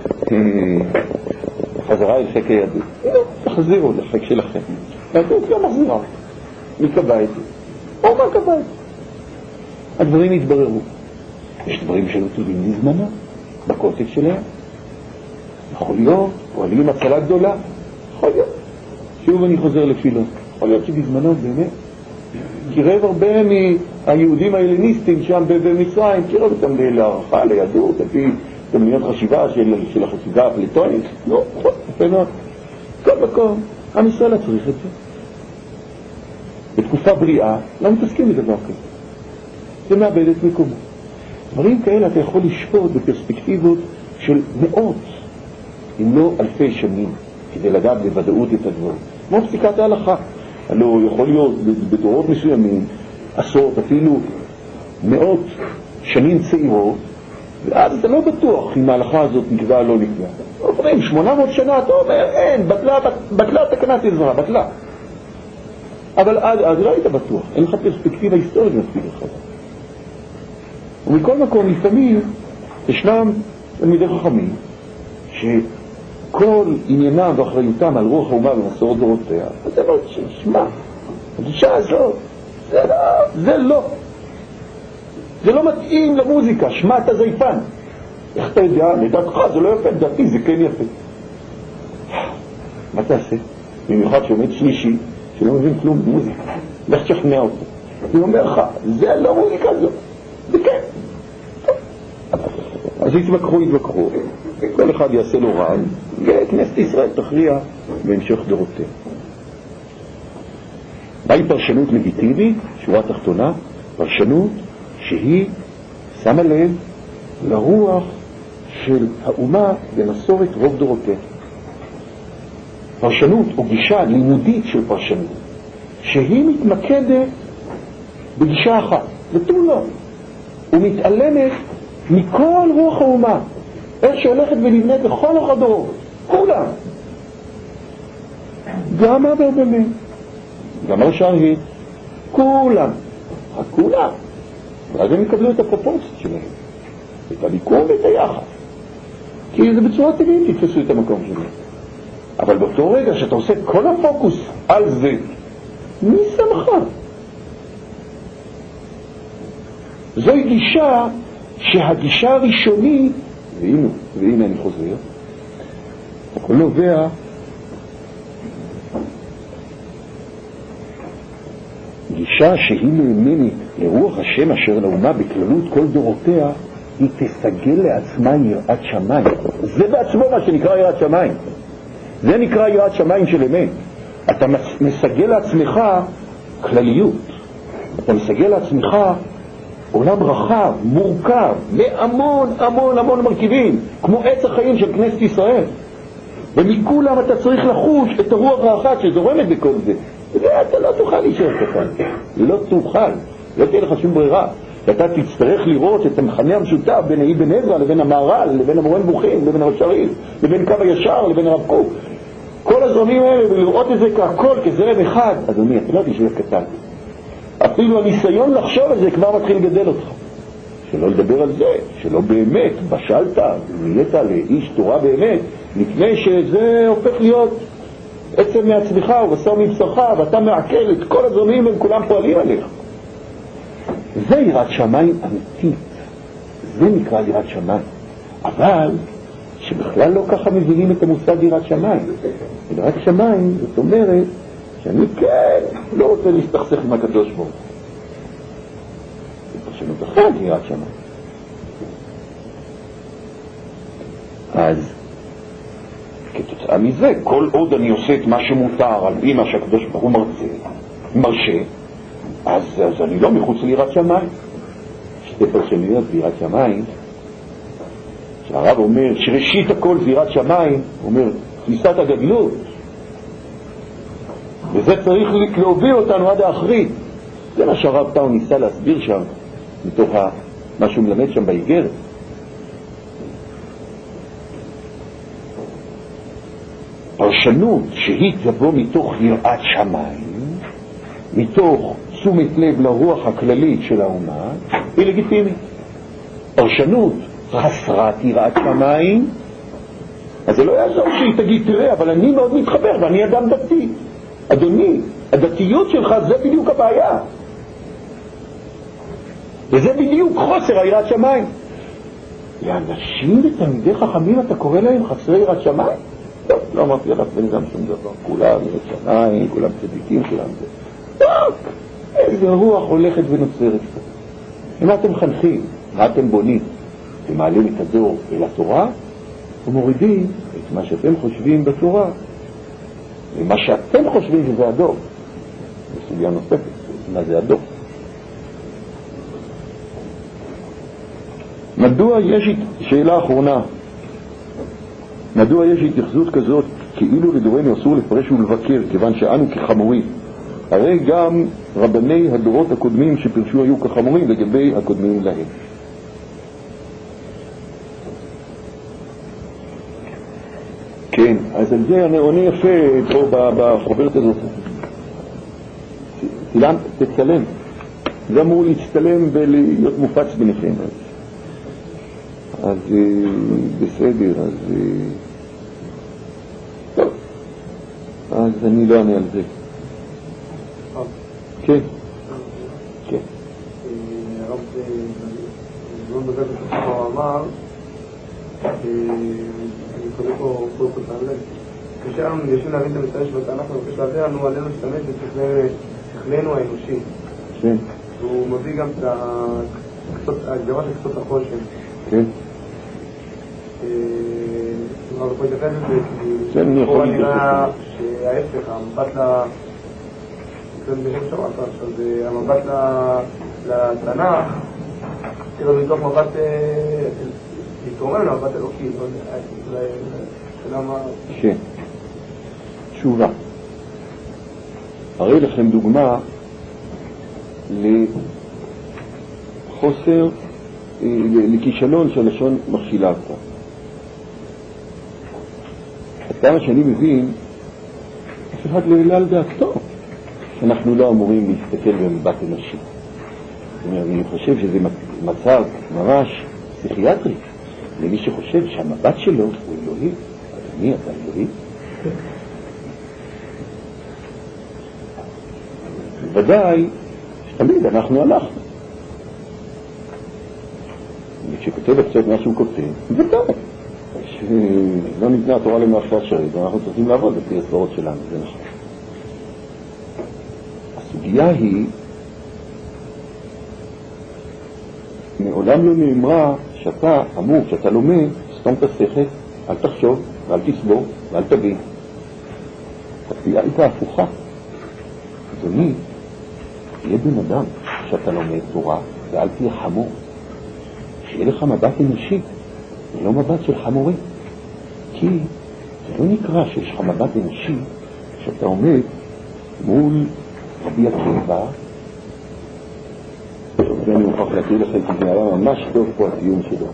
חזרה אל חק היהדות. לא, תחזירו לחק שלכם. היהדות לא מחזירה. מי קבע את זה? או מה קבע את זה? הדברים התבררו. יש דברים שלא טובים לזמנה, בקוטק שלהם. יכול להיות, פועלים הצלה גדולה. יכול להיות. שוב אני חוזר לפילון. יכול להיות שבזמנו באמת קירב הרבה מהיהודים ההלניסטים שם במצרים, קירב אותם להערכה, ליהדות, על פי תמניות חשיבה של, של החסידה הפלטונית. לא, טוב, יפה מאוד. כל מקום, עם ישראל לא צריך את זה. בתקופה בריאה, לא מתעסקים בדבר כזה. זה מאבד את מקומו. דברים כאלה אתה יכול לשפוט בפרספקטיבות של מאות, אם לא אלפי שנים, כדי לדעת בוודאות את הדברים. כמו פסיקת ההלכה. הלוא יכול להיות בתורות מסוימים, עשרות, אפילו מאות שנים צעירות, ואז אתה לא בטוח אם ההלכה הזאת נקבעה או לא נקבעה. עוברים שמונה מאות שנה, אתה אומר, אין, בטלה, בטלה תקנת עזרא, בטלה. אבל אז, אז לא היית בטוח, אין לך פרספקטיבה היסטורית מספיק לך. ומכל מקום, לפעמים, ישנם תלמידי חכמים, שכל עניינם ואחריותם על רוח האומה ומסורת דורותיה, זה לא שמע, הגישה הזאת, זה לא, זה לא. זה לא מתאים למוזיקה, שמע את הזייפן. איך אתה יודע? לדעתך זה לא יפה, לדעתי זה כן יפה. מה תעשה? במיוחד שעומד שלישי, שלא מבין כלום במוזיקה. לך תשכנע אותו. הוא אומר לך, זה לא מוזיקה זו. זה כן. אז יתווכחו, יתווכחו. כל אחד יעשה לו רעי, וכנסת ישראל תכריע בהמשך דורותיה. מהי פרשנות לגיטימית? שורה תחתונה, פרשנות שהיא שמה לב לרוח של האומה במסורת רוב דורותיה. פרשנות או גישה לימודית של פרשנות שהיא מתמקדת בגישה אחת, ותו לא, ומתעלמת מכל רוח האומה, איך שהולכת ונבנית בכל אורך הדורות, כולם, גם האברבנאל, גם השרעית, כולם, כולם, ואז הם יקבלו את הפרופורציות שלהם. את הביקור ואת היחס. כי זה בצורה טבעית, תתפסו את המקום שלי. אבל באותו רגע שאתה עושה כל הפוקוס על זה, מי שמך? זוהי גישה שהגישה הראשונית, והנה, והנה אני חוזר, הכל נובע גישה שהיא מאמנת לרוח השם אשר לאומה בכללות כל דורותיה, היא תסגל לעצמה יראת שמיים. זה בעצמו מה שנקרא יראת שמיים. זה נקרא יראת שמיים של אמת. אתה מסגל לעצמך כלליות. אתה מסגל לעצמך עולם רחב, מורכב, מהמון המון המון מרכיבים, כמו עץ החיים של כנסת ישראל. ומכולם אתה צריך לחוש את הרוח האחת שזורמת בכל זה. ואתה לא תוכל להישאר קטן. לא תוכל. לא תהיה לך שום ברירה. ואתה תצטרך לראות את המחנה המשותף בין אבן עזרא לבין המהר"ל, לבין המורה נבוכים, לבין הרב שריל, לבין קו הישר, לבין הרב קוק. כל הזרמים האלה, ולראות את זה כהכל, כזרם אחד. אדוני, אתה לא תישאר קטן. אפילו הניסיון לחשוב על זה כבר מתחיל לגדל אותך. שלא לדבר על זה, שלא באמת בשלת, נהיית לאיש תורה באמת, לפני שזה הופך להיות עצם מעצמך ובשר מבשרך, ואתה מעכל את כל הזרמים והם כולם פועלים עליך. זה יראת שמיים אמיתית. זה נקרא יראת שמיים. אבל שבכלל לא ככה מבינים את המושג יראת שמיים. יראת שמיים זאת אומרת שאני כן לא רוצה להסתכסך עם הקדוש ברוך הוא. זה פשוט אחרת יראת שמיים. אז כתוצאה מזה, כל עוד אני עושה את מה שמותר על פי מה שהקדוש ברוך הוא מרצה, מרשה, אז, אז אני לא מחוץ ליראת שמיים. שתי פרשנויות ביראת שמיים, שהרב אומר שראשית הכל זה יראת שמיים, הוא אומר תפיסת הגדלות, וזה צריך להוביל אותנו עד האחרית. זה מה שהרב טאו ניסה להסביר שם, מתוך מה שהוא מלמד שם באיגרת. פרשנות שהיא תבוא מתוך יראת שמיים, מתוך תשומת לב לרוח הכללית של האומה, היא לגיטימית. פרשנות חסרת יראת שמיים, אז זה לא יעזור שהיא תגיד, תראה, אבל אני מאוד מתחבר ואני אדם דתי. אדוני, הדתיות שלך זה בדיוק הבעיה. וזה בדיוק חוסר היראת שמיים. לאנשים ותלמידי חכמים אתה קורא להם חסרי יראת שמיים? טוב, לא אמרתי לך בן אדם שום דבר. כולם יראת שמיים, כולם צדיקים, כולם זה. טוב, איזה רוח הולכת ונוצרת. מה אתם חנכים? מה אתם בונים? אתם מעלים את הדור אל התורה ומורידים את מה שאתם חושבים בתורה ומה שאתם חושבים שזה הדור. בסוגיה נוספת, מה זה הדור? מדוע יש, שאלה אחרונה, מדוע יש התייחסות כזאת כאילו לדורנו אסור לפרש ולבקר כיוון שאנו כחמורים? הרי גם רבני הדורות הקודמים שפרשו היו כחמורים לגבי הקודמים להם. כן, אז על זה אני עונה יפה פה בחוברת הזאת. צילם, תצלם. זה אמור להצטלם ולהיות מופץ ביניכם. אז בסדר, אז טוב. אז אני לא עונה על זה. כן. כן. הרב זמן בגלל שכבר אמר, אני קורא פה כל כל תעלה. כשאנו ניגשים להבין את המסתרש בתנ"ך, ומבקש להביא לנו עלינו להשתמש בשכלנו האנושי. כן. והוא מביא גם את ההגדרה של קצות החושן. כן. אבל פה יתייחס את זה, כי פה נראה שההפך, המבט ל... אז המבט לתנ"ך, כאילו מתוך מבט להתרומם למבט אלוקי, למה... כן. תשובה. הרי לכם דוגמה לחוסר, לכישלון שהלשון מכשילה אותה. עד כמה שאני מבין, אף אחד לא העלה על דעתו. אנחנו לא אמורים להסתכל במבט אנושי. אני חושב שזה מצב ממש פסיכיאטרי, למי שחושב שהמבט שלו הוא אלוהי. אדוני, אתה אלוהי? ודאי שתמיד אנחנו אנחנו. כשכותב קצת מה שהוא כותב, ודאי. שלא ניתנה התורה למאפשר שרית, ואנחנו צריכים לעבוד לפי הסברות שלנו, זה נכון. הסוגיה היא, מעולם לא נאמרה שאתה אמור, שאתה לומד, סתום את השכל, אל תחשוב, ואל תסבור, ואל תבין. התפילה הייתה הפוכה. אדוני, תהיה בן אדם שאתה לומד תורה, ואל תהיה חמור. שיהיה לך מבט אנושי, ולא מבט של חמורי. כי זה לא נקרא שיש לך מבט אנושי, שאתה עומד מול רבי עקיבא, ואני מוכרח להקריא לך את זה, היה ממש טוב פה הטיעון שלו.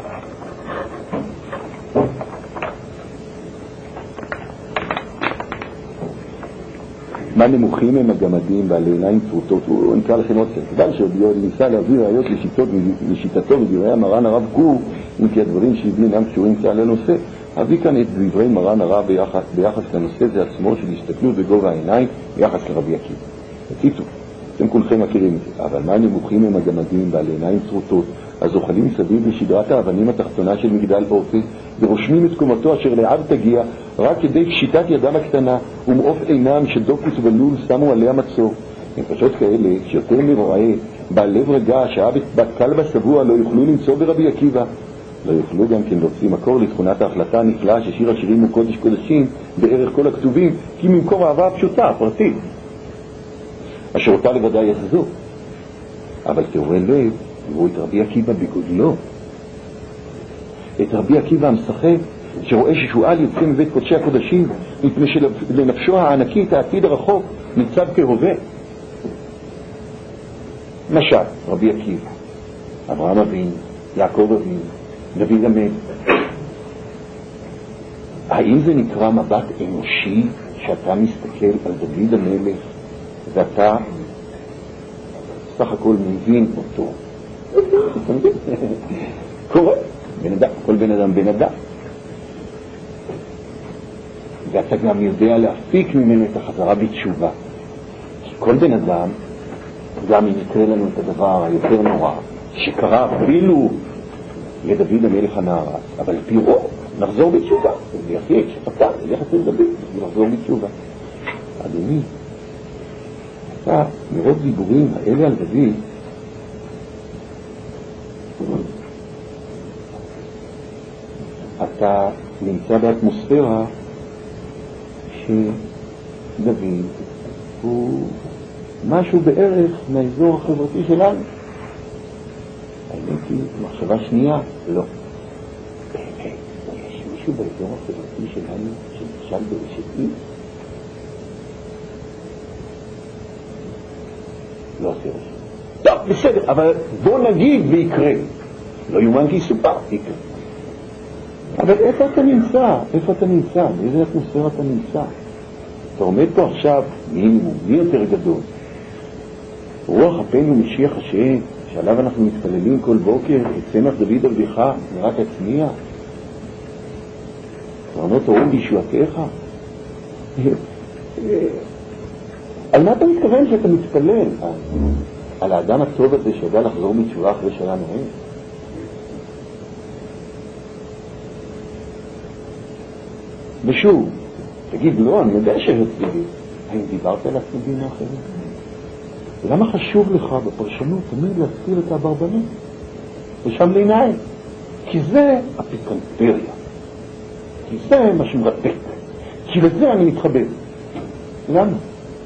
מה נמוכים הם הגמדים בעלי עיניים צרוטות? הוא נקרא לכם עוד קצת. כדאי שעוד ניסה להביא ראיות לשיטתו מדברי מרן הרב גור, אם כי הדברים שהביא אינם קשורים כלל לנושא. אביא כאן את דברי מרן הרב ביחס, ביחס לנושא זה עצמו של הסתכלות בגובה העיניים ביחס לרבי עקיבא. תציטו, אתם כולכם מכירים את זה. אבל מה נמוכים הם הגמדים בעלי עיניים צרוטות? אז אוכלים סביב לשדרת האבנים התחתונה של מגדל אופי, ורושמים את קומתו אשר לעב תגיע, רק כדי פשיטת ידם הקטנה ומעוף עינם שדוקוס ולול שמו עליה מצור. הם פשוט כאלה שיותר מרועי, בעל לב רגע, שעה בת כלבה שבוע, לא יוכלו למצוא ברבי עקיבא. לא יוכלו גם כן להוציא מקור לתכונת ההחלטה הנפלאה ששיר השירים הוא קודש קודשים בערך כל הכתובים, כי ממקור אהבה הפשוטה, הפרטית, אשר אותה לבדי יחזו. אבל תראו לב, תראו את רבי עקיבא בגודלו, את רבי עקיבא המשחק, שרואה ששואל יוצא מבית קודשי הקודשים, מפני שלנפשו הענקית העתיד הרחוק ניצב כהווה. משל, רבי עקיבא, אברהם אבינו, יעקב אבינו, דוד המלך. האם זה נקרא מבט אנושי שאתה מסתכל על דוד המלך ואתה סך הכל מבין אותו? קורה, בן אדם, כל בן אדם בן אדם. ואתה גם יודע להפיק ממנו את החזרה בתשובה. כי כל בן אדם, גם אם יקרה לנו את הדבר היותר נורא, שקרה אפילו לדוד המלך הנערה, אבל פי רוב, נחזור בתשובה. ויחי, כשפתה, ילך אצל דוד, נחזור בתשובה. אדוני, אתה, מרוב דיבורים האלה על דוד, אתה נמצא באטמוספירה שדוד הוא משהו בערך מהאזור החברתי שלנו. האמת היא, מחשבה שנייה, לא. באמת, יש מישהו באזור החברתי שלנו שנכשל ברשתי? לא עושה רשת. טוב, בסדר, אבל בוא נגיד ויקרה. לא יומן כי יסופר, יקרה. אבל איפה אתה נמצא? איפה אתה נמצא? באיזה אטמוספירה אתה נמצא? אתה עומד פה עכשיו מינימום, מי יותר גדול? רוח אפינו משיח השם, שעליו אנחנו מתפללים כל בוקר, את צמח דוד עבדך, נראה תצמיע. קרנות אורום בישועתך. על מה אתה מתכוון שאתה מתפלל? על האדם הטוב הזה שידע לחזור בתשובה אחרי שנה נוהג? ושוב, תגיד, לא, אני יודע שהצדדים. האם דיברת על הצדדים האחרים? למה חשוב לך בפרשנות תמיד להזכיר את האברבנל? ושם לעיניים. כי זה הפיקנטריה. כי זה מה שמרתק. כי לזה אני מתחבב. למה?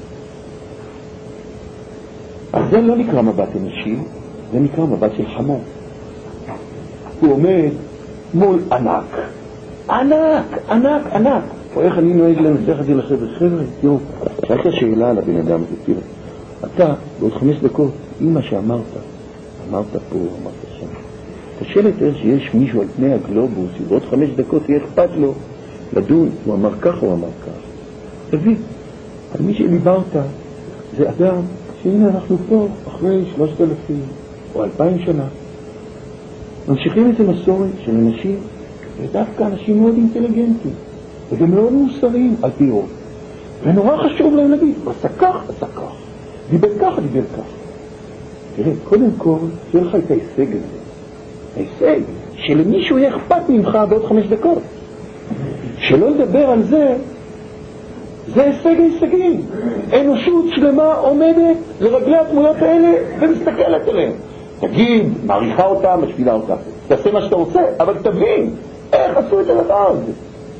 אז זה לא נקרא מבט אנושי, זה נקרא מבט של חמור. הוא עומד מול ענק. ענק, ענק, ענק. או איך אני נוהג לנסח את זה לחבר'ה? חבר'ה, תראו, שאלת שאלה על הבן אדם הזה, תראו. אתה, בעוד חמש דקות, עם מה שאמרת, אמרת פה, אמרת שם. קשה לתאר שיש מישהו על פני הגלובוס, ובעוד חמש דקות יהיה אכפת לו לדון, הוא אמר כך, הוא אמר כך. תבין, על מי שדיברת, זה אדם שהנה אנחנו פה אחרי שלושת אלפים או אלפיים שנה. ממשיכים איזה מסורת של אנשים, ודווקא אנשים מאוד אינטליגנטים, וגם מאוד מוסריים על פי רוב. ונורא חשוב להם להגיד, עשה כך, עשה כך, דיבר כך, דיבר כך. תראה, קודם כל, תהיה לך את ההישג הזה. ההישג שלמישהו יהיה אכפת ממך בעוד חמש דקות. שלא לדבר על זה, זה הישג ההישגים. אנושות שלמה עומדת לרגלי התמונות האלה ומסתכלת עליהן. תגיד, מעריכה אותה, משפילה אותה. תעשה מה שאתה רוצה, אבל תבין איך עשו את הדבר הזה.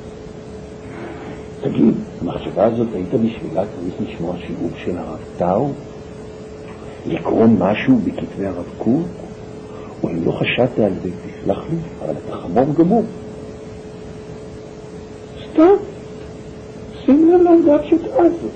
תגיד, המחשבה הזאת היית בשבילה צריך לשמוע שיעור של הרב טאו? לקרוא משהו בכתבי הרב קוק? או אם לא חשבת על זה, תסלח לי, אבל אתה חמור גמור. סתם, שים לב לעמדה הפשוטה הזאת.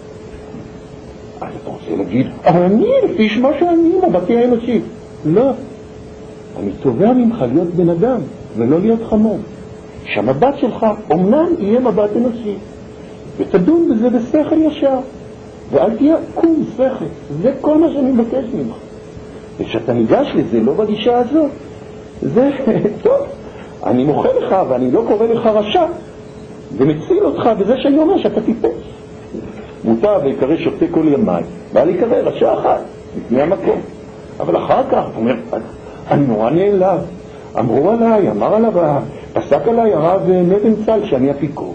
אז אתה רוצה להגיד, אבל אני, לפי שמה שאני, מבטי האנושית. לא. אני תובע ממך להיות בן אדם, ולא להיות חמור. שהמבט שלך אומנם יהיה מבט אנושי. ותדון בזה בשכל ישר. ואל תהיה קום שכל. זה כל מה שאני מבקש ממך. וכשאתה ניגש לזה, לא בגישה הזאת, זה טוב. אני מוחה לך, ואני לא קורא לך רשע, ומציל אותך בזה שאני אומר שאתה טיפש. מותר ויקרא שותה כל ימי, ואל יקרא רשע אחת, לפני המקום. אבל אחר כך, הוא אומר, אני נורא נעלב. אמרו עליי, אמר עליו, פסק עליי הרב נבן צל שאני אפיקור.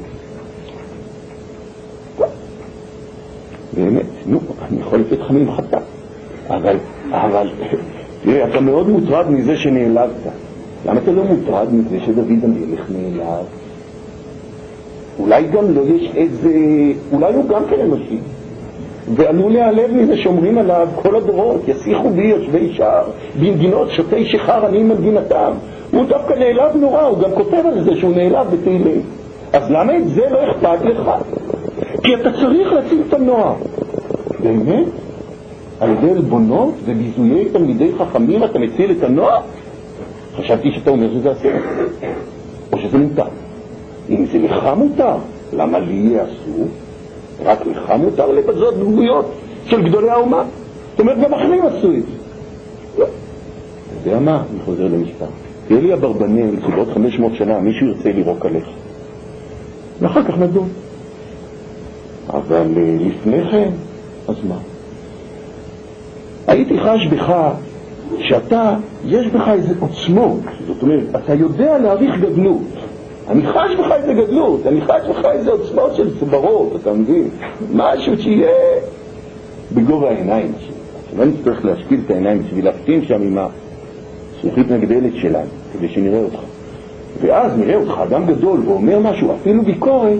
באמת, נו, אני יכול לתת לך ממחתה. אבל, אבל, תראה, אתה מאוד מוטרד מזה שנעלבת. למה אתה לא מוטרד מזה שדוד המלך נעלב? אולי גם לא יש איזה, אולי הוא גם כן אנושי. ועלו להיעלב מזה שאומרים עליו כל הדורות, יסיחו בי יושבי שער, בנגינות שותי שחר אני מנגינתם. הוא דווקא נעלב נורא, הוא גם כותב על זה שהוא נעלב בתהילים. אז למה את זה לא אכפת לך? כי אתה צריך להציל את הנוער. באמת? על ידי אלבונות וביזויי תלמידי חכמים אתה מציל את הנוער? חשבתי שאתה אומר שזה אסור. או שזה מותר. אם זה לך מותר, למה לי יהיה אסור? רק לך מותר לבזות דמויות של גדולי האומה. זאת אומרת, גם אחרים עשו את זה. לא. אתה יודע מה? אני חוזר למשפט. תהיה לי אברבנאל, שבעוד חמש מאות שנה מישהו ירצה לירוק עליך. ואחר כך נדון. אבל לפני כן, אז מה? הייתי חש בך שאתה, יש בך איזה עוצמות. זאת אומרת, אתה יודע להעריך גדלות. אני חש בך איזה גדלות, אני חש בך איזה עוצמות של סברות, אתה מבין? משהו שיהיה בגובה העיניים. לא נצטרך להשקיל את העיניים בשביל להפתים שם עם הזכוכית נגדלת שלנו, כדי שנראה אותך. ואז נראה אותך אדם גדול ואומר משהו, אפילו ביקורת.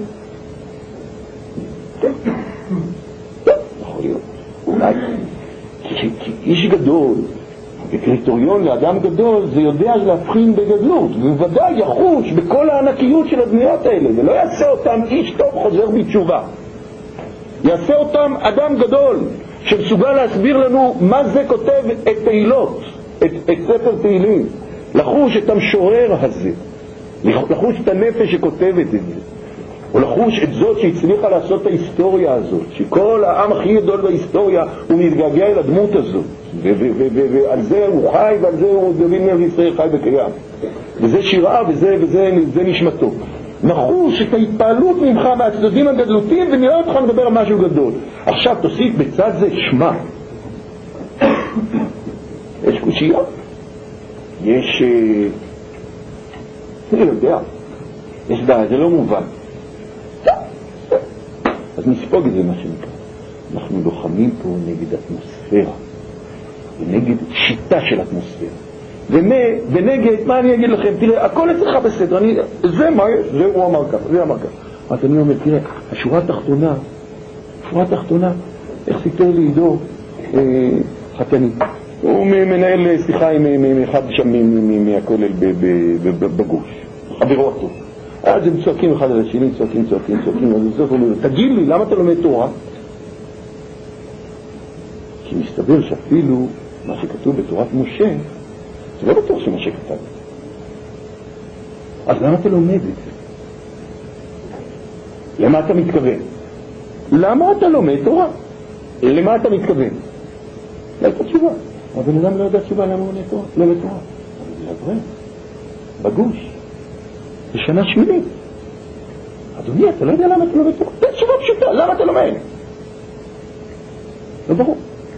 טוב, טוב, יכול להיות. אולי, כי, כי איש גדול, וקריטריון לאדם גדול, זה יודע להבחין בגדלות, ובוודאי יחוש בכל הענקיות של הדמויות האלה, ולא יעשה אותם איש טוב חוזר בתשובה. יעשה אותם אדם גדול, שמסוגל להסביר לנו מה זה כותב את תהילות, את, את ספר תהילים, לחוש את המשורר הזה, לחוש את הנפש שכותבת את זה, או לחוש את זאת שהצליחה לעשות את ההיסטוריה הזאת, שכל העם הכי גדול בהיסטוריה הוא מתגעגע אל הדמות הזאת, ועל זה הוא חי, ועל זה הוא דוד מלך ישראל חי וקיים, וזה שירה וזה, וזה, וזה נשמתו. נחוש את ההתפעלות ממך מהצדדים הגדלותיים ונראה אותך מדבר על משהו גדול. עכשיו תוסיף בצד זה שמה. יש קושיה, יש אני לא יודע, יש בעיה, זה לא מובן. אז נספוג את זה מה שנקרא. אנחנו לוחמים פה נגד אטמוספירה, ונגד שיטה של אטמוספירה, ונגד, מה אני אגיד לכם, תראה, הכל אצלך בסדר, אני, זה מה יש, זה הוא אמר כך, זה אמר כך. אז אני אומר, תראה, השורה התחתונה, השורה התחתונה, איך סיפר לי עידו חתני, הוא מנהל שיחה עם אחד שם מהכולל בגוש, חברו אותו. אז הם צועקים אחד על השני, צועקים, צועקים, צועקים, אז בסוף הוא אומר, תגיד לי, למה אתה לומד תורה? כי מסתבר שאפילו מה שכתוב בתורת משה, זה לא בטוח שמשה כתב. אז למה אתה לומד את זה? למה אתה מתכוון? למה אתה לומד תורה? למה אתה מתכוון? לא הייתה תשובה. אבל אדם לא יודע תשובה למה הוא לומד תורה. חבר'ה, בגוש, בשנה שמינית. אדוני, אתה לא יודע למה אתה לומד תורה? זה תשובה פשוטה, למה אתה לומד? לא ברור.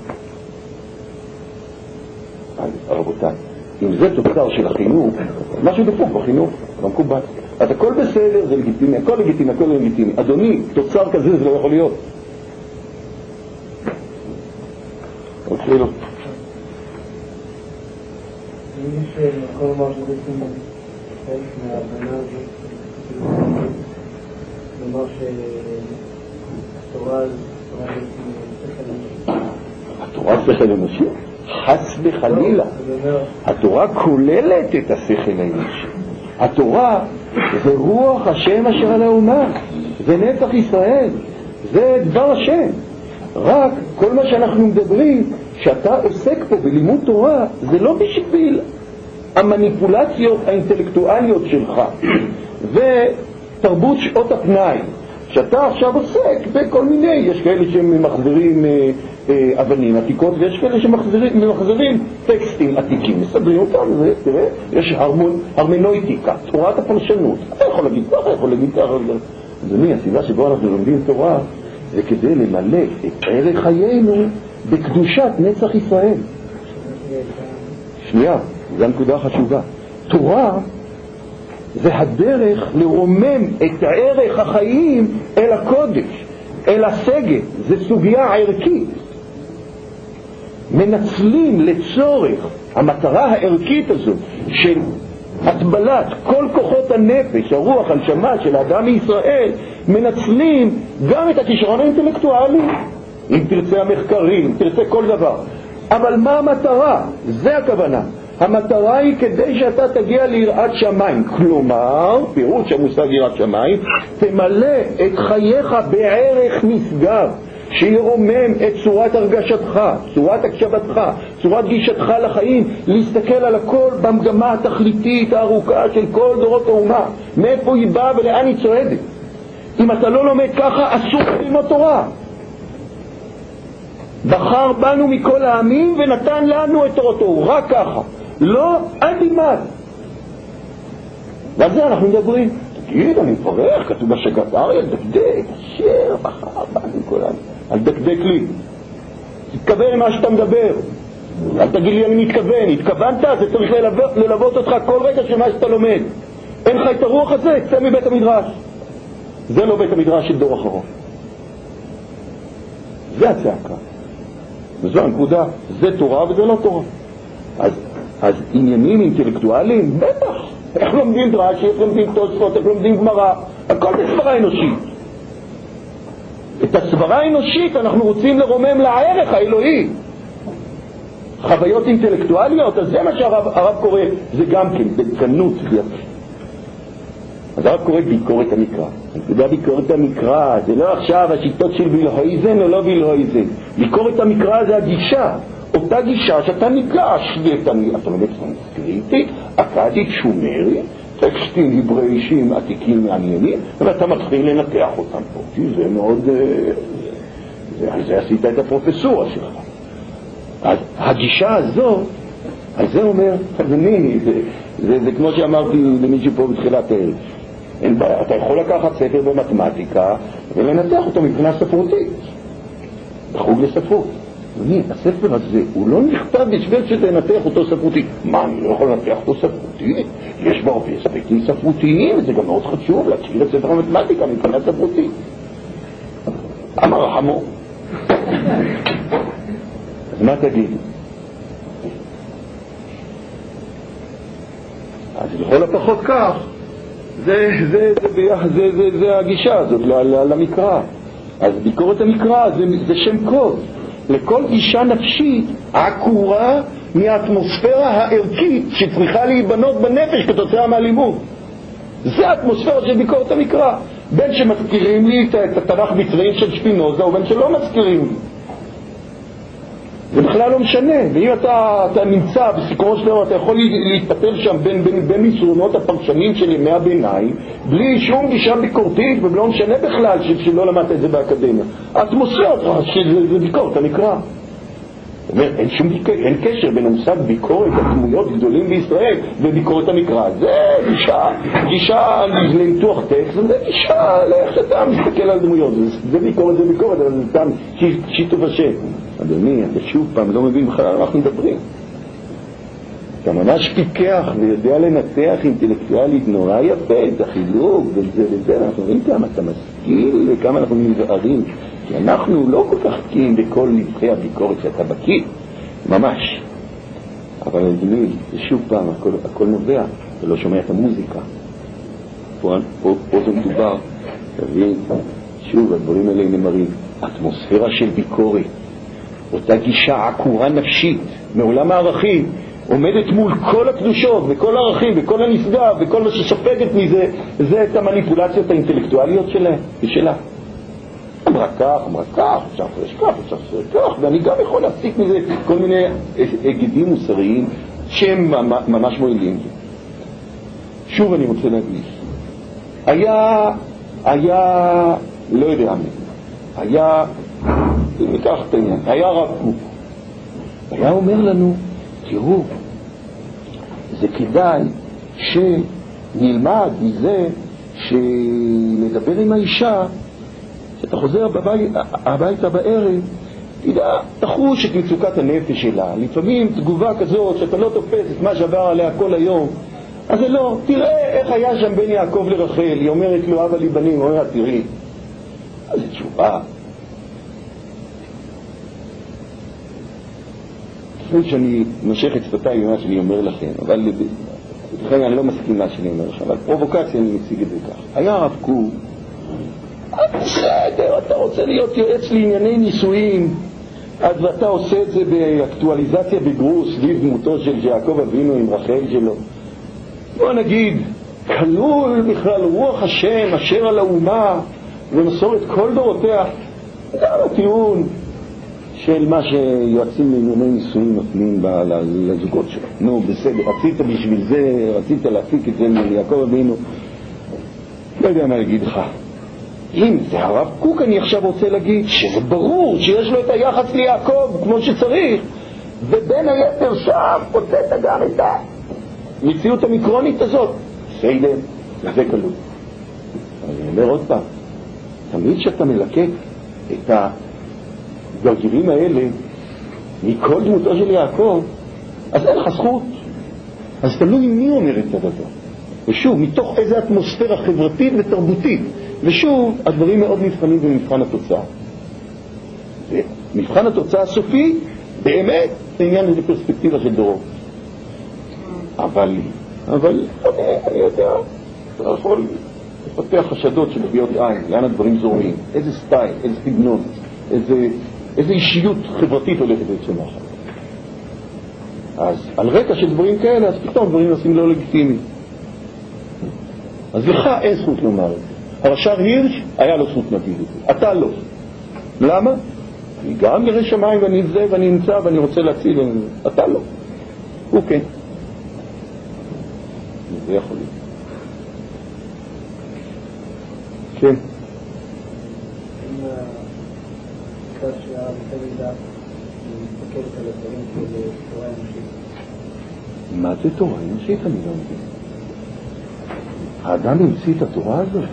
רבותיי, אם זה תוצר של החינוך, משהו דפוק בחינוך, לא מקובל. אז הכל בסדר, זה לגיטימי, הכל לגיטימי, הכל לגיטימי. אדוני, תוצר כזה זה לא יכול להיות. עוד שאלות. אם יש כל מה שבעצם חלק מההבנה הזאת, לומר שהתורה זה שכל אנושי. התורה שכל אנושי? חס וחלילה. התורה כוללת את השכל האנושי. התורה זה רוח השם אשר על האומה, זה נצח ישראל, זה דבר השם. רק כל מה שאנחנו מדברים, שאתה עוסק פה בלימוד תורה, זה לא בשביל המניפולציות האינטלקטואליות שלך ותרבות שעות הפנאי, שאתה עכשיו עוסק בכל מיני, יש כאלה שמחזירים אה, אה, אבנים עתיקות, ויש כאלה שמחזירים טקסטים עתיקים, מסדרים אותם, ותראה, יש הרמון, הרמנויטיקה, תורת הפרשנות. אתה יכול להגיד ככה, יכול להגיד ככה. אדוני, הסיבה שבו אנחנו לומדים תורה זה כדי למלא את ערך חיינו בקדושת נצח ישראל. שנייה, זו נקודה חשובה. תורה זה הדרך לרומם את ערך החיים אל הקודש, אל הסגל. זה סוגיה ערכית. מנצלים לצורך המטרה הערכית הזאת של הטבלת כל כוחות הנפש, הרוח, הנשמה של האדם מישראל, מנצלים גם את הכישרון האינטלקטואלי, אם תרצה המחקרים, אם תרצה כל דבר. אבל מה המטרה? זה הכוונה. המטרה היא כדי שאתה תגיע ליראת שמיים. כלומר, פירוש המושג יראת שמיים, תמלא את חייך בערך נשגב, שירומם את צורת הרגשתך, צורת הקשבתך, צורת גישתך לחיים, להסתכל על הכל במגמה התכליתית הארוכה של כל דורות האומה, מאיפה היא באה ולאן היא צועדת. אם אתה לא לומד ככה, אסור ללמוד תורה. בחר בנו מכל העמים ונתן לנו את תורתו, רק ככה. לא, אל תלמד. ועל זה אנחנו מדברים. תגיד, אני מברך, כתוב בשגת אריה, דקדק, אשר בחר בנו מכל העמים. אל דקדק לי. תתכוון למה שאתה מדבר. אל תגיד לי אני מתכוון. התכוונת, זה צריך ללוות, ללוות אותך כל רגע של מה שאתה לומד. אין לך את הרוח הזה, צא מבית המדרש. זה לא בית המדרש של דור אחרון. זה הצעקה. וזו הנקודה. זה תורה וזה לא תורה. אז, אז עניינים אינטלקטואליים, בטח. איך לומדים דרש, איך לומדים תוספות, איך לומדים גמרא. הכל בסברה אנושית. את הסברה האנושית אנחנו רוצים לרומם לערך האלוהי. חוויות אינטלקטואליות, אז זה מה שהרב קורא, זה גם כן, בקנות יפה. אז הרב קורא ביקורת המקרא. זה ביקורת המקרא, זה לא עכשיו השיטות של וילהויזן או לא וילהויזן. ביקורת המקרא זה הגישה. אותה גישה שאתה ניגש, אתה לומד סנסקריטית, אכדית, שומרית, טקסטים היבראיים עתיקים מעניינים, ואתה מתחיל לנתח אותם פה. זה מאוד... על זה עשית את הפרופסורה שלך. אז הגישה הזו, על זה אומר, אדוני, זה, זה, זה כמו שאמרתי למישהו פה בתחילת הערב. אין בעיה, אתה יכול לקחת ספר במתמטיקה ולנתח אותו מבחינה ספרותית. בחוג לספרות. אדוני, הספר הזה, הוא לא נכתב בשביל שתנתח אותו ספרותית. מה, אני לא יכול לנתח אותו ספרותית? יש בו הרבה אספקטים ספרותיים, וזה גם מאוד חשוב להכיר את ספר המתמטיקה מבחינה ספרותית. אמר החמור. אז מה תגידו? אז לכל הפחות כך, זה, זה, זה, זה, זה, זה, זה הגישה הזאת למקרא. אז ביקורת המקרא זה, זה שם קוד. לכל גישה נפשית עקורה מהאטמוספירה הערכית שצריכה להיבנות בנפש כתוצאה מהלימוד. זה האטמוספירה של ביקורת המקרא. בין שמזכירים לי את התנ"ך בצבעים של שפינוזה ובין שלא מזכירים לי. זה בכלל לא משנה. ואם אתה, אתה נמצא בסיכומו של דבר, אתה יכול להתפתל שם בין, בין, בין מסרונות הפרשנים של ימי הביניים, בלי שום גישה ביקורתית, ולא משנה בכלל של, שלא למדת את זה באקדמיה. האטמוספירה של זה ביקורת המקרא. הוא אומר, אין שום אין קשר בין המושג ביקורת הדמויות גדולים בישראל וביקורת המקרא. זה גישה, גישה לניתוח טקסט, זה גישה לאיך שאתה מסתכל על דמויות. זה, זה ביקורת, זה ביקורת, אבל זה סתם שיתוף השם. אדוני, אתה שוב פעם לא מבין בכלל על מה אנחנו מדברים. אתה ממש פיקח ויודע לנתח אינטלקטואלית נורא יפה את החילוק וזה וזה. אנחנו רואים כמה אתה משכיל וכמה אנחנו מבערים. כי אנחנו לא כל כך בקיאים בכל נבחי הביקורת שאתה בקיא, ממש. אבל אדוני, שוב פעם, הכל, הכל נובע, אתה לא שומע את המוזיקה. פה, פה, פה זה מדובר, תבין, שוב, הדברים האלה נאמרים, אטמוספירה של ביקורת, אותה גישה עקורה נפשית, מעולם הערכים, עומדת מול כל הקדושות וכל הערכים וכל הנשגב וכל מה שסופגת מזה, זה את המניפולציות האינטלקטואליות שלהם ושלה. אמרה כך, אמרה כך, אפשר לפרש כך, אפשר לפרש כך, ואני גם יכול להפסיק מזה כל מיני היגדים מוסריים שהם ממש מועילים. שוב אני רוצה להגיד, היה, היה, לא יודע מי, היה, ניקח את העניין, היה רב קוק, היה אומר לנו, תראו, זה כדאי שנלמד מזה שנדבר עם האישה, אתה חוזר בבית, הביתה בערב, תדע, תחוש את מצוקת הנפש שלה. לפעמים תגובה כזאת שאתה לא תופס את מה שעבר עליה כל היום, אז זה לא, תראה איך היה שם בין יעקב לרחל, היא אומרת לו, אבא לי בנים, הוא אומר, תראי. אז זה תשובה. לפני שאני משך את שפתיי ממה שאני אומר לכם, אבל לכן אני לא מסכים מה שאני אומר לכם, אבל פרובוקציה אני מציג את זה כך. היה רב קוק, בסדר, אתה רוצה להיות יועץ לענייני נישואים, אז ואתה עושה את זה באקטואליזציה בגרוס סביב דמותו של יעקב אבינו עם רחל שלו. בוא נגיד, כלול בכלל רוח השם אשר על האומה ומסורת כל דורותיה. זה הטיעון של מה שיועצים לענייני נישואים נותנים לזוגות שלו. נו, בסדר, רצית בשביל זה, רצית להפיק את זה מיעקב אבינו. לא יודע מה להגיד לך. אם זה הרב קוק, אני עכשיו רוצה להגיד שזה ברור שיש לו את היחס ליעקב כמו שצריך, ובין היתר שם פוצאת גם את המציאות המיקרונית הזאת. סיידם, זה כלול. אני אומר עוד פעם, תמיד שאתה מלקק את הגרגירים האלה מכל דמותו של יעקב, אז אין לך זכות. אז תלוי מי אומר את הדבר. ושוב, מתוך איזו אטמוספירה חברתית ותרבותית. ושוב, הדברים מאוד נבחנים במבחן התוצאה. מבחן התוצאה הסופי, באמת, זה עניין איזו פרספקטיבה של דורות. אבל, אבל, אני יודע, אתה יכול לפתח חשדות של מביאות עין, לאן הדברים זורמים, איזה סטייל, איזה סגנון, איזה, איזה אישיות חברתית הולכת וצומחת. אז על רקע של דברים כאלה, אז פתאום דברים נעשים לא לגיטימיים. אז לך אין זכות לומר את זה. הרש"ר הירש היה לו זכות להגיד את זה, אתה לא. למה? אני גם ירא שמיים ואני זה ואני נמצא ואני רוצה להציל, אתה לא. הוא כן. זה יכול להיות. כן. אם קצת שהמתאר ידע להסתכלת על הדברים של תורה אנושית. מה זה תורה אנושית? אני לא מבין. האדם המציא את התורה הזאת?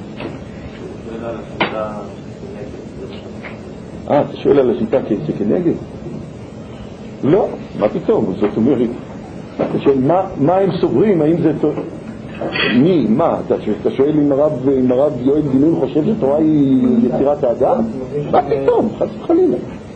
אה, אתה שואל על השיטה כנגד? לא, מה פתאום? זאת אומרת, אתה שואל מה הם סוברים, האם זה תורה? מי, מה? אתה שואל אם הרב יואל בן-נון חושב שתורה היא יצירת האדם? מה פתאום? חס וחלילה.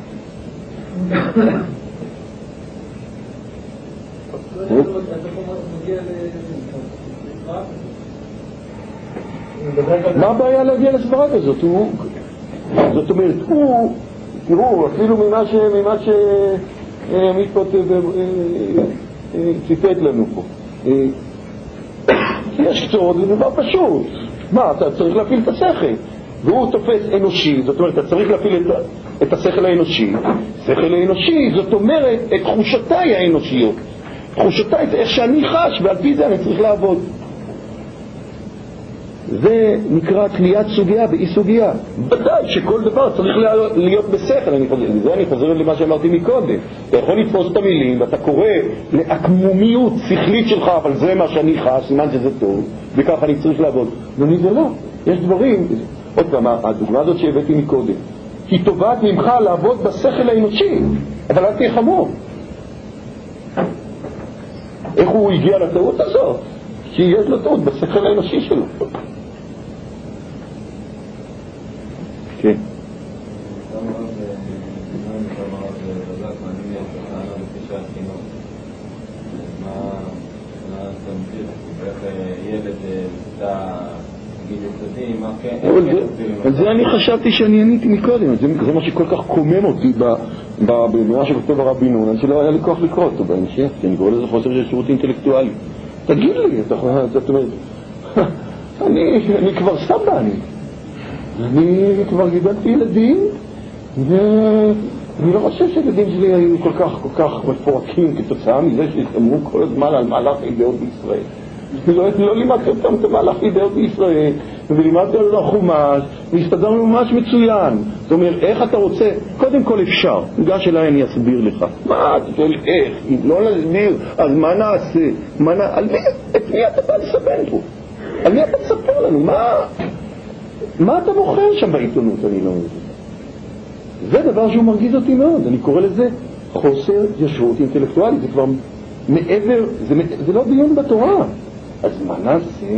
מה הבעיה להגיע לסברה כזאת? זאת אומרת, הוא, תראו, אפילו ממה ש... ממה ש... מישפוט ציטט לנו פה. יש קצות, זה דבר פשוט. מה, אתה צריך להפעיל את השכל. והוא תופס אנושי, זאת אומרת, אתה צריך להפעיל את, את השכל האנושי. שכל האנושי, זאת אומרת, את תחושותיי האנושיות. תחושותיי, איך שאני חש, ועל פי זה אני צריך לעבוד. זה נקרא תליית סוגיה באי סוגיה. ודאי שכל דבר צריך להיות בשכל. אני חוזר, לזה אני חוזר למה שאמרתי מקודם. אתה יכול לתפוס את המילים ואתה קורא לעקמומיות שכלית שלך, אבל זה מה שאני חש, סימן שזה טוב, וככה אני צריך לעבוד. ואני זה לא. יש דברים, עוד פעם, הדוגמה הזאת שהבאתי מקודם, היא תובעת ממך לעבוד בשכל האנושי, אבל אל תהיה חמור. איך הוא הגיע לטעות הזאת? כי יש לו טעות בשכל האנושי שלו. כן. על זה אני חשבתי שאני עניתי מקודם. זה מה שכל כך קומם אותי במה שכתוב הרב בן נון, שלא היה לי כוח לקרוא אותו בהמשך, כי אני קורא לזה חוסר של שירות אינטלקטואלי. תגיד לי, זאת אומרת, אני כבר סבא, אני כבר גידלתי ילדים, ואני לא חושב שילדים שלי היו כל כך כל כך מפורקים כתוצאה מזה שהסתמרו כל הזמן על מהלך אידאות בישראל. לא לימדתי אותם את המהלך אידאות בישראל, ולימדתי על החומש, והסתדרנו ממש מצוין. זאת אומרת, איך אתה רוצה? קודם כל אפשר, ניגש אליי אני אסביר לך. מה? אתה שואל איך? אם לא להסביר, אז מה נעשה? מה נע... על מי? את מי אתה בא לסבן פה? על מי אתה תספר לנו? מה? מה אתה מוכר שם בעיתונות? אני לא מבין. זה דבר שהוא מרגיז אותי מאוד. אני קורא לזה חוסר ישרות אינטלקטואלית. זה כבר מעבר, זה, זה לא דיון בתורה. אז מה נעשה?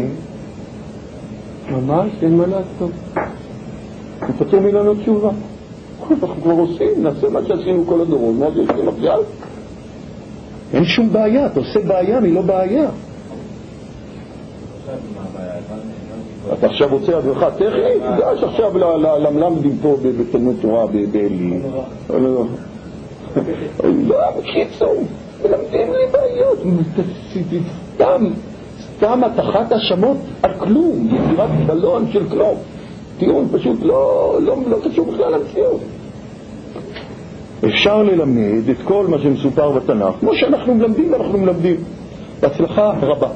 ממש אין מה לעשות. נפטר מילנו תשובה. אנחנו כבר עושים, נעשה מה שעשינו כל הדורות, מה שעשינו עכשיו. אין שום בעיה, אתה עושה בעיה, מי לא בעיה. אתה עכשיו רוצה הדרכה טכנית? תיגש עכשיו למלמדים פה בתלמוד תורה באלי. לא, בקיצור, מלמדים לי בעיות. סתם, סתם התחת השמות על כלום, יצירת בלון של כלום. טיעון פשוט לא, לא, לא קשור בכלל למציאות. אפשר ללמד את כל מה שמסופר בתנ"ך, כמו שאנחנו מלמדים ואנחנו מלמדים. בהצלחה רבה.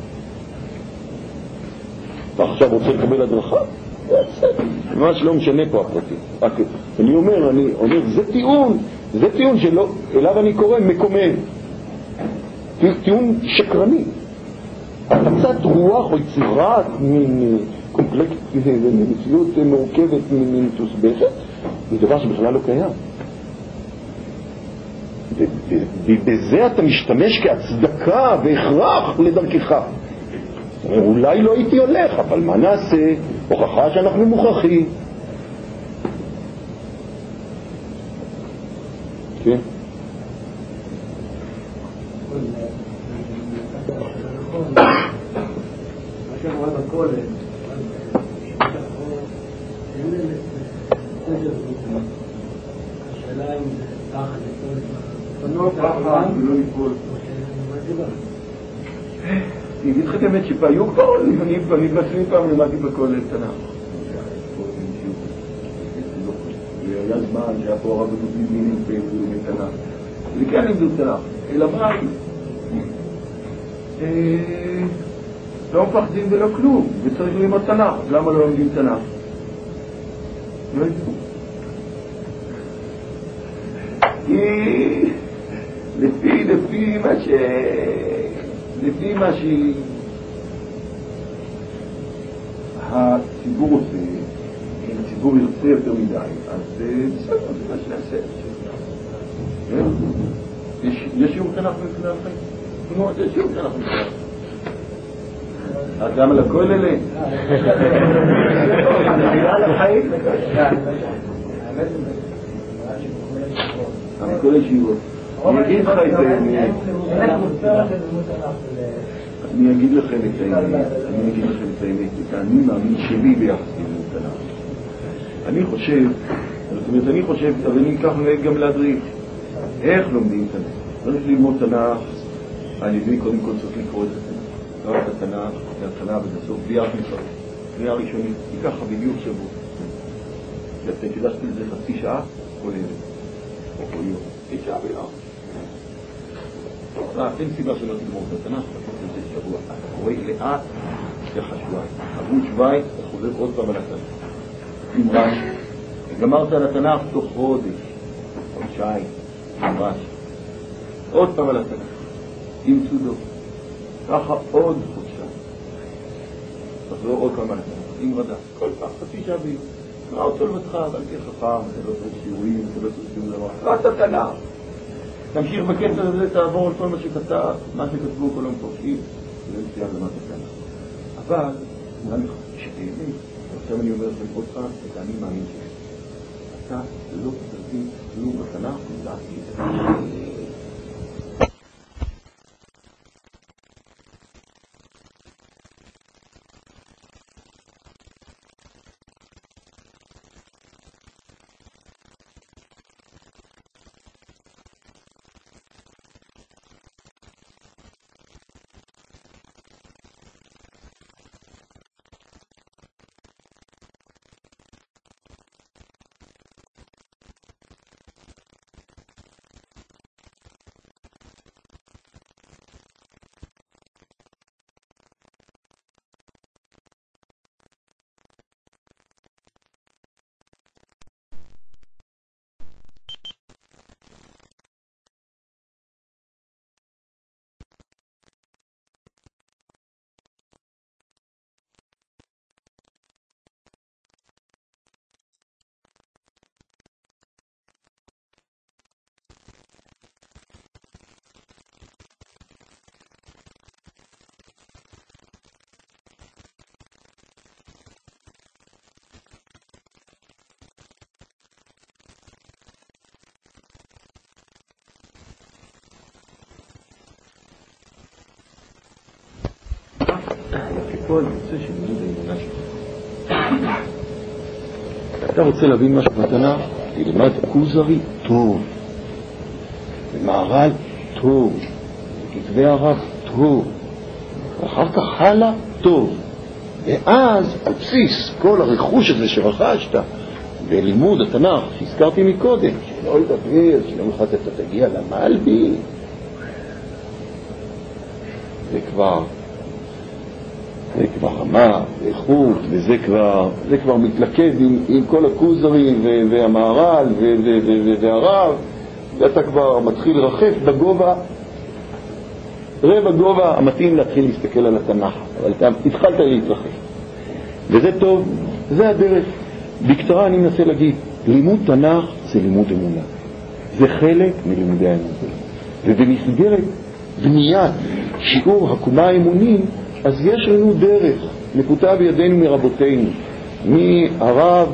אתה עכשיו רוצה לקבל הדרכה? ממש לא משנה פה הפרטים. אני אומר, אני אומר, זה טיעון, זה טיעון שלא, אליו אני קורא מקומם. טיעון שקרני. הפצת רוח או יצירת מין קומפלקט, מציאות מורכבת מתוסבכת, זה דבר שבכלל לא קיים. ובזה אתה משתמש כהצדקה והכרח לדרכך. אולי לא הייתי הולך, אבל מה נעשה? הוכחה שאנחנו מוכרחים. כן? מה שאמרה בקולת, השאלה אם זה תחת תנוע פחד ולא ליפול. אני אגיד לך את האמת שפעיו כבר, אני בעצמי פעם למדתי בקולת תנ"ך. היה זמן שהיה פה הרב בקופים מינים פעילים תנ"ך. זה כן לימדו תנ"ך, אלא מה? לא מפחדים ולא כלום, וצריך ללמוד תנ"ך. למה לא לומדים תנ"ך? לא יודעים. כי לפי, לפי מה ש... לפי מה שהציבור עושה, אם הציבור ירצה יותר מדי, אז בסדר, זה מה שנעשה. יש שיעור תנ"ך בפני החיים? יש שיעור תנ"ך בפני החיים. את גם על הכל אלה? על כל הישיבות. אני אגיד לך את האמת. אני אגיד לכם את האמת. אני אגיד לכם את האמת. את האני מאמין שלי ביחס ללימוד תנ"ך. אני חושב, זאת אומרת, אני חושב, אבל אני אקח גם להדריך. איך לומדים תנ"ך? צריך ללמוד תנ"ך על ידי, קודם כל צריך לקרוא את התנ"ך. קרוא את התנ"ך, להתחלה ובסוף, בלי אף מצוות. קריאה ראשונית, היא ככה בדיוק שבוע. אתם קדשתי לזה חצי שעה, כל ערב. או כל יום. תשעה ביום. אין סיבה שלא תגמור את התנ"ך, לפחות את זה שבוע. אתה קורא לאט, לוקח שבועיים. עברו שבועיים, אתה חוזר עוד פעם על התנ"ך. עם רש"י. גמרת על התנ"ך תוך חודש, חודשיים, עם רש"י. עוד פעם על התנ"ך. עם סודו. ככה עוד חודשיים. תחזור עוד פעם על התנ"ך. עם רד"ק. כל פעם, חצי שעה ביום. מה אותו לבדך, אבל תהיה חכם, אתה לא צריך שיעורים, אתה לא צריך שיעורים דבר. לא אתה תנ"ך. תמשיך בקטע הזה, תעבור על כל מה שכתב, מה שכתבו כל המפרשים, זה מצוין למה תנ"ך. אבל, נראה לך, שתהנה, ועכשיו אני אומר לכם עוד פעם, את אני מאמין שלי. אתה לא תבין כלום בתנ"ך, לדעתי. פה אני רוצה שלימוד האמונה שלך. אתה רוצה להבין משהו בתנ"ך? תלמד כוזרי טוב, ומהר"ל טוב, וכתבי הרב טוב, ואחר כך הלאה טוב. ואז על בסיס כל הרכוש הזה שרכשת בלימוד התנ"ך שהזכרתי מקודם, שלא לדבר, שלא אחד אתה תגיע למלבי, זה כבר זה כבר רמה, איכות, וזה כבר, זה כבר מתלכד עם, עם כל הכוזרים והמהר"ל והרב, ואתה כבר מתחיל רחף בגובה, רבע גובה המתאים להתחיל להסתכל על התנ"ך, אבל אתה התחלת להתרחף. וזה טוב, זה הדרך. בקצרה אני מנסה להגיד, לימוד תנ"ך זה לימוד אמונה. זה חלק מלימודי האמונה. ובמסגרת בניית שיעור הקומה האמונים, אז יש לנו דרך, נקוטה בידינו מרבותינו, מהרב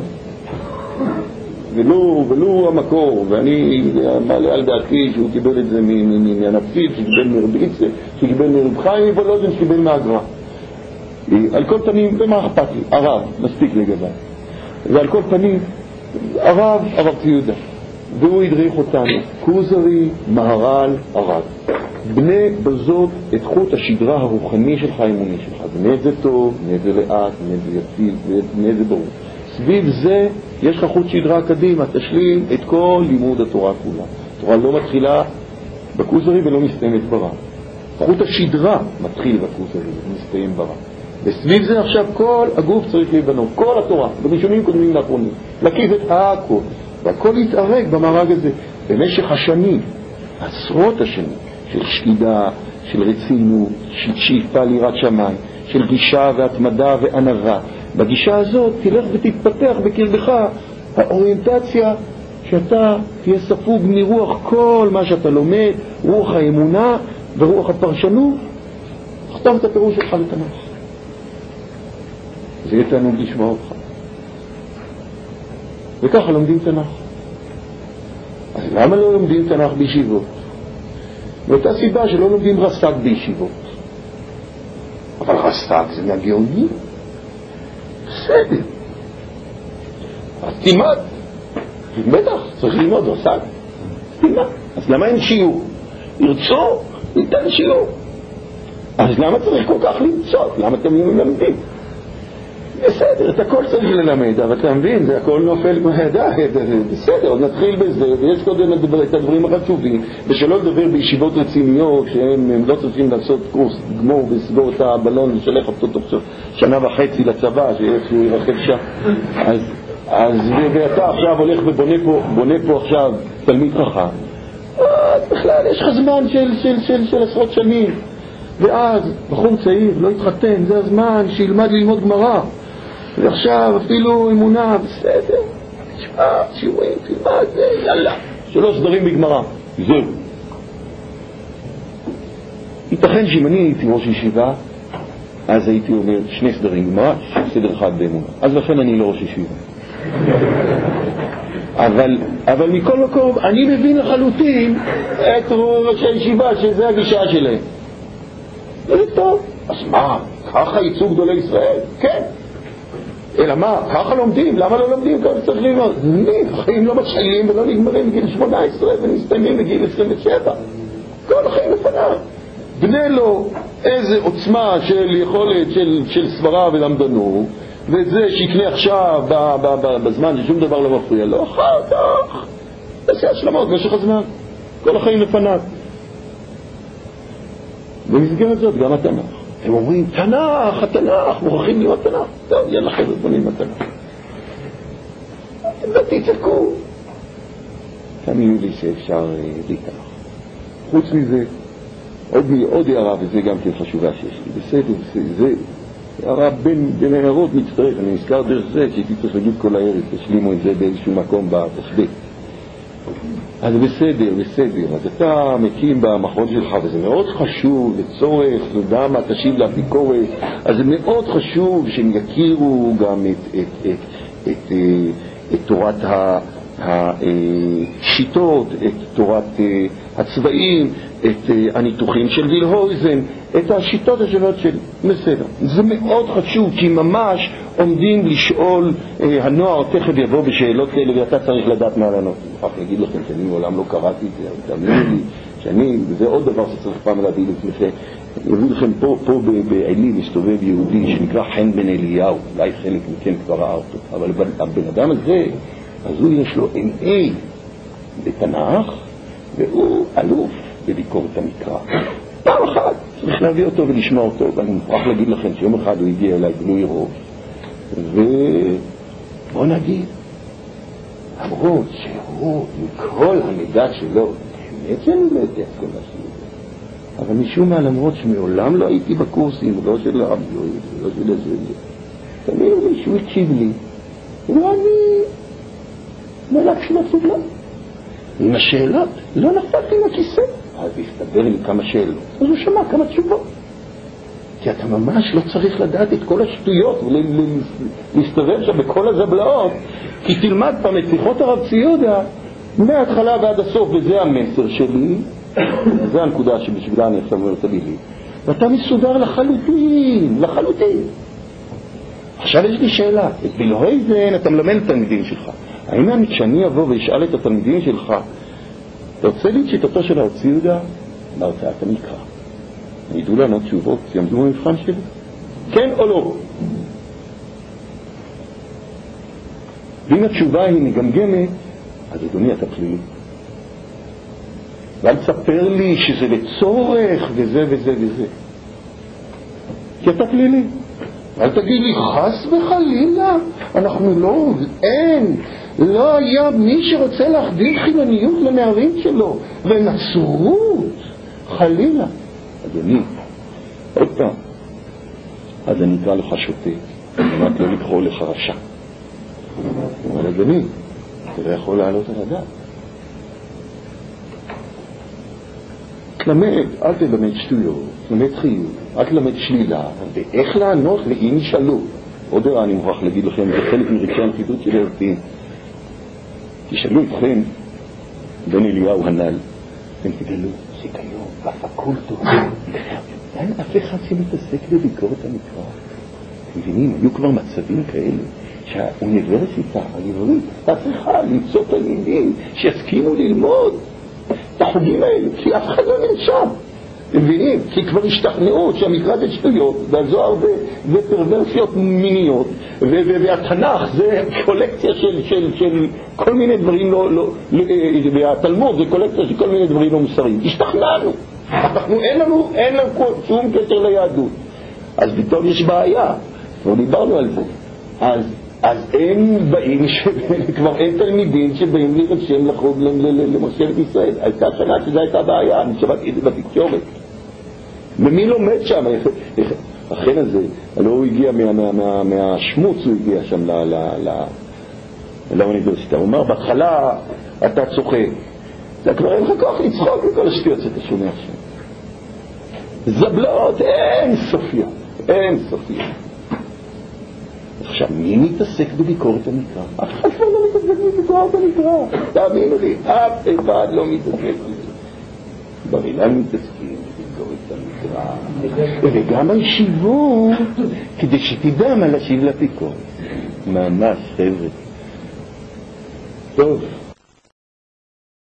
ולו, ולו המקור, ואני מעלה על דעתי שהוא קיבל את זה מהנפסיד, שקיבל מרביץ, שקיבל מרב חיים, מבולוזן, שקיבל מהגר"א. על כל פנים, ומה אכפת לי? הרב, מספיק לגבי. ועל כל פנים, הרב, הרב ציודה, והוא הדריך אותנו, כוזרי, מהר"ל, הרב. בנה בזאת את חוט השדרה הרוחני שלך, האמוני שלך. בנה זה טוב, בנה זה לאט, בנה זה יציב, בנה זה ברור. סביב זה יש לך חוט שדרה קדימה, תשלים את כל לימוד התורה כולה. התורה לא מתחילה בכוזרי ולא מסתיימת ברב. חוט השדרה מתחיל בכוזרי ומסתיים ברב. וסביב זה עכשיו כל הגוף צריך להיבנות, כל התורה, בראשונים קודמים לאחרונים, להקיף את הכל, והכל יתערק במארג הזה במשך השנים, עשרות השנים, של שקידה, של רצינות, של שאיפה ליראת שמיים, של גישה והתמדה וענווה. בגישה הזאת תלך ותתפתח בקרבך האוריינטציה שאתה תהיה ספוג מרוח כל מה שאתה לומד, רוח האמונה ורוח הפרשנות. תכתוב את הפירוש שלך לתנ"ך. זה יהיה תענוג לשמוע אותך. וככה לומדים תנ"ך. אז למה לא לומדים תנ"ך בישיבות? מאותה סיבה שלא לומדים רס"ג בישיבות. אבל רס"ג זה מהגאונים. בסדר. אז תימד. בטח, צריך ללמוד רס"ג. תימד. אז למה אין שיעור? ירצו, ניתן שיעור. אז למה צריך כל כך למצוא? למה אתם לא מלמדים? בסדר, את הכל צריך ללמד, אבל אתה מבין, זה הכל נופל מהידיים, בסדר, עוד נתחיל בזה, ויש קודם את הדברים החשובים, ושלא לדבר בישיבות רציניות, שהם לא צריכים לעשות קורס גמור ולסגור את הבלון ושלח אותו תוך שנה וחצי לצבא, שהוא ירחב שם. אז, אז, ואתה עכשיו הולך ובונה פה, בונה פה עכשיו תלמיד חכם, אז בכלל יש לך זמן של, של, של, של עשרות שנים, ואז בחור צעיר לא יתחתן, זה הזמן שילמד ללמוד גמרא, ועכשיו אפילו אמונה, בסדר, תשמע, שיעורים, תלמד, יאללה, שלוש סדרים בגמרא, זהו. ייתכן שאם אני הייתי ראש ישיבה, אז הייתי אומר שני סדרים גמרא, סדר אחד באמונה, אז לכן אני לא ראש ישיבה. אבל, אבל מכל מקום, אני מבין לחלוטין את ראש הישיבה, שזה הגישה שלהם. זה טוב. אז מה, ככה ייצוג גדולי ישראל? כן. אלא מה, ככה לומדים? למה לא לומדים? ככה צריך ללמוד. מי? החיים לא מתחילים ולא נגמרים בגיל שמונה עשרה ונסתיימים בגיל עשרים ושבע. כל החיים לפניו. בנה לו איזה עוצמה של יכולת של, של סברה ולמדנות, ואת זה שיקנה עכשיו ב, ב, ב, בזמן ששום דבר לא מפריע לו, אחר כך תעשה השלמות במשך הזמן. כל החיים לפניו. במסגרת זאת גם התנ"ך. הם אומרים, תנ"ך, התנ"ך, מוכרחים ללמוד תנ"ך. טוב, יאללה חבר'ה, בונים התנ"ך. לא תצעקו. תאמינו לי שאפשר להתנ"ך. חוץ מזה, עוד, עוד הערה, וזה גם כן חשובה שיש לי. בסדר, זה הערה בין, בין הערות מצטרף. אני נזכר דרך זה שהייתי צריך להגיד כל הערב, תשלימו את זה באיזשהו מקום בתשבית. אז בסדר, בסדר, אז אתה מקים במכון שלך, וזה מאוד חשוב, לצורך, וגם תשיב לביקורת, אז זה מאוד חשוב שהם יכירו גם את, את, את, את, את, את תורת השיטות, את תורת הצבעים, את הניתוחים של וילהויזן, את השיטות השונות של בסדר. זה מאוד חשוב, כי ממש עומדים לשאול, אה, הנוער תכף יבוא בשאלות כאלה, ואתה צריך לדעת מה לענות. אני מוכרח להגיד לכם שאני מעולם לא קראתי את זה, אבל תאמינו לי, שאני, וזה עוד דבר שצריך פעם להביא לפניכם, אני אביא לכם פה, פה בעלי מסתובב יהודי שנקרא חן בן אליהו, אולי חלק מכם כבר ראה אותו, אבל הבן אדם הזה, אז הוא יש לו אם איי בתנ"ך, והוא אלוף בביקורת המקרא. פעם אחת צריך להביא אותו ולשמוע אותו, ואני מוכרח להגיד לכם שיום אחד הוא הגיע אליי גלוי רוב, ובוא נגיד, למרות שהוא מכל המידע שלו, בעצם לא יודע את כל מה שהוא, אבל משום מה, למרות שמעולם לא הייתי בקורסים, לא של הרבי, לא של הזה, תמיד מישהו הקשיב לי, ואני מלאק של הסוגלה. עם השאלות, לא נפלתי מהכיסא. אז הסתבר לי כמה שאלות, אז הוא שמע כמה תשובות. כי אתה ממש לא צריך לדעת את כל השטויות ולהסתובב שם בכל הזבלאות, כי תלמד פעם את שיחות הרב ציודה מההתחלה ועד הסוף, וזה המסר שלי, זה הנקודה שבשבילה אני עכשיו אומר את המילים, ואתה מסודר לחלוטין, לחלוטין. עכשיו יש לי שאלה, את וילהויזן אתה מלמד את התלמידים שלך, האם אני כשאני אבוא וישאל את התלמידים שלך, אתה רוצה לי את שיטתו של הרב ציודה בהרצאת המקרא, הם ידעו לענות תשובות, יעמדו במבחן שלי? כן או לא? ואם התשובה היא מגמגמת, אז אדוני אתה פלילי. ואל תספר לי שזה לצורך וזה וזה וזה. כי אתה פלילי. אל תגיד לי חס וחלילה, אנחנו לא, אין, לא היה מי שרוצה להחדיר חילוניות לנערים שלו, ונצרות, חלילה. אדוני, עוד פעם, אז אני אקרא לך שוטה, אני לא לקרוא לך רשע. אבל אדוני, אתה לא יכול לעלות על הדעת. תלמד, אל תלמד שטויות, תלמד חיוב, אל תלמד שלילה, ואיך לענות ואם ישאלו. עוד דבר אני מוכרח להגיד לכם, זה חלק מרגשי הנחיתות של הרצים. תשאלו אתכם, בן אליהו הנ"ל, אתם תגלו שכיום בפקולטות אין אף אחד שמתעסק בביקורת המקרא. אתם מבינים, היו כבר מצבים כאלה שהאוניברסיטה העברית הייתה צריכה למצוא תלמידים שיסכימו ללמוד את החוגים האלה, כי אף אחד לא נרשם. אתם מבינים? כי כבר השתכנעו שהמקרא זה שטויות, והזוהר זה, זה פרוורסיות מיניות, ו- ו- והתנ"ך זה קולקציה של, של, של כל מיני דברים לא, לא, והתלמוד זה קולקציה של כל מיני דברים לא מוסריים. השתכנענו. אנחנו, אין לנו, אין לנו שום קשר ליהדות. אז פתאום יש בעיה. כבר דיברנו על זה. אז, אז הם באים, כבר אין תלמידים שבאים להירשם לחוג למושלת ישראל. הייתה שנה שזו הייתה בעיה, אני שמעתי את זה בתקשורת. ומי לומד שם? החן הזה, הלוא הוא הגיע מה, מה, מה, מהשמוץ, הוא הגיע שם ל, ל, ל, לאוניברסיטה. הוא אומר, בהתחלה אתה צוחק. זה כבר אין לך כוח לצחוק לכל השטויות שאתה שומע שם. זבלות אין סופיות, אין סופיות. עכשיו, מי מתעסק בביקורת המקרא? אף אחד לא מתעסק בביקורת המקרא. תאמינו לי, אף אחד לא מתעסק בזה. בר אילן מתעסקים בביקורת המקרא. וגם הישיבות, כדי שתדע מה להשיב לביקורת. ממש, חבר'ה. טוב.